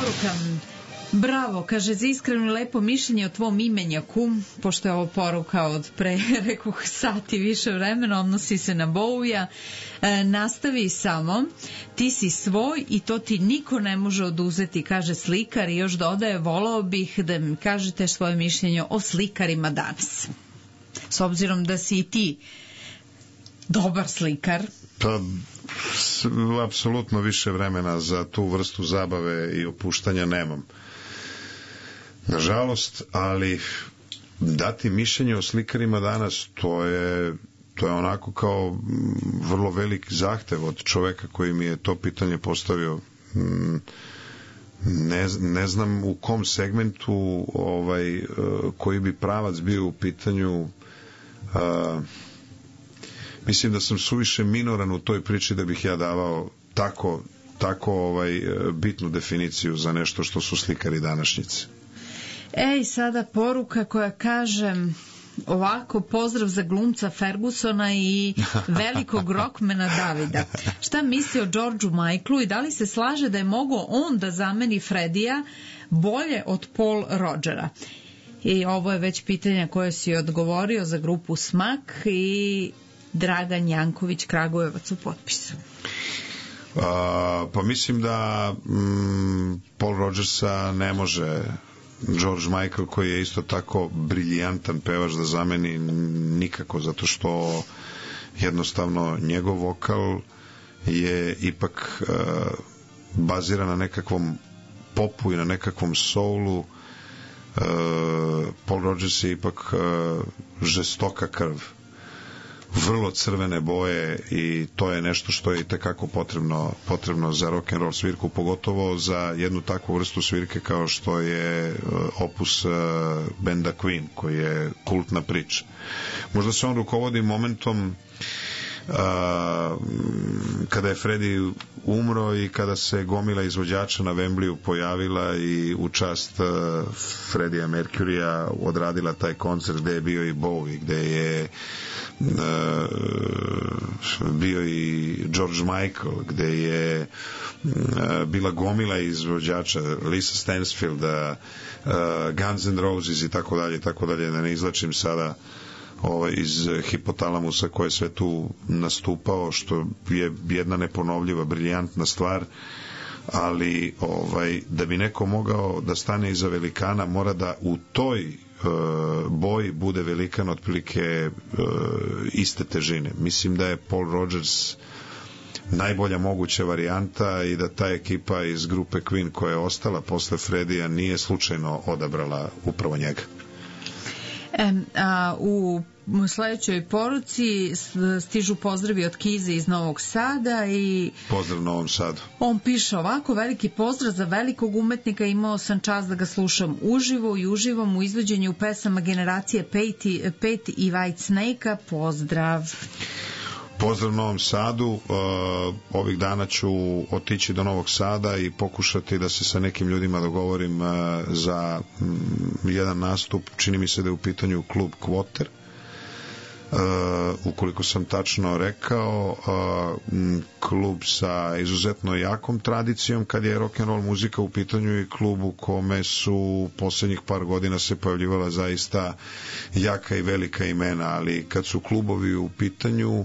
poruka. Bravo, kaže, za iskreno i lepo mišljenje o tvom imenjaku, pošto je ovo poruka od pre, rekoh, sati više vremena, odnosi se na Bowija. Nastavi samo, ti si svoj i to ti niko ne može oduzeti, kaže slikar, i još dodaje, volao bih da mi kažete svoje mišljenje o slikarima danas. S obzirom da si i ti dobar slikar. Pa, apsolutno više vremena za tu vrstu zabave i opuštanja nemam. Nažalost, ali dati mišljenje o slikarima danas, to je onako kao vrlo velik zahtev od čoveka koji mi je to pitanje postavio. Ne znam u kom segmentu koji bi pravac bio u pitanju. Mislim da sam suviše minoran u toj priči da bih ja davao tako bitnu definiciju za nešto što su slikari današnjice. Ej, sada poruka koja kaže ovako, pozdrav za glumca Fergusona i velikog rockmana Davida. Šta misli o Georgeu Michaelu i da li se slaže da je mogao on da zameni Freddija bolje od Paul Rogera? I ovo je već pitanje koje si odgovorio za grupu Smak i Dragan Janković, Kragujevac u potpisu. Pa mislim da Paul Rogersa ne može George Michael, koji je isto tako briljantan pevač, da zameni nikako, zato što jednostavno njegov vokal je ipak baziran na nekakvom popu i na nekakvom soulu. Paul Rogers je ipak žestoka krv, vrlo crvene boje, i to je nešto što je itekako potrebno za rock and roll svirku, pogotovo za jednu takvu vrstu svirke kao što je opus benda Queen, koji je kultna priča. Možda se on rukovodi momentom kada je Freddie umro i kada se gomila izvođača na Wembleyu pojavila i u čast Freddija Mercurya odradila taj koncert gde je bio i Bowie, gde je bio i George Michael, gde je bila gomila izvođača, Lisa Stansfield, Guns N' Roses i tako dalje, da ne izlačim sada iz hipotalamusa ko je sve tu nastupao, što je jedna neponovljiva, briljantna stvar, ali da bi neko mogao da stane iza velikana, mora da u toj boji bude velikan otprilike iste težine. Mislim da je Paul Rogers najbolja moguća varijanta i da ta ekipa iz grupe Queen koja je ostala posle Freddija nije slučajno odabrala upravo njega. U sledećoj poruci stižu pozdravi od Kize iz Novog Sada i pozdrav Novom Sadu. On piše ovako: veliki pozdrav za velikog umetnika, imao sam čast da ga slušam uživo i uživam u izvođenju pesama generacije Pate i White Snake-a. Pozdrav. Pozdrav Novom Sadu. Ovih dana ću otići do Novog Sada i pokušati da se sa nekim ljudima dogovorim za jedan nastup. Čini mi se da je u pitanju klub Kvoter, ukoliko sam tačno rekao, klub sa izuzetno jakom tradicijom kad je rock and roll muzika u pitanju i klub u kome su poslednjih par godina se pojavljivala zaista jaka i velika imena, ali kad su klubovi u pitanju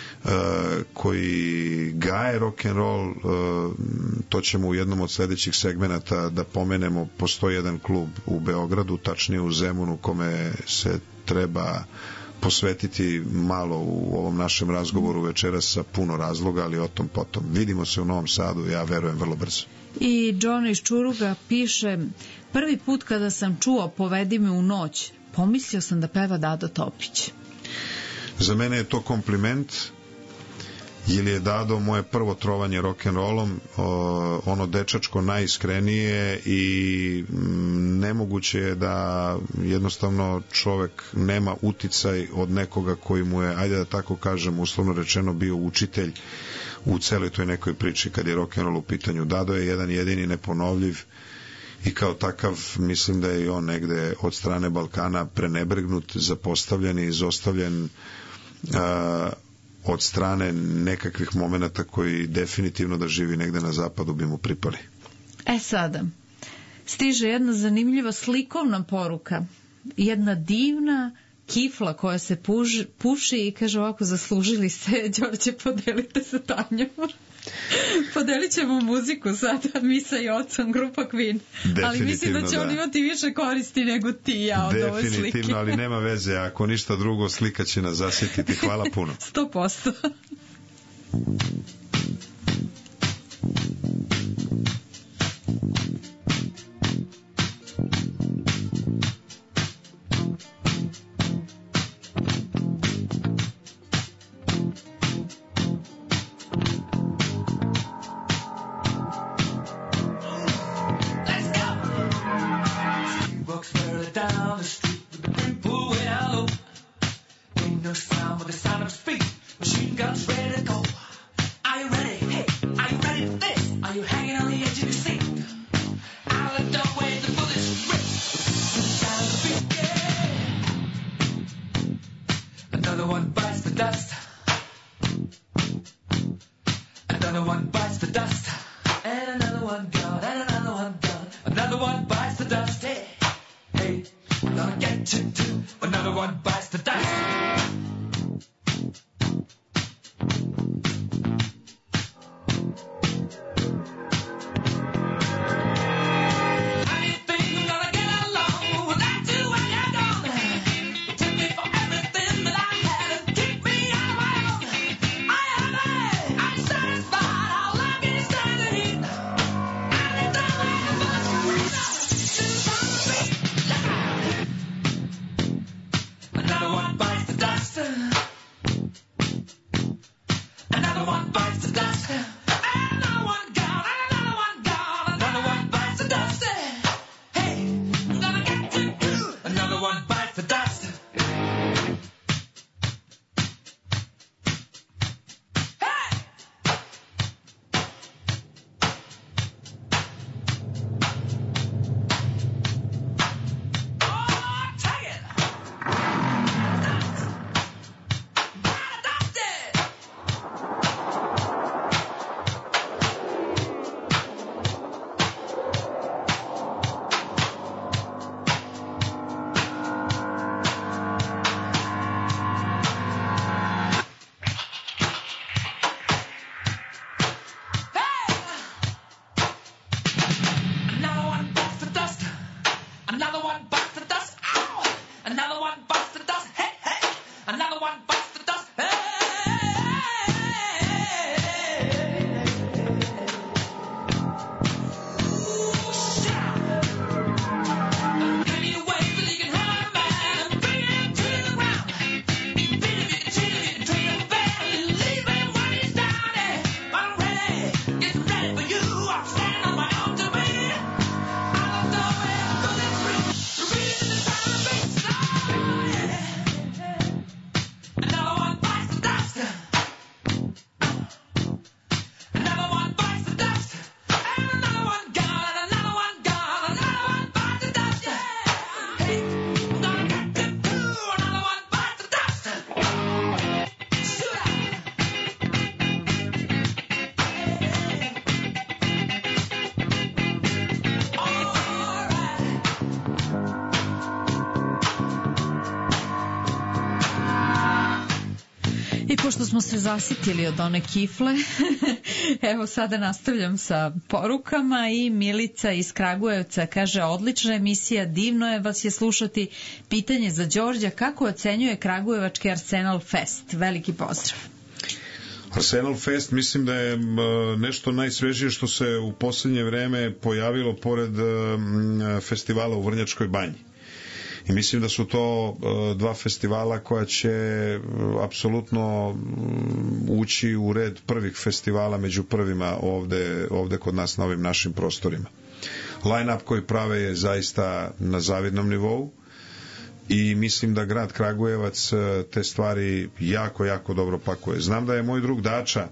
koji gaje rock and roll, to ćemo u jednom od sledećih segmenata da pomenemo. Postoji jedan klub u Beogradu, tačnije u Zemunu, kome se treba posvetiti malo u ovom našem razgovoru večeras sa puno razloga, ali o tom potom. Vidimo se u Novom Sadu, ja verujem vrlo brzo. I John iz Čuruga piše: prvi put kada sam čuo Povedi me u noć, pomislio sam da peva Dado Topić. Za mene je to kompliment, jer je Dado moje prvo trovanje rock'n'rollom, ono dečačko najiskrenije, i nemoguće je da jednostavno čovek nema uticaj od nekoga koji mu je, ajde da tako kažem, uslovno rečeno, bio učitelj u celoj toj nekoj priči kad je rock'n'roll u pitanju. Dado je jedan jedini neponovljiv i kao takav mislim da je i on negde od strane Balkana prenebregnut, zapostavljen i izostavljen od strane nekakvih momenata koji definitivno da živi negde na zapadu bi mu pripali. Sada, Stiže jedna zanimljiva slikovna poruka. Jedna divna kifla koja se puši i kaže ovako, zaslužili ste, Đorđe, podelite sa Tanjom. Podelit ćemo muziku sada, mi sa Jocom, grupa Queen. Ali mislim da će on imati više koristi nego ti i ja od ove slike. Definitivno, ali nema veze, ako ništa drugo, slika će nas zasjetiti. Hvala puno. 100%. Pošto smo se zasitili od one kifle, evo sada nastavljam sa porukama i Milica iz Kragujevca kaže, odlična emisija, divno je vas je slušati. Pitanje za Đorđa, kako ocenjuje Kragujevački Arsenal Fest? Veliki pozdrav. Arsenal Fest mislim da je nešto najsvežije što se u posljednje vreme pojavilo pored festivala u Vrnjačkoj banji. I mislim da su to dva festivala koja će apsolutno ući u red prvih festivala među prvima ovde kod nas na ovim našim prostorima. Line-up koji prave je zaista na zavidnom nivou i mislim da grad Kragujevac te stvari jako, jako dobro pakuje. Znam da je moj drug Dača,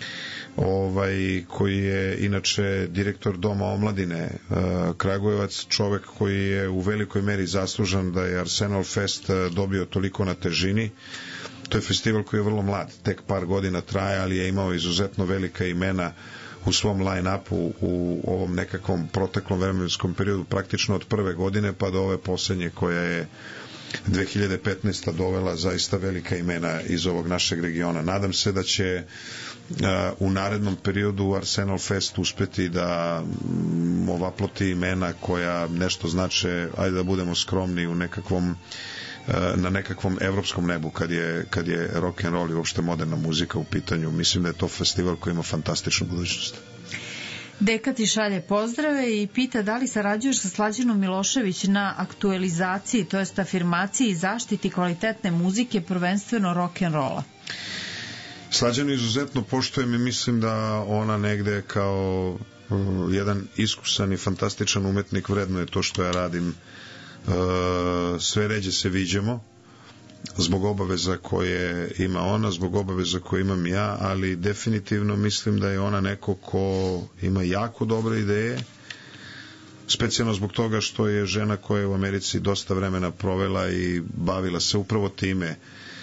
koji je inače direktor Doma omladine Kragujevac, čovek koji je u velikoj meri zaslužan da je Arsenal Fest dobio toliko na težini. To je festival koji je vrlo mlad, tek par godina traje, ali je imao izuzetno velika imena u svom line-upu u ovom nekakvom proteklom vremenskom periodu, praktično od prve godine pa do ove poslednje koja je 2015. dovela zaista velika imena iz ovog našeg regiona. Nadam se da će u narednom periodu Arsenal Fest uspeti da ovaploti imena koja nešto znače, ajde da budemo skromni, u nekakvom na nekakvom evropskom nebu kad je rock and roll i uopšte moderna muzika u pitanju. Mislim da je to festival koji ima fantastičnu budućnost. Deka ti šalje pozdrave i pita da li sarađuješ sa Slađanom Milošević na aktualizaciji, to jest afirmaciji i zaštiti kvalitetne muzike, prvenstveno rock and rolla. Slađanu izuzetno poštujem i mislim da ona negde kao jedan iskusan i fantastičan umetnik vrednuje to što ja radim. Sve ređe se viđemo zbog obaveza koje ima ona, zbog obaveza koje imam ja, ali definitivno mislim da je ona neko ko ima jako dobre ideje, specijalno zbog toga što je žena koja je u Americi dosta vremena provela i bavila se upravo time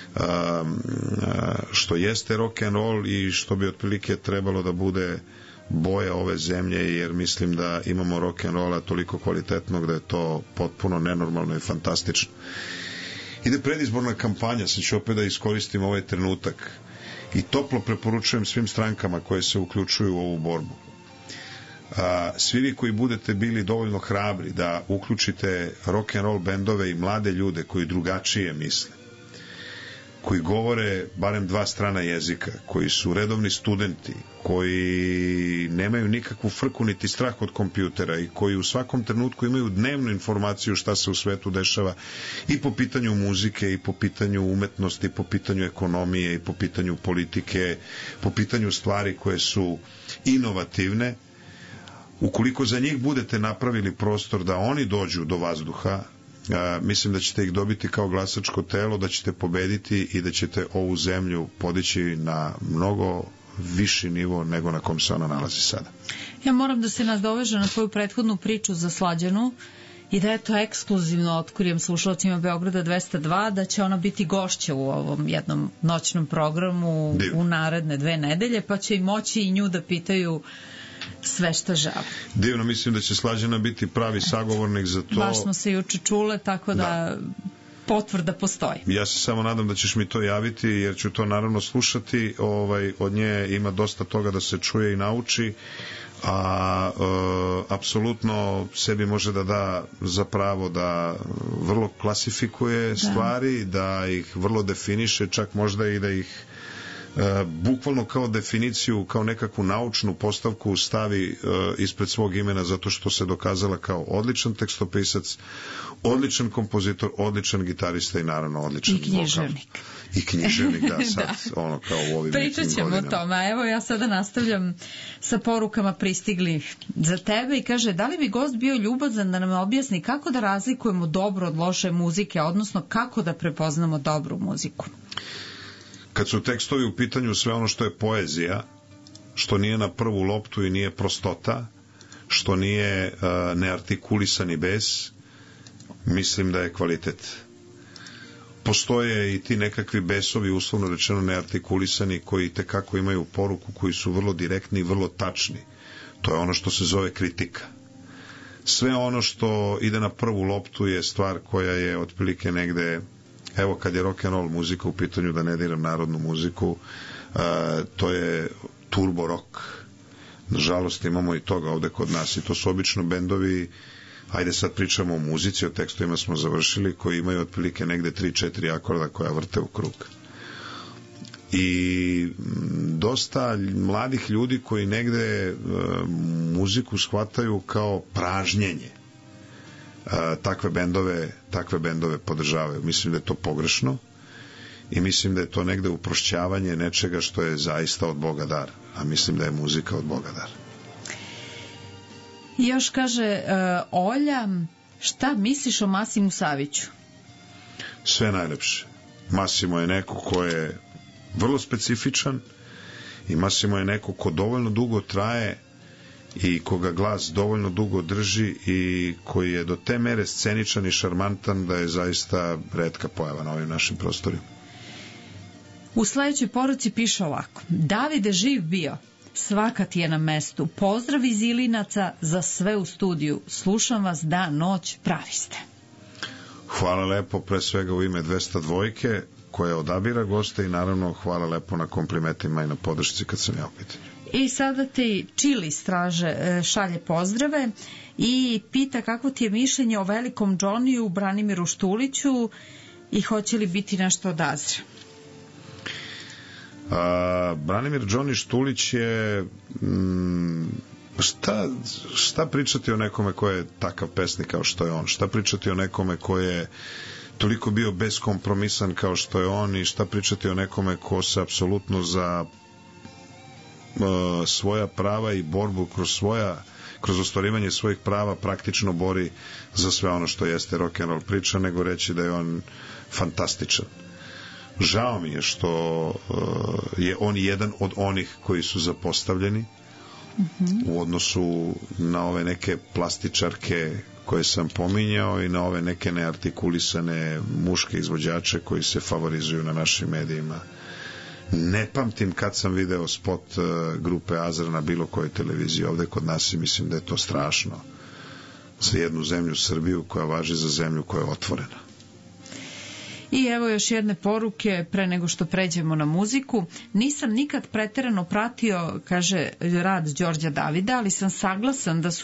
što jeste rock and roll i što bi otprilike trebalo da bude boja ove zemlje, jer mislim da imamo rock and rolla toliko kvalitetnog da je to potpuno nenormalno i fantastično. Ide predizborna kampanja, sad ću opet da iskoristim ovaj trenutak i toplo preporučujem svim strankama koje se uključuju u ovu borbu. Svi vi koji budete bili dovoljno hrabri da uključite rock and roll bendove i mlade ljude koji drugačije misle, koji govore barem 2 strana jezika, koji su redovni studenti, koji nemaju nikakvu frku niti strah od kompjutera i koji u svakom trenutku imaju dnevnu informaciju šta se u svetu dešava i po pitanju muzike i po pitanju umetnosti, po pitanju ekonomije i po pitanju politike, po pitanju stvari koje su inovativne. Ukoliko za njih budete napravili prostor da oni dođu do vazduha, mislim da ćete ih dobiti kao glasačko telo, da ćete pobediti i da ćete ovu zemlju podići na mnogo viši nivo nego na kom se ona nalazi sada. Ja moram da se nadovežem na tvoju prethodnu priču za Slađanu i da je to ekskluzivno otkrijem slušalcima Beograda 202 da će ona biti gošća u ovom jednom noćnom programu u naredne 2 nedelje, pa će i moći i nju da pitaju sve što žele. Divno, mislim da će Slađana biti pravi sagovornik za to. Baš smo se juče čule, tako da potvrda postoji. Ja se samo nadam da ćeš mi to javiti, jer ću to naravno slušati. Od nje ima dosta toga da se čuje i nauči, a apsolutno sebi može da za pravo da vrlo klasifikuje stvari, da ih vrlo definiše, čak možda i da ih bukvalno kao definiciju, kao nekakvu naučnu postavku stavi ispred svog imena, zato što se dokazala kao odličan tekstopisac, odličan kompozitor, odličan gitarista i naravno odličan književnik. I književnik, da, sad ono kao u ovim pričat ćemo o tome. A evo ja sada nastavljam sa porukama pristiglih za tebe i kaže, da li bi gost bio ljubazan da nam objasni kako da razlikujemo dobro od loše muzike, odnosno kako da prepoznamo dobru muziku? Kad su tekstovi u pitanju sve ono što je poezija, što nije na prvu loptu i nije prostota, što nije neartikulisani bes, mislim da je kvalitet. Postoje i ti nekakvi besovi, uslovno rečeno neartikulisani, koji tekako imaju poruku, koji su vrlo direktni i vrlo tačni. To je ono što se zove kritika. Sve ono što ide na prvu loptu je stvar koja je otprilike negde, evo kad je rock and roll muzika u pitanju, da ne diram narodnu muziku, to je turbo rock. Nažalost imamo i toga ovde kod nas i to su obično bendovi, ajde sad pričamo o muzici, o tekstovima smo završili, koji imaju otprilike negde 3-4 akorda koja vrte u krug. I dosta mladih ljudi koji negde muziku shvataju kao pražnjenje, takve bendove podržavaju. Mislim da je to pogrešno i mislim da je to negde uprošćavanje nečega što je zaista od Boga dar, a mislim da je muzika od Boga dar. I još kaže Olja, šta misliš o Masimu Saviću? Sve najlepše. Masimo je neko ko je vrlo specifičan i Masimo je neko ko dovoljno dugo traje i koga glas dovoljno dugo drži i koji je do te mere sceničan i šarmantan da je zaista retka pojava na ovim našim prostorima. U sledećoj poruci piše ovako: Davide živ bio, svaka ti je na mestu. Pozdrav iz Ilinaca za sve u studiju. Slušam vas dan, noć, pravi ste. Hvala lepo, pre svega u ime 202 koja odabira goste i naravno hvala lepo na komplimentima i na podršci kad sam ja u pitanju. I sada ti Čili šalje pozdrave i pita kako ti je mišljenje o velikom Johnnyju Branimiru Štuliću i hoće li biti nešto od Azra. Branimir Johnny Štulić je šta pričati o nekome ko je takav pesnik kao što je on, šta pričati o nekome ko je toliko bio beskompromisan kao što je on i šta pričati o nekome ko se apsolutno za svoja prava i borbu kroz ostvarivanje svojih prava praktično bori za sve ono što jeste rock'n'roll priča, nego reći da je on fantastičan. Žao mi je što je on jedan od onih koji su zapostavljeni u odnosu na ove neke plastičarke koje sam pominjao i na ove neke neartikulisane muške izvođače koji se favorizuju na našim medijima. Ne pamtim kad sam video spot grupe Azra na bilo kojoj televiziji ovde kod nas i mislim da je to strašno za jednu zemlju Srbiju koja važi za zemlju koja je otvorena. I evo još jedne poruke pre nego što pređemo na muziku. Nisam nikad preterano pratio, kaže, rad Đorđa Davida, ali sam saglasan da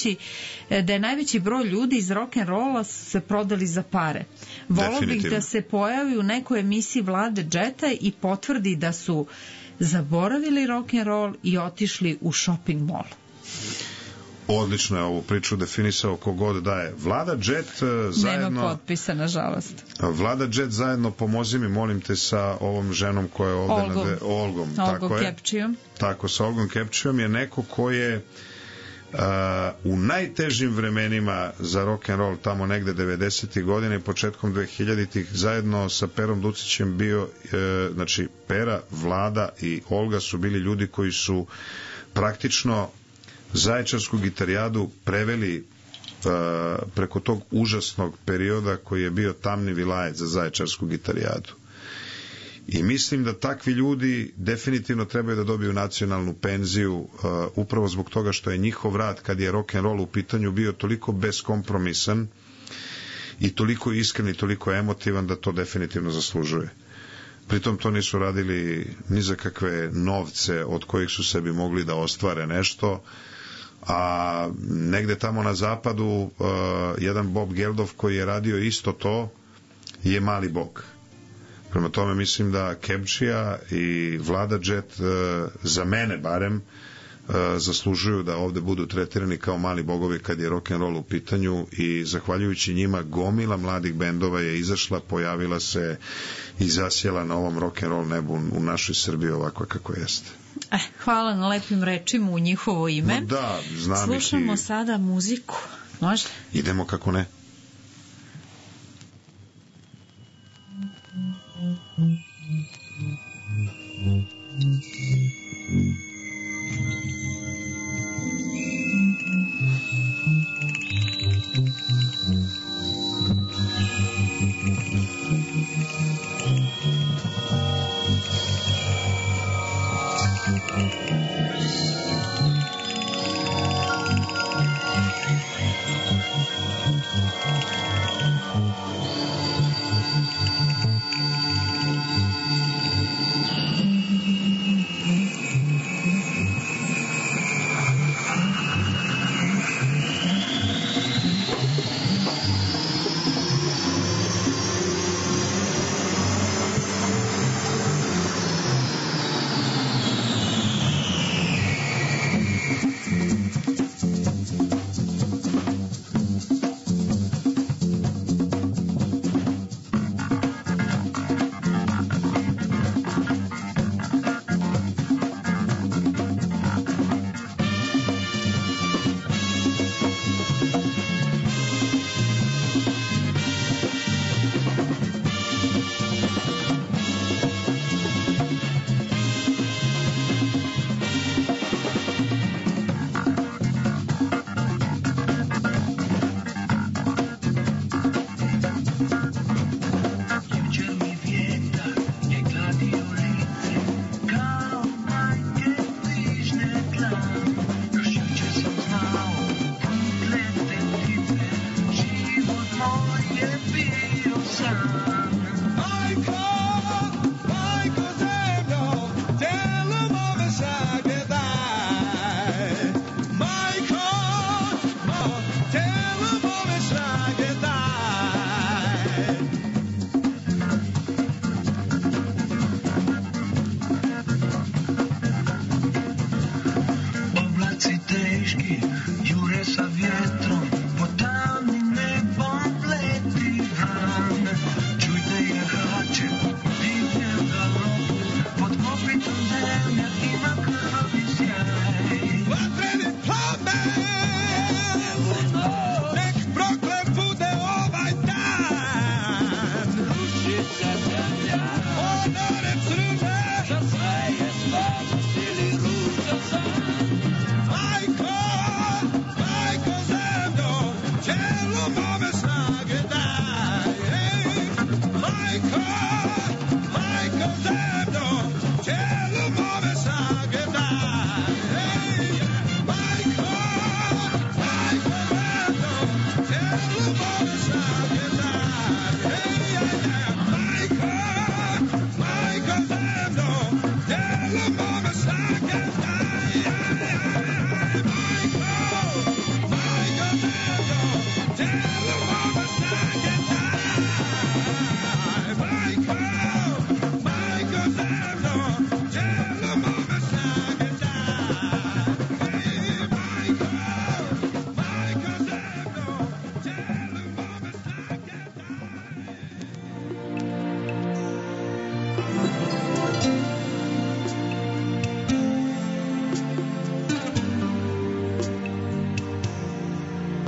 je najveći broj ljudi iz rock'n'rolla se prodali za pare. Volao bih da se pojavi u nekoj emisiji Vlade Džeta i potvrdi da su zaboravili rock'n'roll i otišli u shopping mall. Odlično je ovu priču definisao kogod daje. Vlada Jet zajedno... Nema potpisa, nažalost. Vlada Jet zajedno, pomozi mi, molim te, sa ovom ženom koja je ovde... Olgom. Olgom Kepčijom. Tako, sa Olgom Kepčijom je neko ko je u najtežim vremenima za rock'n'roll tamo negde 90. godine i početkom 2000-ih zajedno sa Perom Ducićem bio, znači Pera, Vlada i Olga su bili ljudi koji su praktično Zaječarsku gitarijadu preveli preko tog užasnog perioda koji je bio tamni vilajet za Zaječarsku gitarijadu. I mislim da takvi ljudi definitivno trebaju da dobiju nacionalnu penziju upravo zbog toga što je njihov rad kad je rock'n'roll u pitanju bio toliko beskompromisan i toliko iskren i toliko emotivan da to definitivno zaslužuje. Pritom to nisu radili ni za kakve novce od kojih su sebi mogli da ostvare nešto, a negde tamo na zapadu jedan Bob Geldof koji je radio isto to je mali bog. Prema tome mislim da Kepčija i Vlada Jet za mene barem zaslužuju da ovde budu tretirani kao mali bogovi kad je rock'n'roll u pitanju i zahvaljujući njima gomila mladih bendova je izašla, pojavila se i zasjela na ovom rock'n'roll nebu u našoj Srbiji ovako kako jeste. Hvala na lepim rečima u njihovo ime. Da, znam. Slušamo sada muziku. Može? Idemo, kako ne.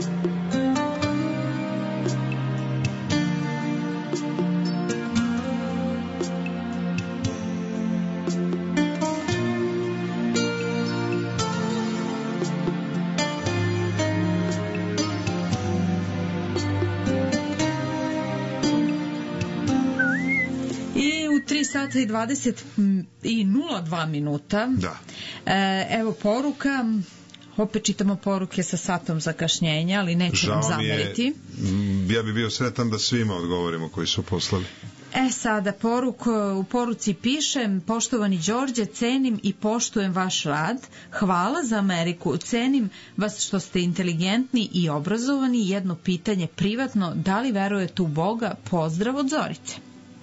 Sata i 20:02 minuta. Da. Evo poruka. Opet čitamo poruke sa satom zakašnjenja, ali neće nam zameriti. Ja bi bio sretan da svima odgovorimo koji su poslali. Sada u poruci pišem: poštovani Đorđe, cenim i poštujem vaš rad. Hvala za Ameriku. Cenim vas što ste inteligentni i obrazovani. Jedno pitanje privatno: da li verujete u Boga? Pozdrav od Zorice.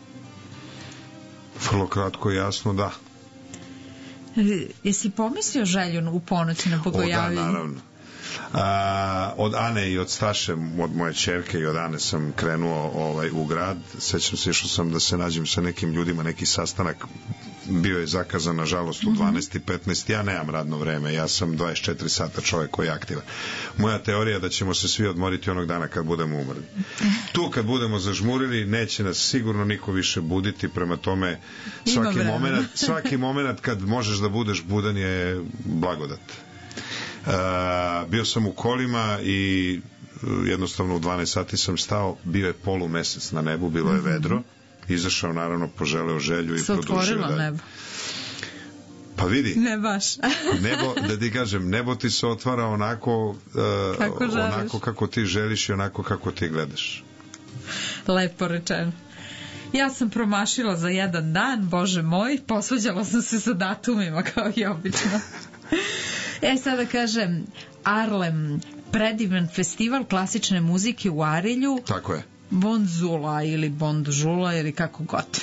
Vrlo kratko i jasno, da. Jesi pomislio Želju u ponoć na Bogojavljenje? Da, naravno. Od Ane i od Staše, od moje ćerke i od Ane sam krenuo u grad. Sećam se, išao sam da se nađem sa nekim ljudima, neki sastanak bio je zakazan nažalost u 12:15. Ja nemam radno vreme, ja sam 24 sata čovjek koji je aktivan. Moja teorija je da ćemo se svi odmoriti onog dana kad budemo umrli. Tu kad budemo zažmurili neće nas sigurno niko više buditi, prema tome svaki moment kad možeš da budeš budan je blagodat. Bio sam u kolima i jednostavno u 12 sati sam stao, bio je polumesec na nebu, bilo je vedro, izašao, naravno poželeo Želju i produžio dalje. Nebo. Pa vidi, ne baš. Nebo, da ti kažem, nebo ti se otvara onako kako ti želiš i onako kako ti gledaš. Lepo rečeno. Ja sam promašila za jedan dan, Bože moj, posvađala sam se sa datumima kao i obično. Sada kažem, Arlem, predivan festival klasične muzike u Arilju. Tako je. Bonzula ili Bondžula ili kako god.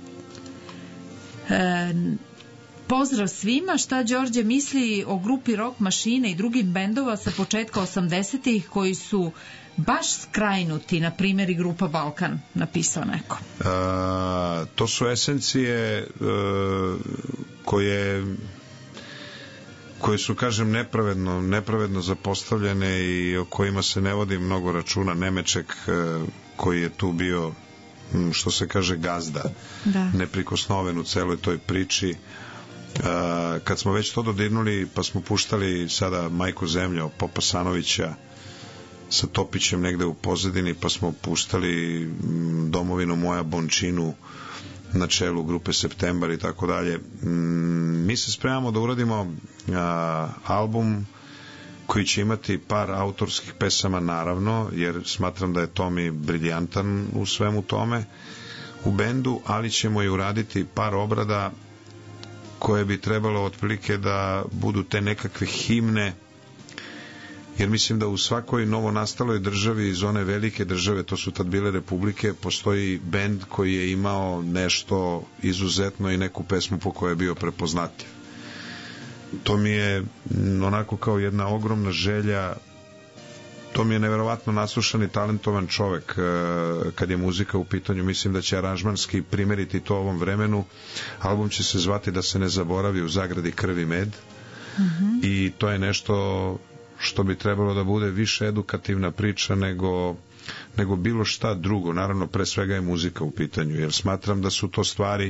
Pozdrav svima. Šta Đorđe misli o grupi Rock Mašine i drugim bendova sa početka 80-ih koji su baš skrajnuti, na primjer i grupa Balkan, napisao neko. To su esencije koje su, kažem, nepravedno zapostavljene i o kojima se ne vodi mnogo računa. Nemeček koji je tu bio, što se kaže, gazda, neprikosnoven u celoj toj priči. Kad smo već to dodirnuli, pa smo puštali sada Majku zemlju, Popa Sanovića sa Topićem negde u pozadini, pa smo puštali Domovinu moja, Bončinu na čelu grupe Septembar i tako dalje. Mi se spremamo da uradimo album koji će imati par autorskih pesama, naravno, jer smatram da je Tomi briljantan u svemu tome u bendu, ali ćemo i uraditi par obrada koje bi trebalo otprilike da budu te nekakve himne, jer mislim da u svakoj novonastaloj državi iz one velike države, to su tad bile republike, postoji bend koji je imao nešto izuzetno i neku pesmu po kojoj je bio prepoznatljiv. To mi je onako kao jedna ogromna želja. To mi je neverovatno naslušan i talentovan čovek kad je muzika u pitanju. Mislim da će aranžmanski primeriti to ovom vremenu. Album će se zvati Da se ne zaboravi, u zagradi Krv i med. I to je nešto što bi trebalo da bude više edukativna priča nego bilo šta drugo. Naravno, pre svega je muzika u pitanju, jer smatram da su to stvari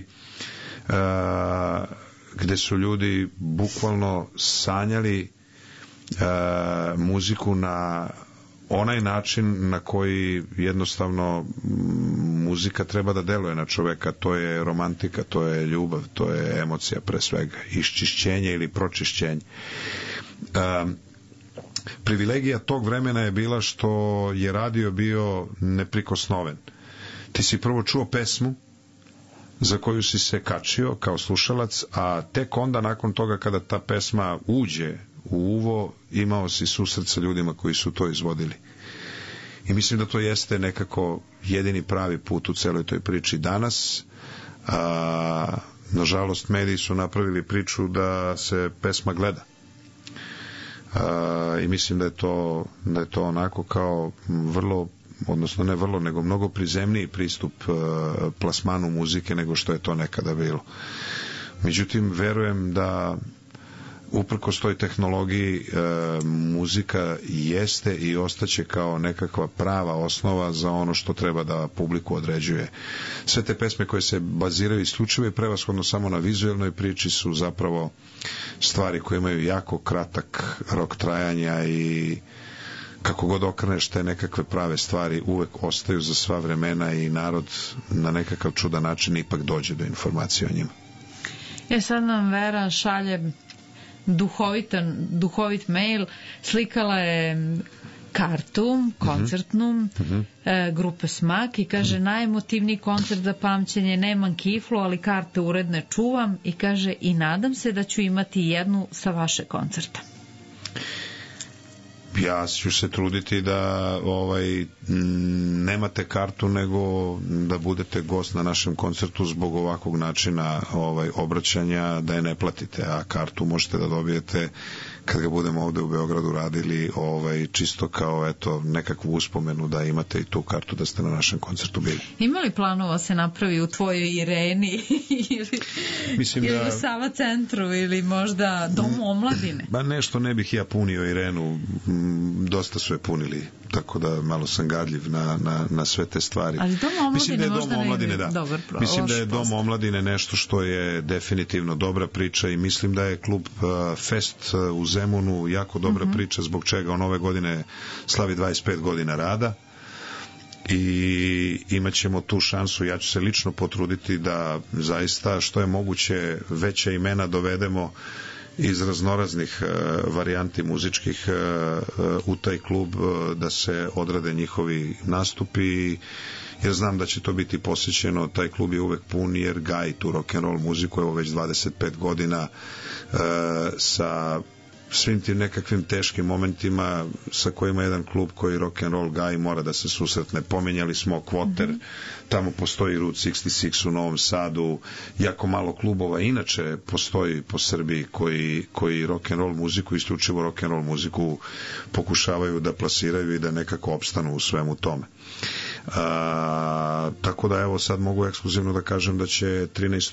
gde su ljudi bukvalno sanjali muziku na onaj način na koji jednostavno muzika treba da deluje na čoveka. To je romantika, to je ljubav, to je emocija pre svega, iščišćenje ili pročišćenje. Privilegija tog vremena je bila što je radio bio neprikosnoven. Ti si prvo čuo pesmu za koju si se kačio kao slušalac, a tek onda nakon toga kada ta pesma uđe u uvo, imao si susret sa ljudima koji su to izvodili. I mislim da to jeste nekako jedini pravi put u celoj toj priči danas. Nažalost, mediji su napravili priču da se pesma gleda. I mislim da je to onako kao vrlo, odnosno ne vrlo, nego mnogo prizemniji pristup plasmanu muzike nego što je to nekada bilo. Međutim, verujem da uprkos toj tehnologiji muzika jeste i ostaće kao nekakva prava osnova za ono što treba da publiku određuje. Sve te pesme koje se baziraju isključivo i prevashodno samo na vizuelnoj priči su zapravo stvari koje imaju jako kratak rok trajanja i kako god okreneš te nekakve prave stvari uvek ostaju za sva vremena i narod na nekakav čudan način ipak dođe do informacije o njima. Sad nam Vera šalje duhovit mail, slikala je kartu koncertnu grupe Smak i kaže najemotivniji koncert za pamćenje, nemam kiflu, ali karte uredne čuvam i kaže i nadam se da ću imati jednu sa vaše koncerta. Ja ću se truditi da nemate kartu, nego da budete gost na našem koncertu zbog ovakvog načina obraćanja, da je ne platite, a kartu možete da dobijete kad ga budemo ovde u Beogradu radili, čisto kao nekakvu uspomenu da imate i tu kartu da ste na našem koncertu bili. Ima li planova se napravi u tvojoj Ireni ili u Sava centru ili možda Domu omladine? Ba nešto ne bih ja punio Irenu, dosta su je punili, tako da malo sam gadljiv na sve te stvari. Ali Dom omladine mislim da je možda Dom omladine, ne bi dobar mislim da je Dom omladine nešto što je definitivno dobra priča i mislim da je klub Fest u Zemunu jako dobra priča, zbog čega on ove godine slavi 25 godina rada i imat ćemo tu šansu. Ja ću se lično potruditi da zaista što je moguće veća imena dovedemo iz raznoraznih varijanti muzičkih u taj klub, da se odrade njihovi nastupi, jer znam da će to biti posjećeno. Taj klub je uvek pun jer gaji tu rock'n'roll muziku, evo već 25 godina sa svim tim nekakvim teškim momentima sa kojima jedan klub koji rock'n'roll gaji mora da se susretne. Pomenjali smo Kvoter, tamo postoji Route 66 u Novom Sadu, jako malo klubova inače postoji po Srbiji koji rock'n'roll muziku, isključivo rock'n'roll muziku pokušavaju da plasiraju i da nekako opstanu u svemu tome. Tako da evo sad mogu ekskluzivno da kažem da će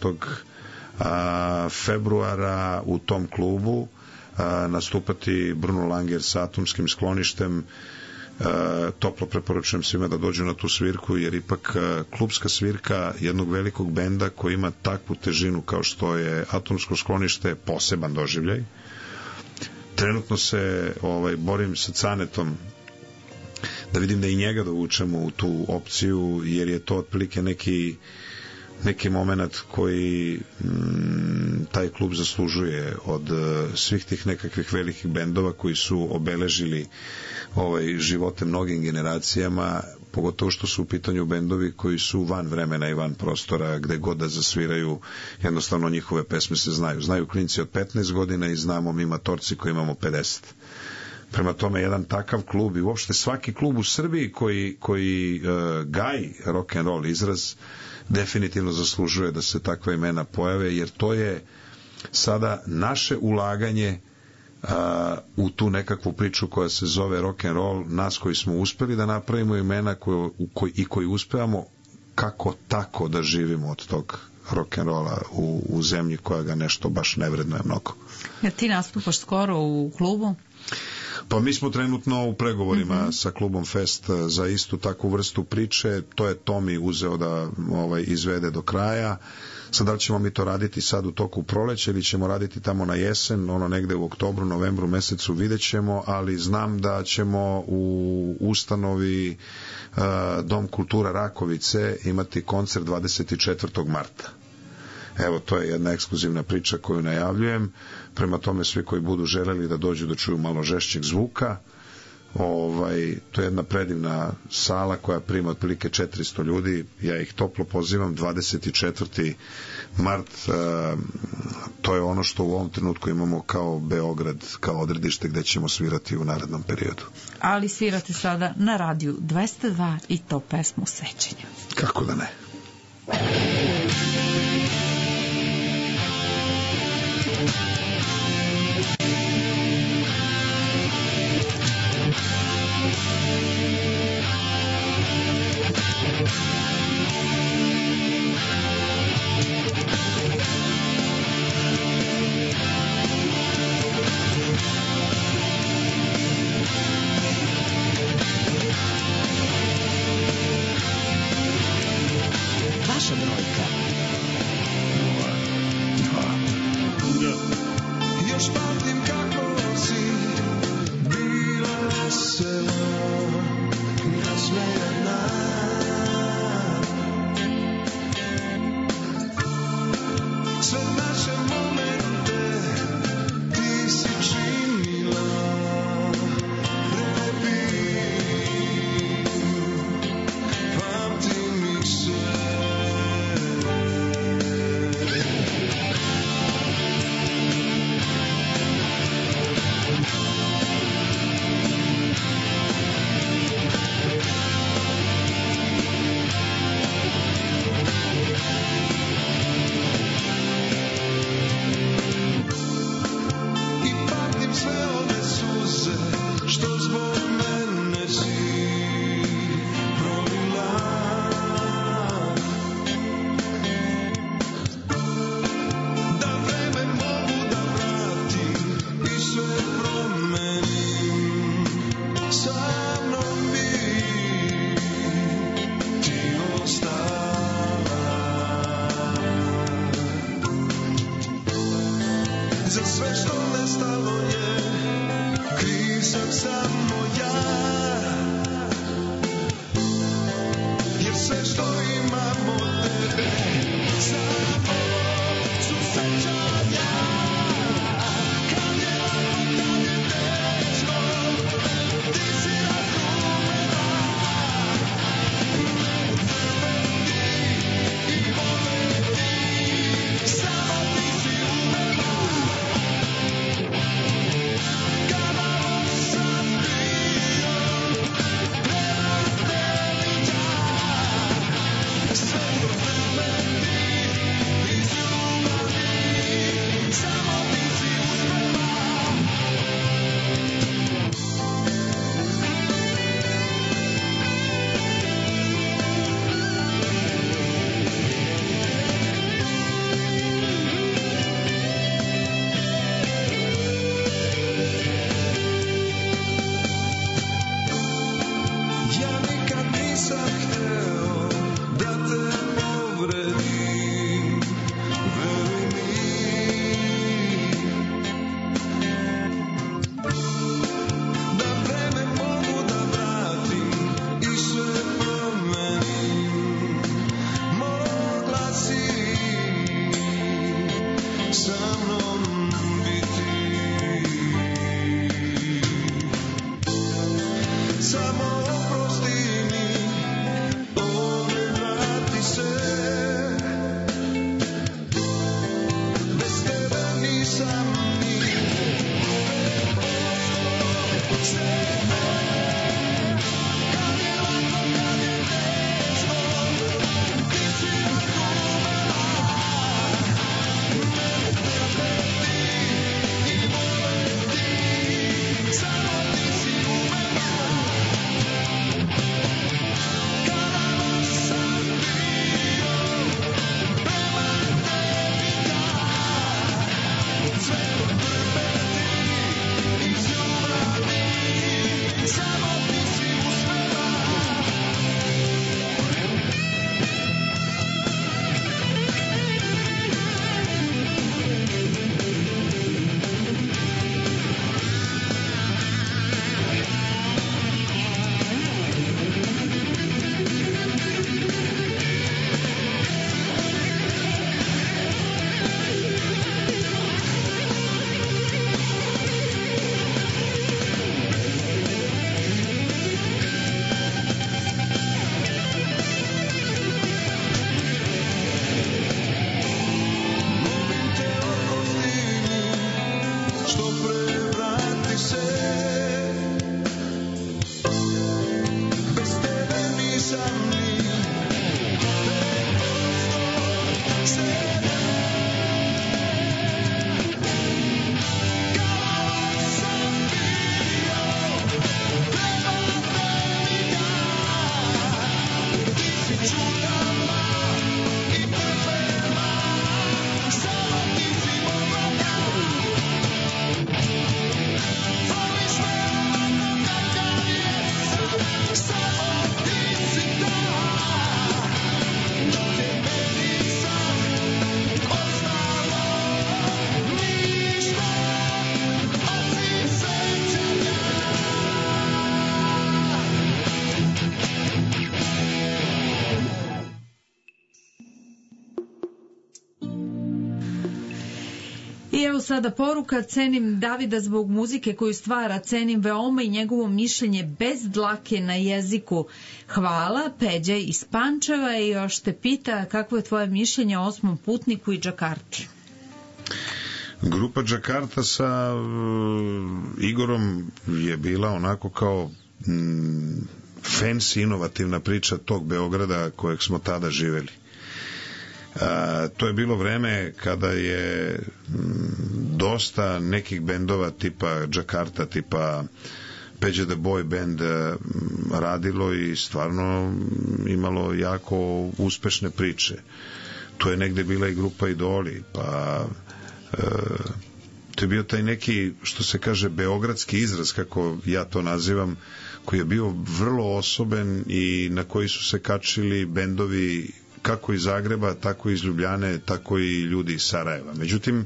13. februara u tom klubu nastupati Bruno Langer sa Atomskim skloništem. Toplo preporučujem svima da dođu na tu svirku, jer ipak klubska svirka jednog velikog benda koji ima takvu težinu kao što je Atomsko sklonište, poseban doživljaj. Trenutno se borim sa Canetom da vidim da i njega dovučemo u tu opciju, jer je to otprilike neki moment koji taj klub zaslužuje od svih tih nekakvih velikih bendova koji su obeležili živote mnogim generacijama, pogotovo što su u pitanju bendovi koji su van vremena i van prostora, gde god da zasviraju, jednostavno njihove pesme se znaju klinci od 15 godina i znamo mi matorci koji imamo 50. Prema tome, jedan takav klub i uopšte svaki klub u Srbiji koji gaji rock and roll izraz definitivno zaslužuje da se takva imena pojave, jer to je sada naše ulaganje u tu nekakvu priču koja se zove rock and roll, nas koji smo uspeli da napravimo imena koji uspevamo kako tako da živimo od tog rock and rolla u zemlji koja ga nešto baš ne vrednuje mnogo. Ja, ti nastupaš skoro u klubu? Pa mi smo trenutno u pregovorima sa klubom Fest za istu takvu vrstu priče. To je Tomi uzeo da izvede do kraja. Sad da li ćemo mi to raditi sad u toku proleća ili ćemo raditi tamo na jesen, negde u oktobru, novembru mesecu, vidjet ćemo, ali znam da ćemo u ustanovi Dom kultura Rakovice imati koncert 24. marta. Evo, to je jedna ekskluzivna priča koju najavljujem. Prema tome, svi koji budu želeli da dođu da čuju malo žešćeg zvuka, to je jedna predivna sala koja prima otprilike 400 ljudi. Ja ih toplo pozivam. 24. mart, to je ono što u ovom trenutku imamo kao Beograd, kao odredište gde ćemo svirati u narednom periodu. Ali svirate sada na radiju 202 i to pesmu Sećanja. Kako da ne? I evo sada poruka: cenim Davida zbog muzike koju stvara, cenim veoma i njegovo mišljenje bez dlake na jeziku. Hvala, Peđa iz Pančeva. I još te pita kakvo je tvoje mišljenje o Osmom putniku i Džakarti. Grupa Džakarta sa Igorom je bila onako kao fancy, inovativna priča tog Beograda kojeg smo tada živeli. To je bilo vreme kada je dosta nekih bendova tipa Džakarta, tipa Peđa the Boy Band radilo i stvarno imalo jako uspešne priče. Tu je negde bila i grupa Idoli, pa to je bio taj neki, što se kaže, beogradski izraz, kako ja to nazivam, koji je bio vrlo osoben i na koji su se kačili bendovi kako iz Zagreba, tako iz Ljubljane, tako i ljudi iz Sarajeva. Međutim,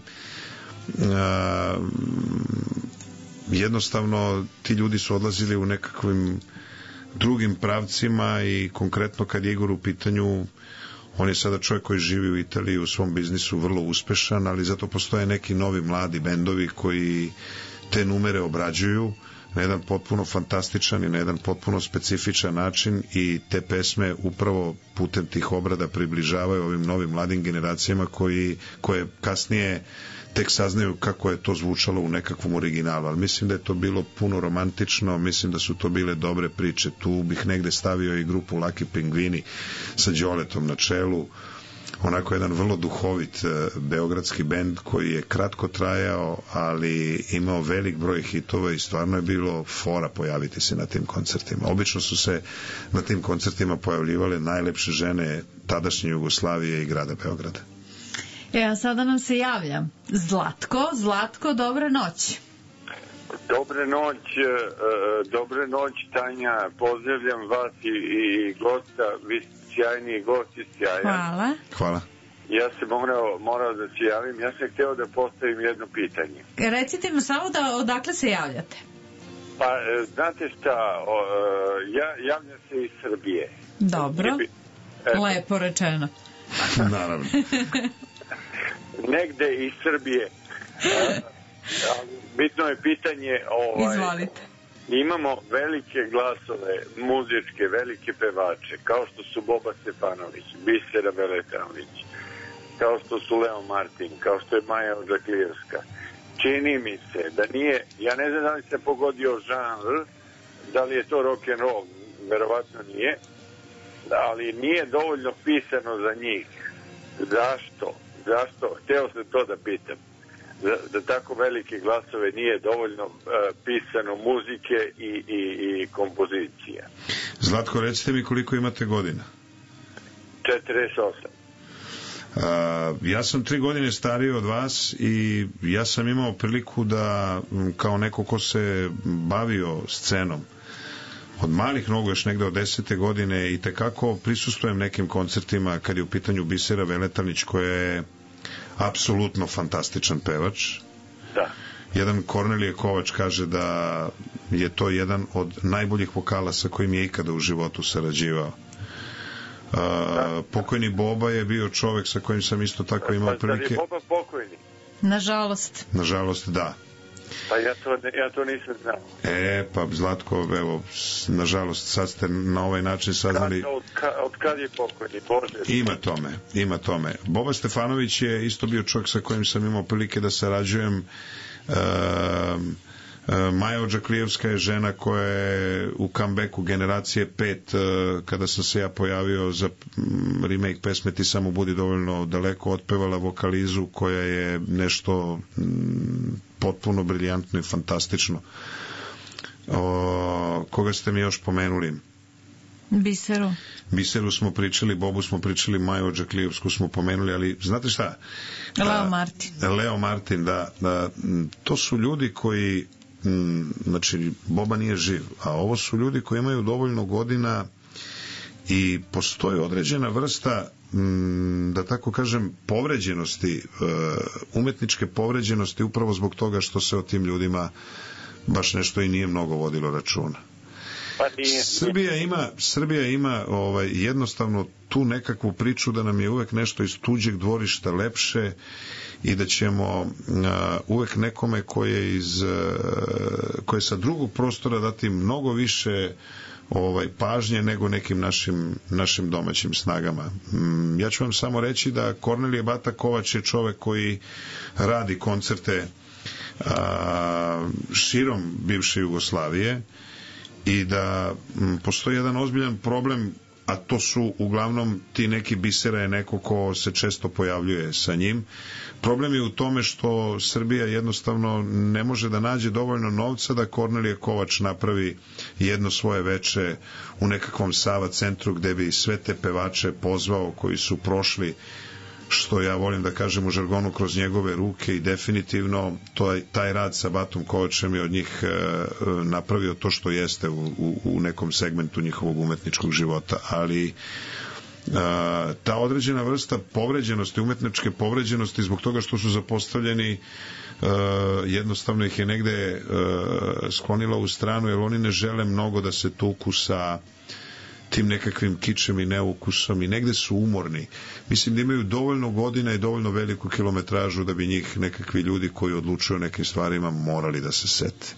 jednostavno ti ljudi su odlazili u nekakvim drugim pravcima i konkretno kad je Igor u pitanju, on je sada čovjek koji živi u Italiji u svom biznisu vrlo uspešan, ali zato postoje neki novi mladi bendovi koji te numere obrađuju na jedan potpuno fantastičan i na jedan potpuno specifičan način i te pesme upravo putem tih obrada približavaju ovim novim mladim generacijama koje kasnije tek saznaju kako je to zvučalo u nekakvom originalu, ali mislim da je to bilo puno romantično, mislim da su to bile dobre priče. Tu bih negde stavio i grupu Lucky Pingvini sa Đoletom na čelu, onako jedan vrlo duhovit beogradski bend koji je kratko trajao, ali imao velik broj hitova i stvarno je bilo fora pojaviti se na tim koncertima. Obično su se na tim koncertima pojavljivale najlepše žene tadašnje Jugoslavije i grada Beograda. A sada nam se javlja Zlatko, dobre noći. Dobre noć, Tanja, pozdravljam vas i gosta, vi ste sjajni gosti, sjajan. Hvala. Ja se morao da se javim, ja sam hteo da postavim jedno pitanje. Recite mi samo odakle se javljate. Pa, znate šta, javljam se iz Srbije. Dobro, lepo rečeno. Naravno. Negde iz Srbije. Bitno je pitanje... Izvolite. Imamo velike glasove, muzičke, velike pevače, kao što su Boba Stefanović, Bisera Beletanović, kao što su Leo Martin, kao što je Maja Odžaklijevska. Čini mi se da nije, ja ne znam da li se pogodio žanr, da li je to rock'n'roll, verovatno nije, ali nije dovoljno pisano za njih. Zašto? Hteo sam to da pitam. Da tako velike glasove nije dovoljno pisano muzike i kompozicija. Zlatko, recite mi koliko imate godina? 48. Ja sam 3 godine stariji od vas i ja sam imao priliku da, kao neko ko se bavio scenom od malih nogu, još negde od 10. godine, i tekako prisustvujem nekim koncertima kad je u pitanju Bisera Veletanić, koja je apsolutno fantastičan pevač. Da. Jedan Kornelije Kovač kaže da je to jedan od najboljih vokala sa kojim je ikada u životu sarađivao. Pokojni Boba je bio čovek sa kojim sam isto tako imao prilike... Pa je Boba pokojni? Nažalost, da. Pa ja to nisam znao. Pa Zlatko, evo, nažalost, sad ste na ovaj način saznali... Od kad je pokojni? Bože. Ima tome. Boba Stefanović je isto bio čovjek sa kojim sam imao prilike da sarađujem. Maja Odžaklijevska je žena koja je u comebacku Generacije 5, kada sam se ja pojavio za remake pesme Ti samo budi dovoljno daleko, otpevala vokalizu koja je nešto potpuno briljantno i fantastično. Koga ste mi još pomenuli? Biseru smo pričali, Bobu smo pričali, Maju Odžaklijevsku smo pomenuli, ali znate šta? Leo Martin, da, to su ljudi koji, znači Boba nije živ, a ovo su ljudi koji imaju dovoljno godina i postoji određena vrsta, da tako kažem, povređenosti, umetničke povređenosti, upravo zbog toga što se o tim ljudima baš nešto i nije mnogo vodilo računa. Pa nije. Srbija ima jednostavno tu nekakvu priču da nam je uvek nešto iz tuđeg dvorišta lepše i da ćemo uvek nekome koje je sa drugog prostora dati mnogo više pažnje nego nekim našim domaćim snagama. Ja ću vam samo reći da Kornelije Bata Kovač je čovek koji radi koncerte širom bivše Jugoslavije i da postoji jedan ozbiljan problem, a to su uglavnom ti neki bisera je neko ko se često pojavljuje sa njim. Problem je u tome što Srbija jednostavno ne može da nađe dovoljno novca da Kornelije Kovač napravi jedno svoje veče u nekakvom Sava centru gde bi sve te pevače pozvao koji su prošli, što ja volim da kažem u žargonu, kroz njegove ruke, i definitivno taj rad sa Batom Kovačem je od njih napravio to što jeste u nekom segmentu njihovog umetničkog života, ali ta određena vrsta povređenosti, umetničke povređenosti zbog toga što su zapostavljeni, jednostavno ih je negde sklonila u stranu, jer oni ne žele mnogo da se tuku sa tim nekakvim kičem i neukusom i negde su umorni. Mislim da imaju dovoljno godina i dovoljno veliku kilometražu da bi njih nekakvi ljudi koji odlučuju o nekim stvarima morali da se sete.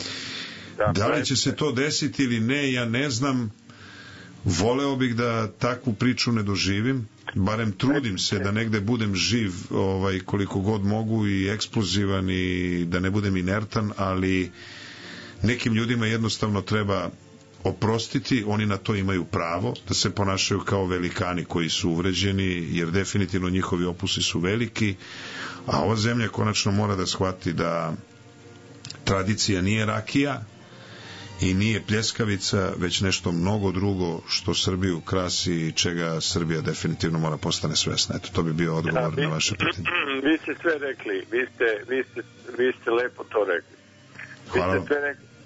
Da li će se to desiti ili ne, ja ne znam. Voleo bih da takvu priču ne doživim, barem trudim se da negde budem živ koliko god mogu i eksplozivan i da ne budem inertan, ali nekim ljudima jednostavno treba oprostiti, oni na to imaju pravo, da se ponašaju kao velikani koji su uvređeni, jer definitivno njihovi opusi su veliki, a ova zemlja konačno mora da shvati da tradicija nije rakija i nije pljeskavica, već nešto mnogo drugo što Srbiju krasi i čega Srbija definitivno mora postane svesna. Eto, to bi bio odgovor na vaše pitanje. Vi ste sve rekli, vi ste lepo to rekli. Hvala. Vi ste sve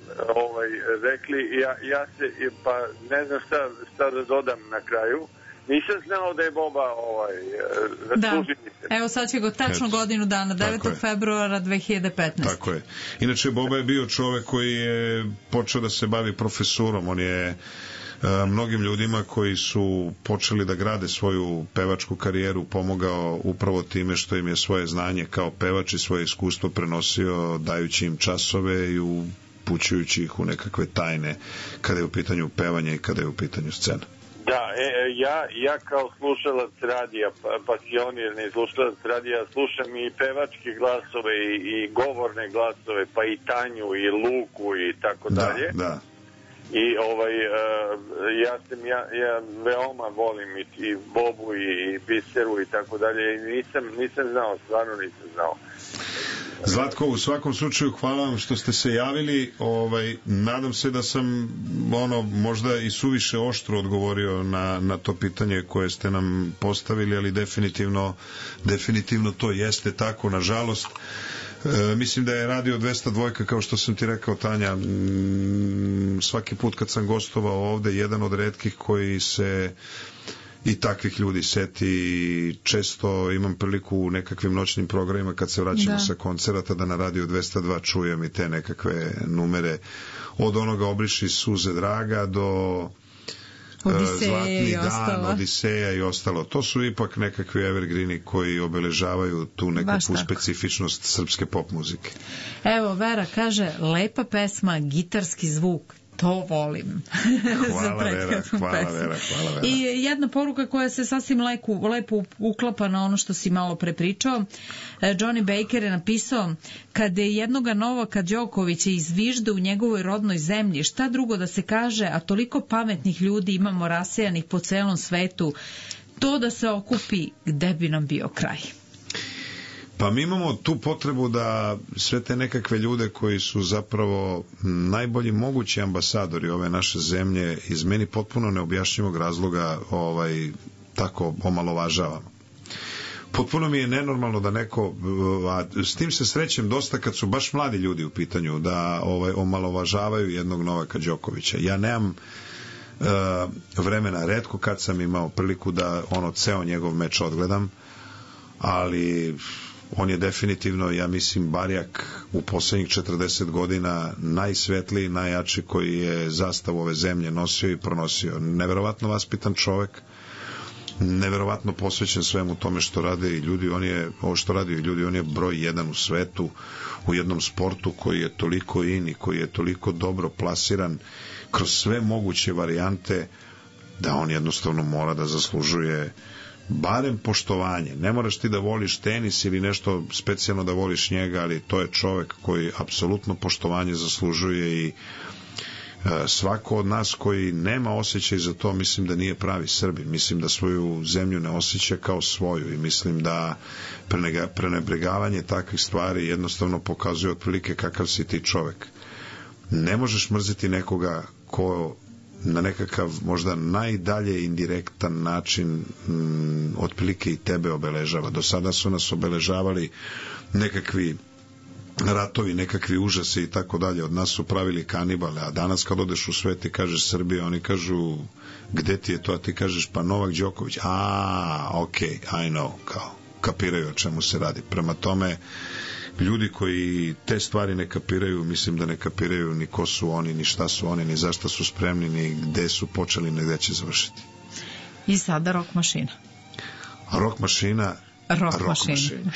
rekli, ja se, pa ne znam šta da dodam na kraju. Nisam znao da je Boba zaslužiti. Da, evo sad će go tačno godinu dana, 9. februara 2015. Tako je. Inače, Boba je bio čovek koji je počeo da se bavi profesurom. On je mnogim ljudima koji su počeli da grade svoju pevačku karijeru pomogao upravo time što im je svoje znanje kao pevač i svoje iskustvo prenosio, dajući im časove i upućujući ih u nekakve tajne kada je u pitanju pevanje i kada je u pitanju scena. Da, ja kao slušalac radija, pasionirni slušalac radija, slušam i pevačke glasove i govorne glasove, pa i Tanju i Luku i tako dalje. Da. I ja veoma volim i Bobu i Biseru i tako dalje. Nisam znao, stvarno nisam znao. Zlatko, u svakom slučaju hvala vam što ste se javili. Nadam se da sam možda i suviše oštro odgovorio na to pitanje koje ste nam postavili, ali definitivno to jeste tako, nažalost. Mislim da je radio 202, kao što sam ti rekao, Tanja, svaki put kad sam gostovao ovde, jedan od retkih koji se i takvih ljudi seti. Često imam priliku u nekakvim noćnim programima kad se vraćamo sa koncerata da na radio 202 čujem i te nekakve numere od onoga Obriši suze draga do Zlatni dan, Odiseja i ostalo. To su ipak nekakvi evergreeni koji obeležavaju tu nekakvu specifičnost srpske pop muzike. Evo, Vera kaže, lepa pesma, gitarski zvuk, to volim. Hvala Vera. I jedna poruka koja se sasvim lepo uklapa na ono što si malo prepričao. Johnny Baker je napisao, kad je jednoga Novaka Đokovića izvižde u njegovoj rodnoj zemlji, šta drugo da se kaže, a toliko pametnih ljudi imamo rasejanih po celom svetu, to da se okupi, gde bi nam bio kraj? Pa mi imamo tu potrebu da sve te nekakve ljude koji su zapravo najbolji mogući ambasadori ove naše zemlje iz meni potpuno neobjašnjivog razloga tako omalovažavamo. Potpuno mi je nenormalno da neko, a s tim se srećem dosta kad su baš mladi ljudi u pitanju, da omalovažavaju jednog Novaka Đokovića. Ja nemam vremena, retko kad sam imao priliku da ceo njegov meč odgledam, ali on je definitivno, ja mislim, barjak u poslednjih 40 godina najsvetliji, najjači koji je zastavu ove zemlje nosio i pronosio. Neverovatno vaspitan čovek, neverovatno posvećen svemu tome što rade i ljudi, on je broj 1 u svetu u jednom sportu koji je toliko in i koji je toliko dobro plasiran kroz sve moguće varijante da on jednostavno mora da zaslužuje barem poštovanje. Ne moraš ti da voliš tenis ili nešto specijalno da voliš njega, ali to je čovek koji apsolutno poštovanje zaslužuje i svako od nas koji nema osjećaj za to, mislim da nije pravi Srbin. Mislim da svoju zemlju ne osjeća kao svoju i mislim da prenebregavanje takvih stvari jednostavno pokazuje otprilike kakav si ti čovek. Ne možeš mrziti nekoga ko na nekakav možda najdalje indirektan način otprilike i tebe obeležava. Do sada su nas obeležavali nekakvi ratovi, nekakvi užasi i tako dalje, od nas su pravili kanibale, a danas kad odeš u svet i kažeš Srbija, oni kažu gde ti je to, a ti kažeš pa Novak Đoković, ok, I know, kao, kapiraju o čemu se radi. Prema tome, ljudi koji te stvari ne kapiraju, mislim da ne kapiraju ni ko su oni, ni šta su oni, ni zašto su spremni, ni gde su počeli, ni gde će završiti. I sada Rock mašina. Rock mašina. Rock mašina.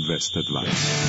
202.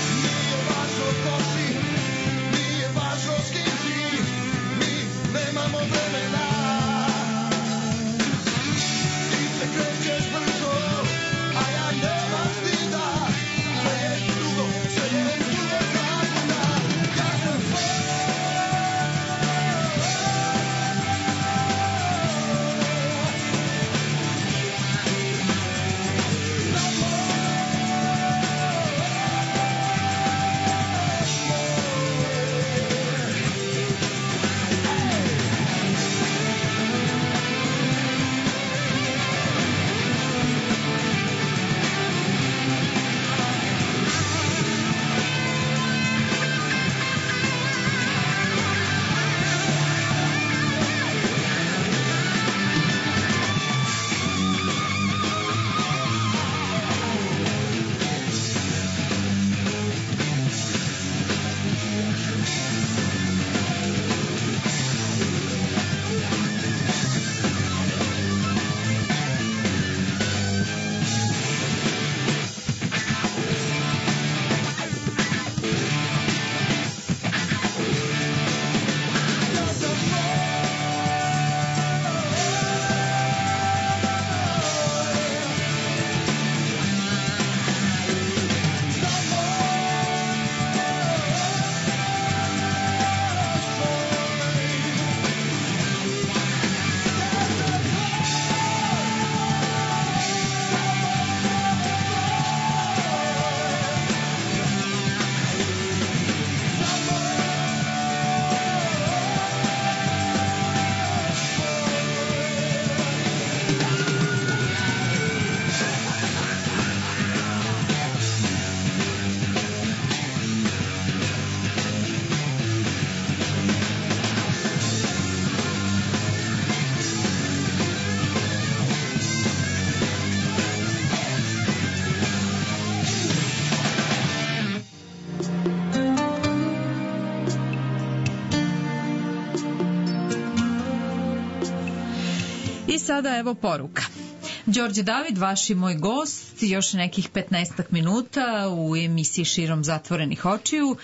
I sada evo poruka. Đorđe David, vaš i moj gost, još nekih 15 minuta u emisiji Širom zatvorenih očiju.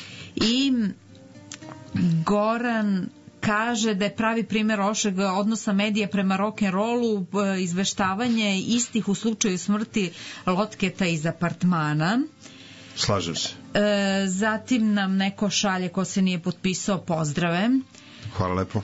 I Goran kaže da je pravi primjer lošeg odnosa medija prema rock'n'rollu izveštavanje istih u slučaju smrti Lotketa iz apartmana. Slažem se. Zatim nam neko šalje ko se nije potpisao pozdrave. Hvala lepo.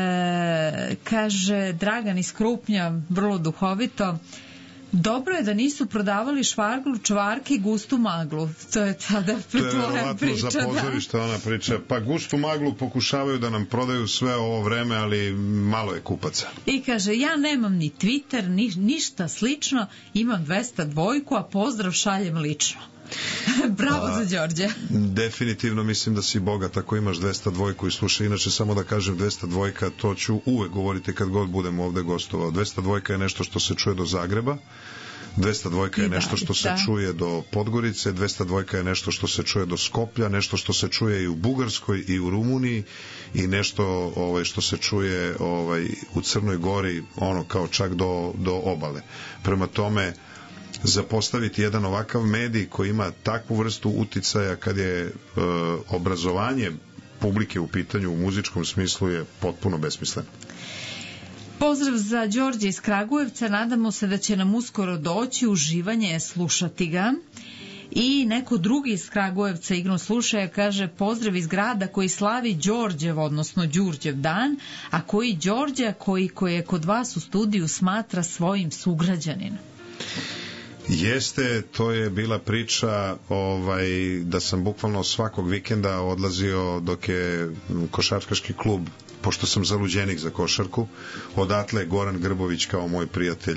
Kaže Dragan iz Krupnja, vrlo duhovito, dobro je da nisu prodavali švarglu, čvarke i gustu maglu. To je tada tvoja priča. Za pozorište ona priča. Pa gustu maglu pokušavaju da nam prodaju sve ovo vreme, ali malo je kupaca. I kaže, ja nemam ni Twitter, ništa slično, imam 202, a pozdrav šaljem lično. Bravo za Đorđe. Definitivno mislim da si bogat ako imaš 202 i slušaj. Inače samo da kažem 202, to ću uvek govoriti kad god budem ovde gostovao. 202 je nešto što se čuje do Zagreba, 202 je nešto što se čuje do Podgorice, 202 je nešto što se čuje do Skoplja, nešto što se čuje i u Bugarskoj i u Rumuniji i nešto što se čuje u Crnoj Gori, ono kao čak do obale. Prema tome, zapostaviti jedan ovakav medij koji ima takvu vrstu uticaja kad je obrazovanje publike u pitanju u muzičkom smislu je potpuno besmisleno. Pozdrav za Đorđe iz Kragujevca, nadamo se da će nam uskoro doći, uživanje je slušati ga. I neko drugi iz Kragujevca igrom slušaja kaže pozdrav iz grada koji slavi Đorđev, odnosno Đurđev dan, a koji Đorđa koji je kod vas u studiju smatra svojim sugrađaninom. Jeste, to je bila priča da sam bukvalno svakog vikenda odlazio dok je košarkaški klub, pošto sam zaluđenik za košarku, odatle Goran Grbović kao moj prijatelj,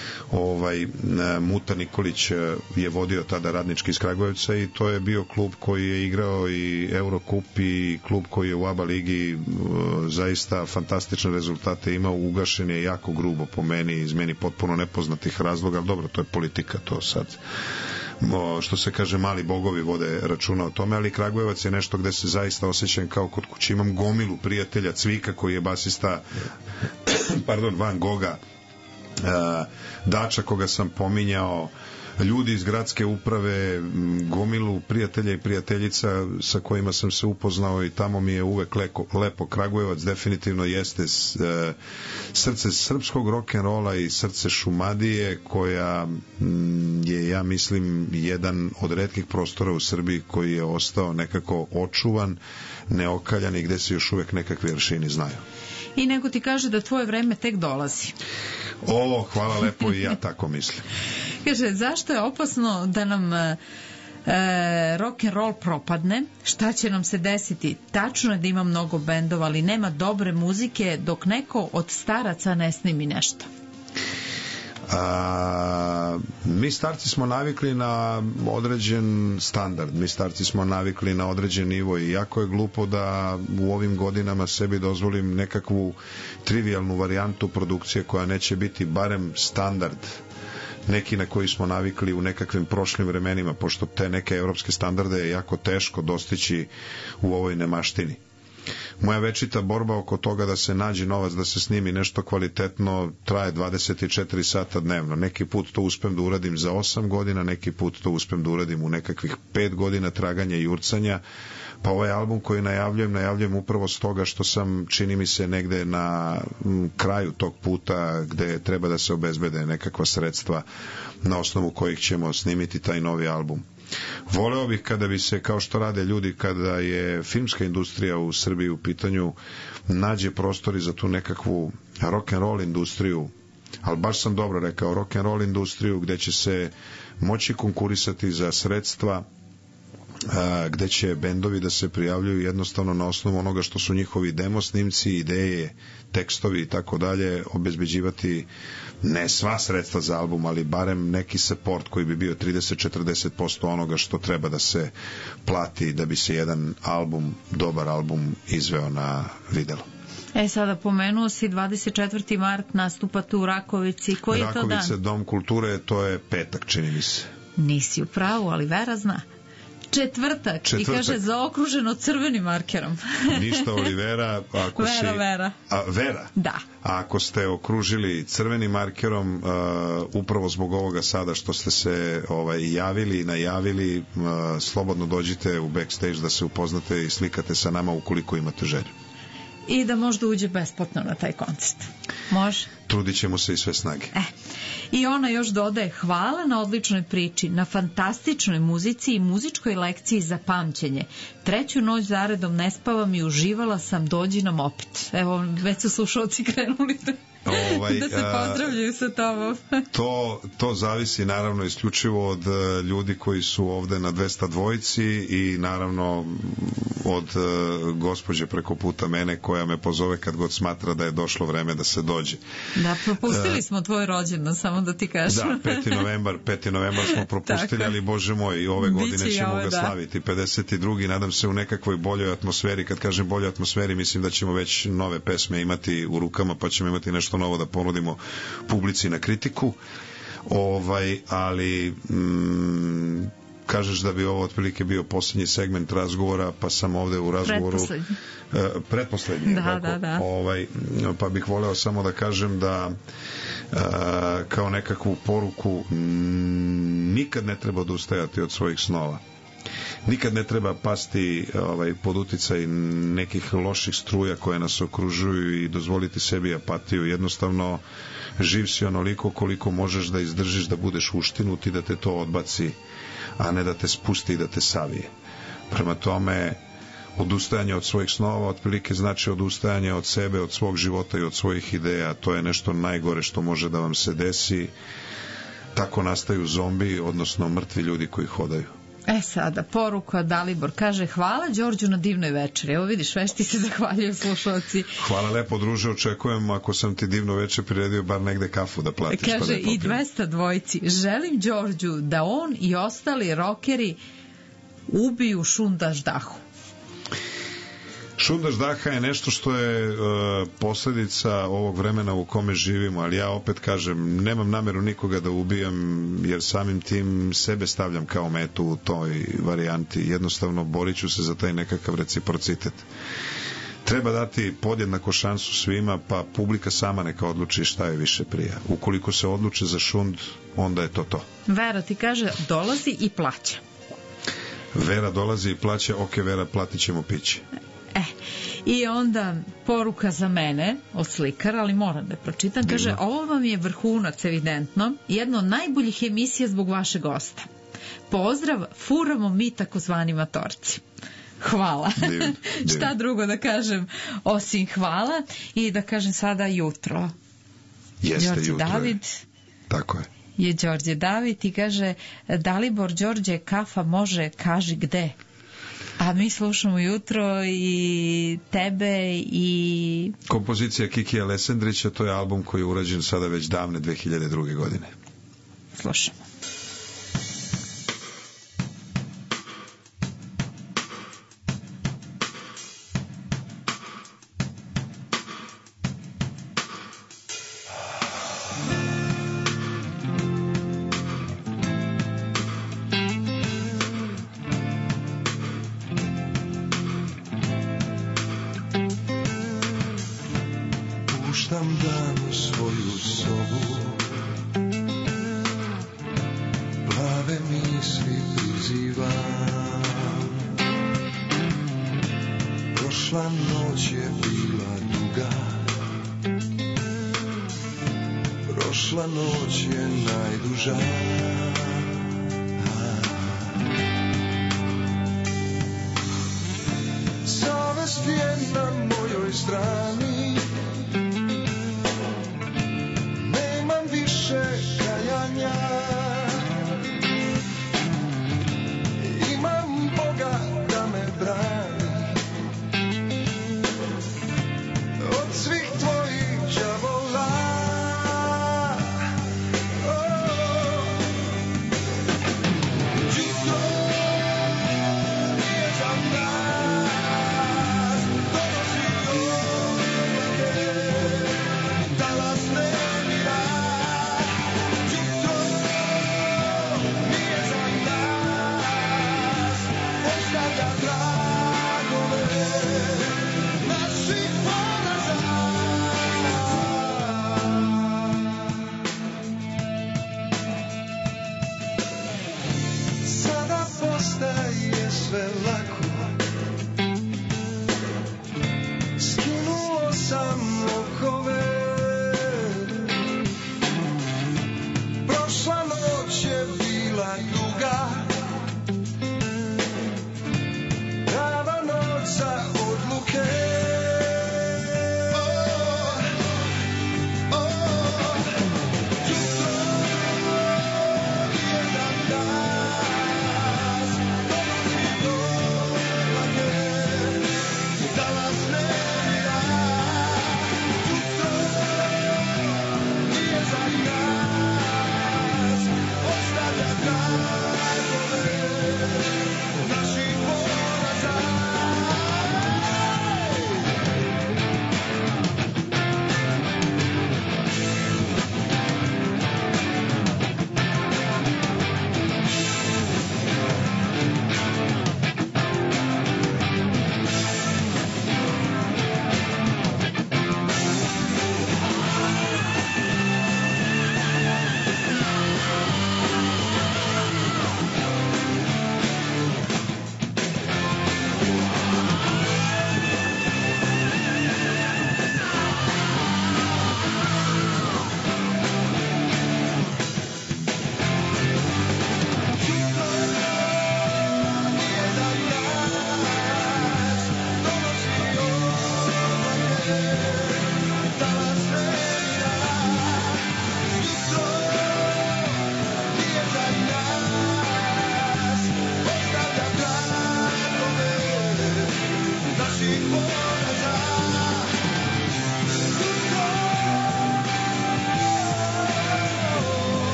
Muta Nikolić je vodio tada Radnički iz Kragujevca i to je bio klub koji je igrao i Eurocup i klub koji je u ABA ligi zaista fantastične rezultate imao. Ugašen je jako grubo po meni, iz meni potpuno nepoznatih razloga, ali dobro, to je politika, to sad što se kaže mali bogovi vode računa o tome, ali Kragujevac je nešto gde se zaista osjećam kao kod kuće. Imam gomilu prijatelja, Cvika koji je basista Van Goga, Dača koga sam pominjao, ljudi iz gradske uprave, gomilu prijatelja i prijateljica sa kojima sam se upoznao i tamo mi je uvek lepo. Kragujevac definitivno jeste srce srpskog rock'n'rolla i srce Šumadije, koja je, ja mislim, jedan od retkih prostora u Srbiji koji je ostao nekako očuvan, neokaljan i gde se još uvek nekakvi aršini znaju. I neko ti kaže da tvoje vreme tek dolazi. Hvala lepo, i ja tako mislim. Kaže, zašto je opasno da nam rock and roll propadne? Šta će nam se desiti? Tačno je da ima mnogo bendova, ali nema dobre muzike dok neko od staraca ne snimi nešto. Mi starci smo navikli na određen standard, mi starci smo navikli na određen nivo i jako je glupo da u ovim godinama sebi dozvolim nekakvu trivialnu varijantu produkcije koja neće biti barem standard neki na koji smo navikli u nekakvim prošlim vremenima, pošto te neke evropske standarde je jako teško dostići u ovoj nemaštini. Moja večita borba oko toga da se nađe novac, da se snimi nešto kvalitetno, traje 24 sata dnevno. Neki put to uspem da uradim za 8 godina, neki put to uspem da uradim u nekakvih 5 godina traganja i jurcanja. Pa ovaj album koji najavljujem upravo stoga što sam, čini mi se, negde na kraju tog puta gde treba da se obezbede nekakva sredstva na osnovu kojih ćemo snimiti taj novi album. Voleo bih kada bi se, kao što rade ljudi kada je filmska industrija u Srbiji u pitanju, nađe prostori za tu nekakvu rock'n'roll industriju, ali baš sam dobro rekao, rock'n'roll industriju gde će se moći konkurisati za sredstva, gde će bendovi da se prijavljuju jednostavno na osnovu onoga što su njihovi demo snimci, ideje, tekstovi i tako dalje, obezbeđivati ne sva sredstva za album, ali barem neki support koji bi bio 30-40% onoga što treba da se plati da bi se jedan album, dobar album, izveo na videlo. Sada pomenuo si 24. mart nastupate u Rakovici. Koji je to dan? Rakovica, Dom kulture, to je petak, čini mi se. Nisi u pravu, ali Vera zna. Četvrtak. I kaže zaokruženo crvenim markerom. Ništa, Olivera. Vera. Vera? Da. A ako ste okružili crvenim markerom, upravo zbog ovoga sada što ste se javili i najavili, slobodno dođite u backstage da se upoznate i slikate sa nama ukoliko imate želju. I da možda uđe besplatno na taj koncert. Može? Trudit ćemo se i sve snage. I ona još dodaje: hvala na odličnoj priči, na fantastičnoj muzici i muzičkoj lekciji za pamćenje. 3. noć zaredom ne spavam i uživala sam, dođi nam opet. Evo, već su slušalci krenuli da se pozdravljaju sa tobom. To zavisi naravno isključivo od ljudi koji su ovde na 202 i naravno od gospođe preko puta mene koja me pozove kad god smatra da je došlo vreme da se dođe. Da, propustili smo tvoj rođendan, samo da ti kažem. Da, 5. novembar smo propustili, ali Bože moj, i ove godine ćemo ga slaviti. 52. nadam se u nekakvoj boljoj atmosferi. Kad kažem boljoj atmosferi, mislim da ćemo već nove pesme imati u rukama, pa ćemo imati nešto novo da ponudimo publici na kritiku. Ali kažeš da bi ovo otprilike bio poslednji segment razgovora, pa sam ovde u razgovoru pretposlednji. Da. Pa bih voleo samo da kažem da kao nekakvu poruku, nikad ne treba odustajati od svojih snova. Nikad ne treba pasti pod uticaj nekih loših struja koje nas okružuju i dozvoliti sebi apatiju. Jednostavno, živ si onoliko koliko možeš da izdržiš da budeš uštinut i da te to odbaci, a ne da te spusti i da te savije. Prema tome, odustajanje od svojih snova otprilike znači odustajanje od sebe, od svog života i od svojih ideja. To je nešto najgore što može da vam se desi. Tako nastaju zombi, odnosno mrtvi ljudi koji hodaju. Sada, poruka Dalibor kaže: hvala Đorđu na divnoj večeri. Evo vidiš, već ti se zahvaljuju slušalci. Hvala lepo, druže, očekujem ako sam ti divnu večer priredio bar negde kafu da platiš. Kaže i 202. želim Đorđu da on i ostali rokeri ubiju Šundaš Dahu. Šundaš Daha je nešto što je posledica ovog vremena u kome živimo, ali ja opet kažem, nemam nameru nikoga da ubijam, jer samim tim sebe stavljam kao metu u toj varijanti. Jednostavno borit ću se za taj nekakav reciprocitet. treba dati podjednako šansu svima, pa publika sama neka odluči šta je više prija. Ukoliko se odluče za šund, onda je to. Vera ti kaže, dolazi i plaća. Vera dolazi i plaća, ok, Vera, platit ćemo piće. I onda poruka za mene od slikara, ali moram da pročitam. Divno. Kaže, ovo vam je vrhunac evidentno, jedna od najboljih emisija zbog vašeg gosta. Pozdrav, furamo mi takozvani matorci. Hvala. Divno. Šta drugo da kažem osim hvala, i da kažem sada jutro. Jeste Đorđe jutro. David Tako je. je Đorđe David i kaže, Dalibor Đorđe, kafa može, kaži gde. A mi slušamo jutro i tebe i... Kompozicija Kikija Lesendrića, to je album koji je urađen sada već davne 2002. godine. Slušamo. Puštam dan u svoju sobu, plave misli prizivam. Prošla noć je bila duga, prošla noć je najduža. Savest je na mojoj strani, nemam više kajanja, imam Boga da me brani od svih tvojih đavola.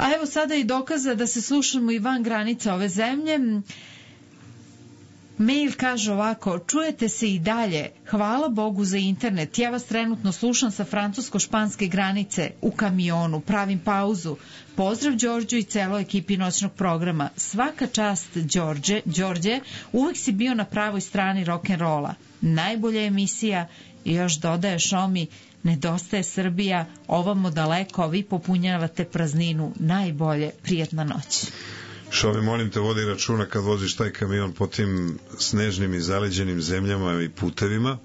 A evo sada i dokaza da se slušamo i van granica ove zemlje. Mail kaže ovako: čujete se i dalje, hvala Bogu za internet, ja vas trenutno slušam sa francusko-španske granice u kamionu, pravim pauzu, pozdrav Đorđu i celoj ekipi noćnog programa, svaka čast Đorđe, uvek si bio na pravoj strani rock'n'rolla, najbolja emisija. I još dodaje Šomi: nedostaje Srbija, ovamo daleko, a vi popunjavate prazninu, najbolje, prijetna noć. Šovi, molim te, vodi računa kad voziš taj kamion po tim snežnim i zaleđenim zemljama i putevima.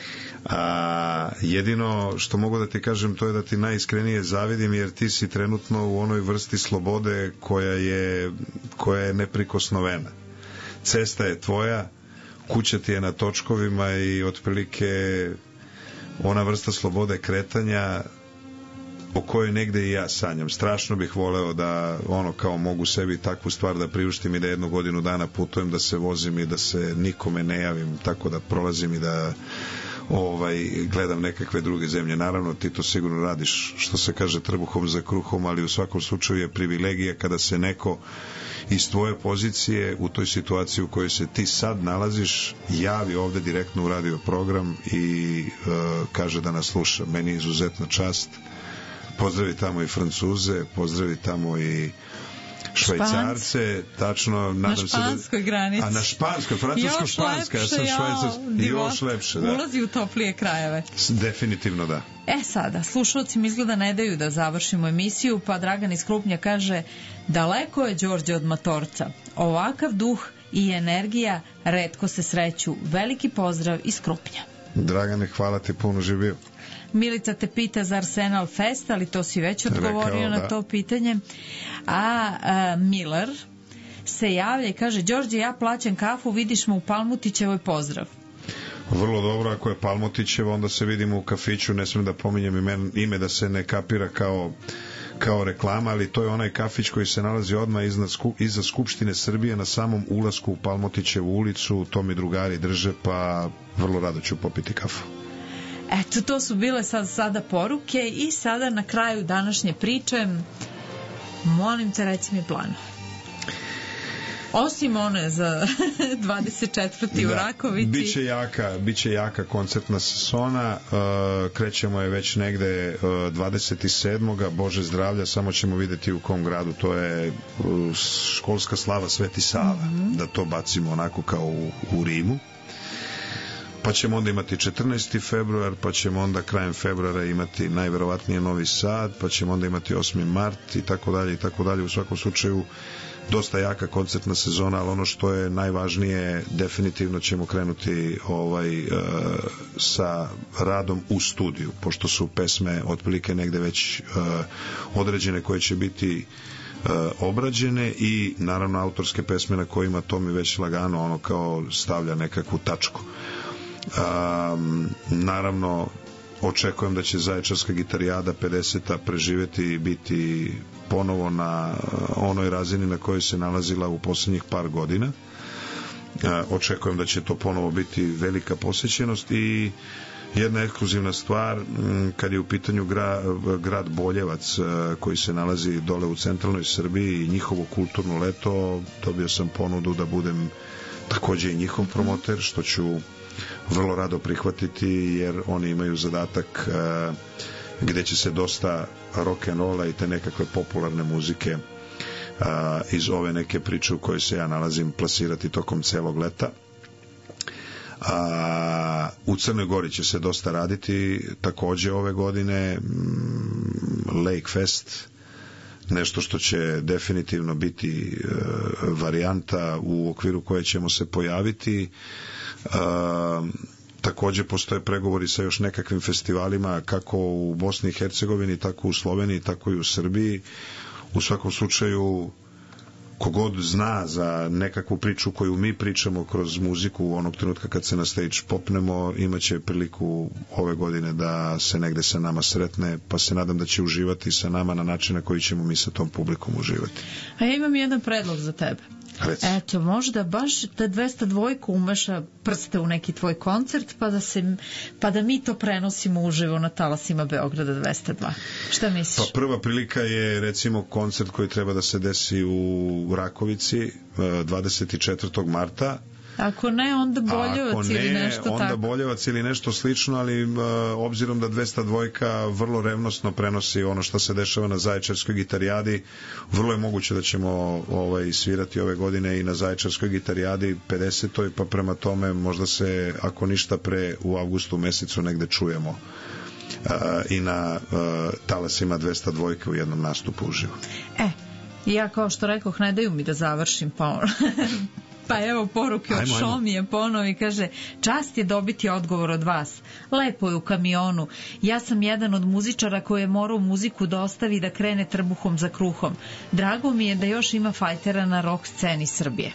Jedino što mogu da ti kažem, to je da ti najiskrenije zavidim, jer ti si trenutno u onoj vrsti slobode koja je neprikosnovena. Cesta je tvoja, kuća ti je na točkovima i otprilike ona vrsta slobode kretanja o kojoj negde i ja sanjam. Strašno bih voleo da kao mogu sebi takvu stvar da priuštim i da 1 godinu dana putujem, da se vozim i da se nikome ne javim, tako da prolazim i da gledam nekakve druge zemlje. Naravno, ti to sigurno radiš, što se kaže, trbuhom za kruhom, ali u svakom slučaju je privilegija kada se neko iz tvoje pozicije u toj situaciji u kojoj se ti sad nalaziš javi ovde direktno u radio program i kaže da nas sluša. Meni je izuzetna čast. Pozdravi tamo i Francuze, pozdravi tamo i Švajcarce, tačno, nadam se da... Na španskoj granici. A na španskoj, francusko-španska, ja sam švajcarska, još lepše, da. Ulazi u toplije krajeve. Definitivno da. Sada, slušalci mi izgleda ne daju da završimo emisiju, pa Dragan iz Krupnja kaže: daleko je Đorđe od Matorca. Ovakav duh i energija retko se sreću. Veliki pozdrav iz Krupnja. Dragane, hvala ti puno, živio. Milica te pita za Arsenal Fest, ali to si već odgovorio na to pitanje. A Miller se javlja i kaže: Đorđe, ja plaćam kafu, vidiš me u Palmutićevoj, pozdrav. Vrlo dobro, ako je Palmutićeva, onda se vidimo u kafiću, ne smijem da pominjem ime da se ne kapira kao reklama, ali to je onaj kafić koji se nalazi odmah iza Skupštine Srbije na samom ulasku u Palmotićevu ulicu. To mi drugari drže, pa vrlo rado ću popiti kafu. Eto, to su bile sada poruke i sada na kraju današnje priče molim te, reci mi plan. Osim one za 24. u Rakovici. Biće jaka koncertna sezona. Krećemo je već negde 27. Bože zdravlja, samo ćemo videti u kom gradu. To je školska slava Sveti Sava. Da to bacimo onako kao u Rimu. Pa ćemo onda imati 14. februar, pa ćemo onda krajem februara imati najverovatnije Novi Sad, pa ćemo onda imati 8. mart i tako dalje i tako dalje. U svakom slučaju dosta jaka koncertna sezona, ali ono što je najvažnije, definitivno ćemo krenuti sa radom u studiju, pošto su pesme otprilike negde već određene koje će biti obrađene i naravno autorske pesme na kojima to mi već lagano kao stavlja nekakvu tačku. Naravno očekujem da će Zaječarska gitarijada 50. preživeti i biti ponovo na onoj razini na kojoj se nalazila u poslednjih par godina. Očekujem da će to ponovo biti velika posećenost i jedna ekskluzivna stvar, kad je u pitanju grad Boljevac koji se nalazi dole u centralnoj Srbiji i njihovo kulturno leto, dobio sam ponudu da budem takođe i njihov promoter, što ću vrlo rado prihvatiti, jer oni imaju zadatak gde će se dosta rock'n'rolla i te nekakve popularne muzike iz ove neke priče u kojoj se ja nalazim plasirati tokom celog leta. U Crnoj Gori će se dosta raditi takođe ove godine, Lake Fest, nešto što će definitivno biti varijanta u okviru koje ćemo se pojaviti. Takođe postoje pregovori sa još nekakvim festivalima kako u Bosni i Hercegovini, tako u Sloveniji, tako i u Srbiji. U svakom slučaju, kogod zna za nekakvu priču koju mi pričamo kroz muziku onog trenutka kad se na stage popnemo, imaće priliku ove godine da se negde sa nama sretne, pa se nadam da će uživati sa nama na način na koji ćemo mi sa tom publikom uživati. A ja imam jedan predlog za tebe. Reci. Eto, možda baš da 202 umeša prste u neki tvoj koncert, pa da mi to prenosimo uživo na talasima Beograda 202. Šta misliš? Pa prva prilika je recimo koncert koji treba da se desi u Rakovici 24. marta. Ako ne, onda Boljevac ili nešto tako. Onda Boljevac ili nešto slično, ali obzirom da 202 vrlo revnosno prenosi ono što se dešava na Zaječarskoj gitarijadi, vrlo je moguće da ćemo svirati ove godine i na Zaječarskoj gitarijadi 50. pa prema tome možda se, ako ništa pre, u avgustu mesecu negde čujemo i na talasima 202 u jednom nastupu uživo. Ja kao što rekoh, ne daju mi da završim pa evo poruke od Šomije ponovi, kaže: čast je dobiti odgovor od vas, lepo je u kamionu, ja sam jedan od muzičara koji je morao muziku da ostavi da krene trbuhom za kruhom, drago mi je da još ima fajtera na rock sceni Srbije.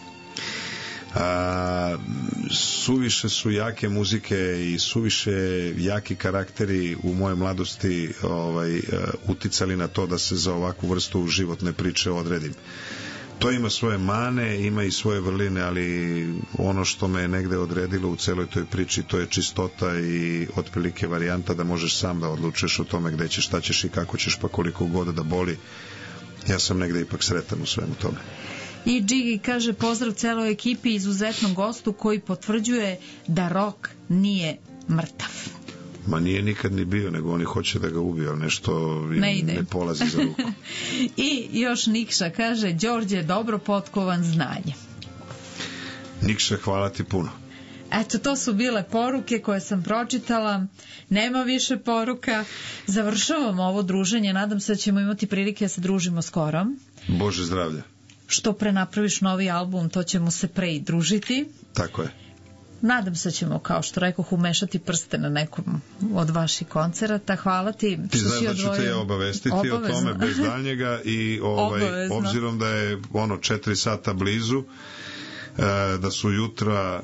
Suviše su jake muzike i suviše jaki karakteri u moje mladosti uticali na to da se za ovakvu vrstu životne priče odredim. To ima svoje mane, ima i svoje vrline, ali ono što me je negde odredilo u celoj toj priči, to je čistota i otprilike varijanta da možeš sam da odlučeš o tome gde ćeš, šta ćeš i kako ćeš, pa koliko god da boli. Ja sam negde ipak sretan u svemu tome. I Džigi kaže: pozdrav celoj ekipi, izuzetnom gostu koji potvrđuje da rock nije mrtav. Ma nije nikad ni bio, nego oni hoće da ga ubiju, ali nešto ne polazi za ruku. I još Nikša kaže: Đorđe, dobro potkovan znanje. Nikša, hvala ti puno. Eto, to su bile poruke koje sam pročitala. Nema više poruka. Završavamo ovo druženje. Nadam se da ćemo imati prilike da se družimo skoro. Bože zdravlja. Što pre napraviš novi album, to ćemo se pre i družiti. Tako je. Nadam se ćemo, kao što rekoh, umešati prste na nekom od vaših koncerata. Hvala ti. Ti znaš da ću te ja obavestiti o tome bez daljnjega i obzirom da je 4 sata blizu, da su jutra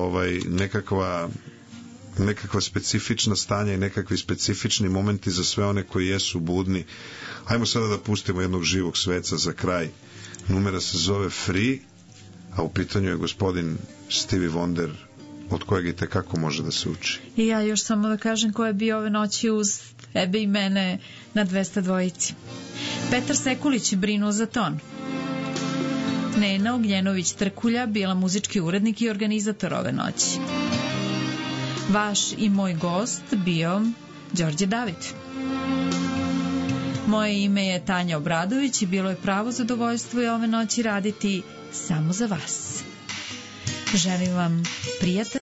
nekakva specifična stanja i nekakvi specifični momenti za sve one koji jesu budni. Hajmo sada da pustimo jednog živog sveca za kraj. Numera se zove Free, a u pitanju je gospodin Stevie Wonder, od kojeg i tekako može da se uči. I ja još samo da kažem ko je bio ove noći uz tebe i mene na 202. Petar Sekulić brinuo za ton. Nena Ognjenović-Trkulja bila muzički urednik i organizator ove noći. Vaš i moj gost bio Đorđe David. Moje ime je Tanja Obradović i bilo je pravo zadovoljstvo i ove noći raditi samo za vas. Želim vam prijatan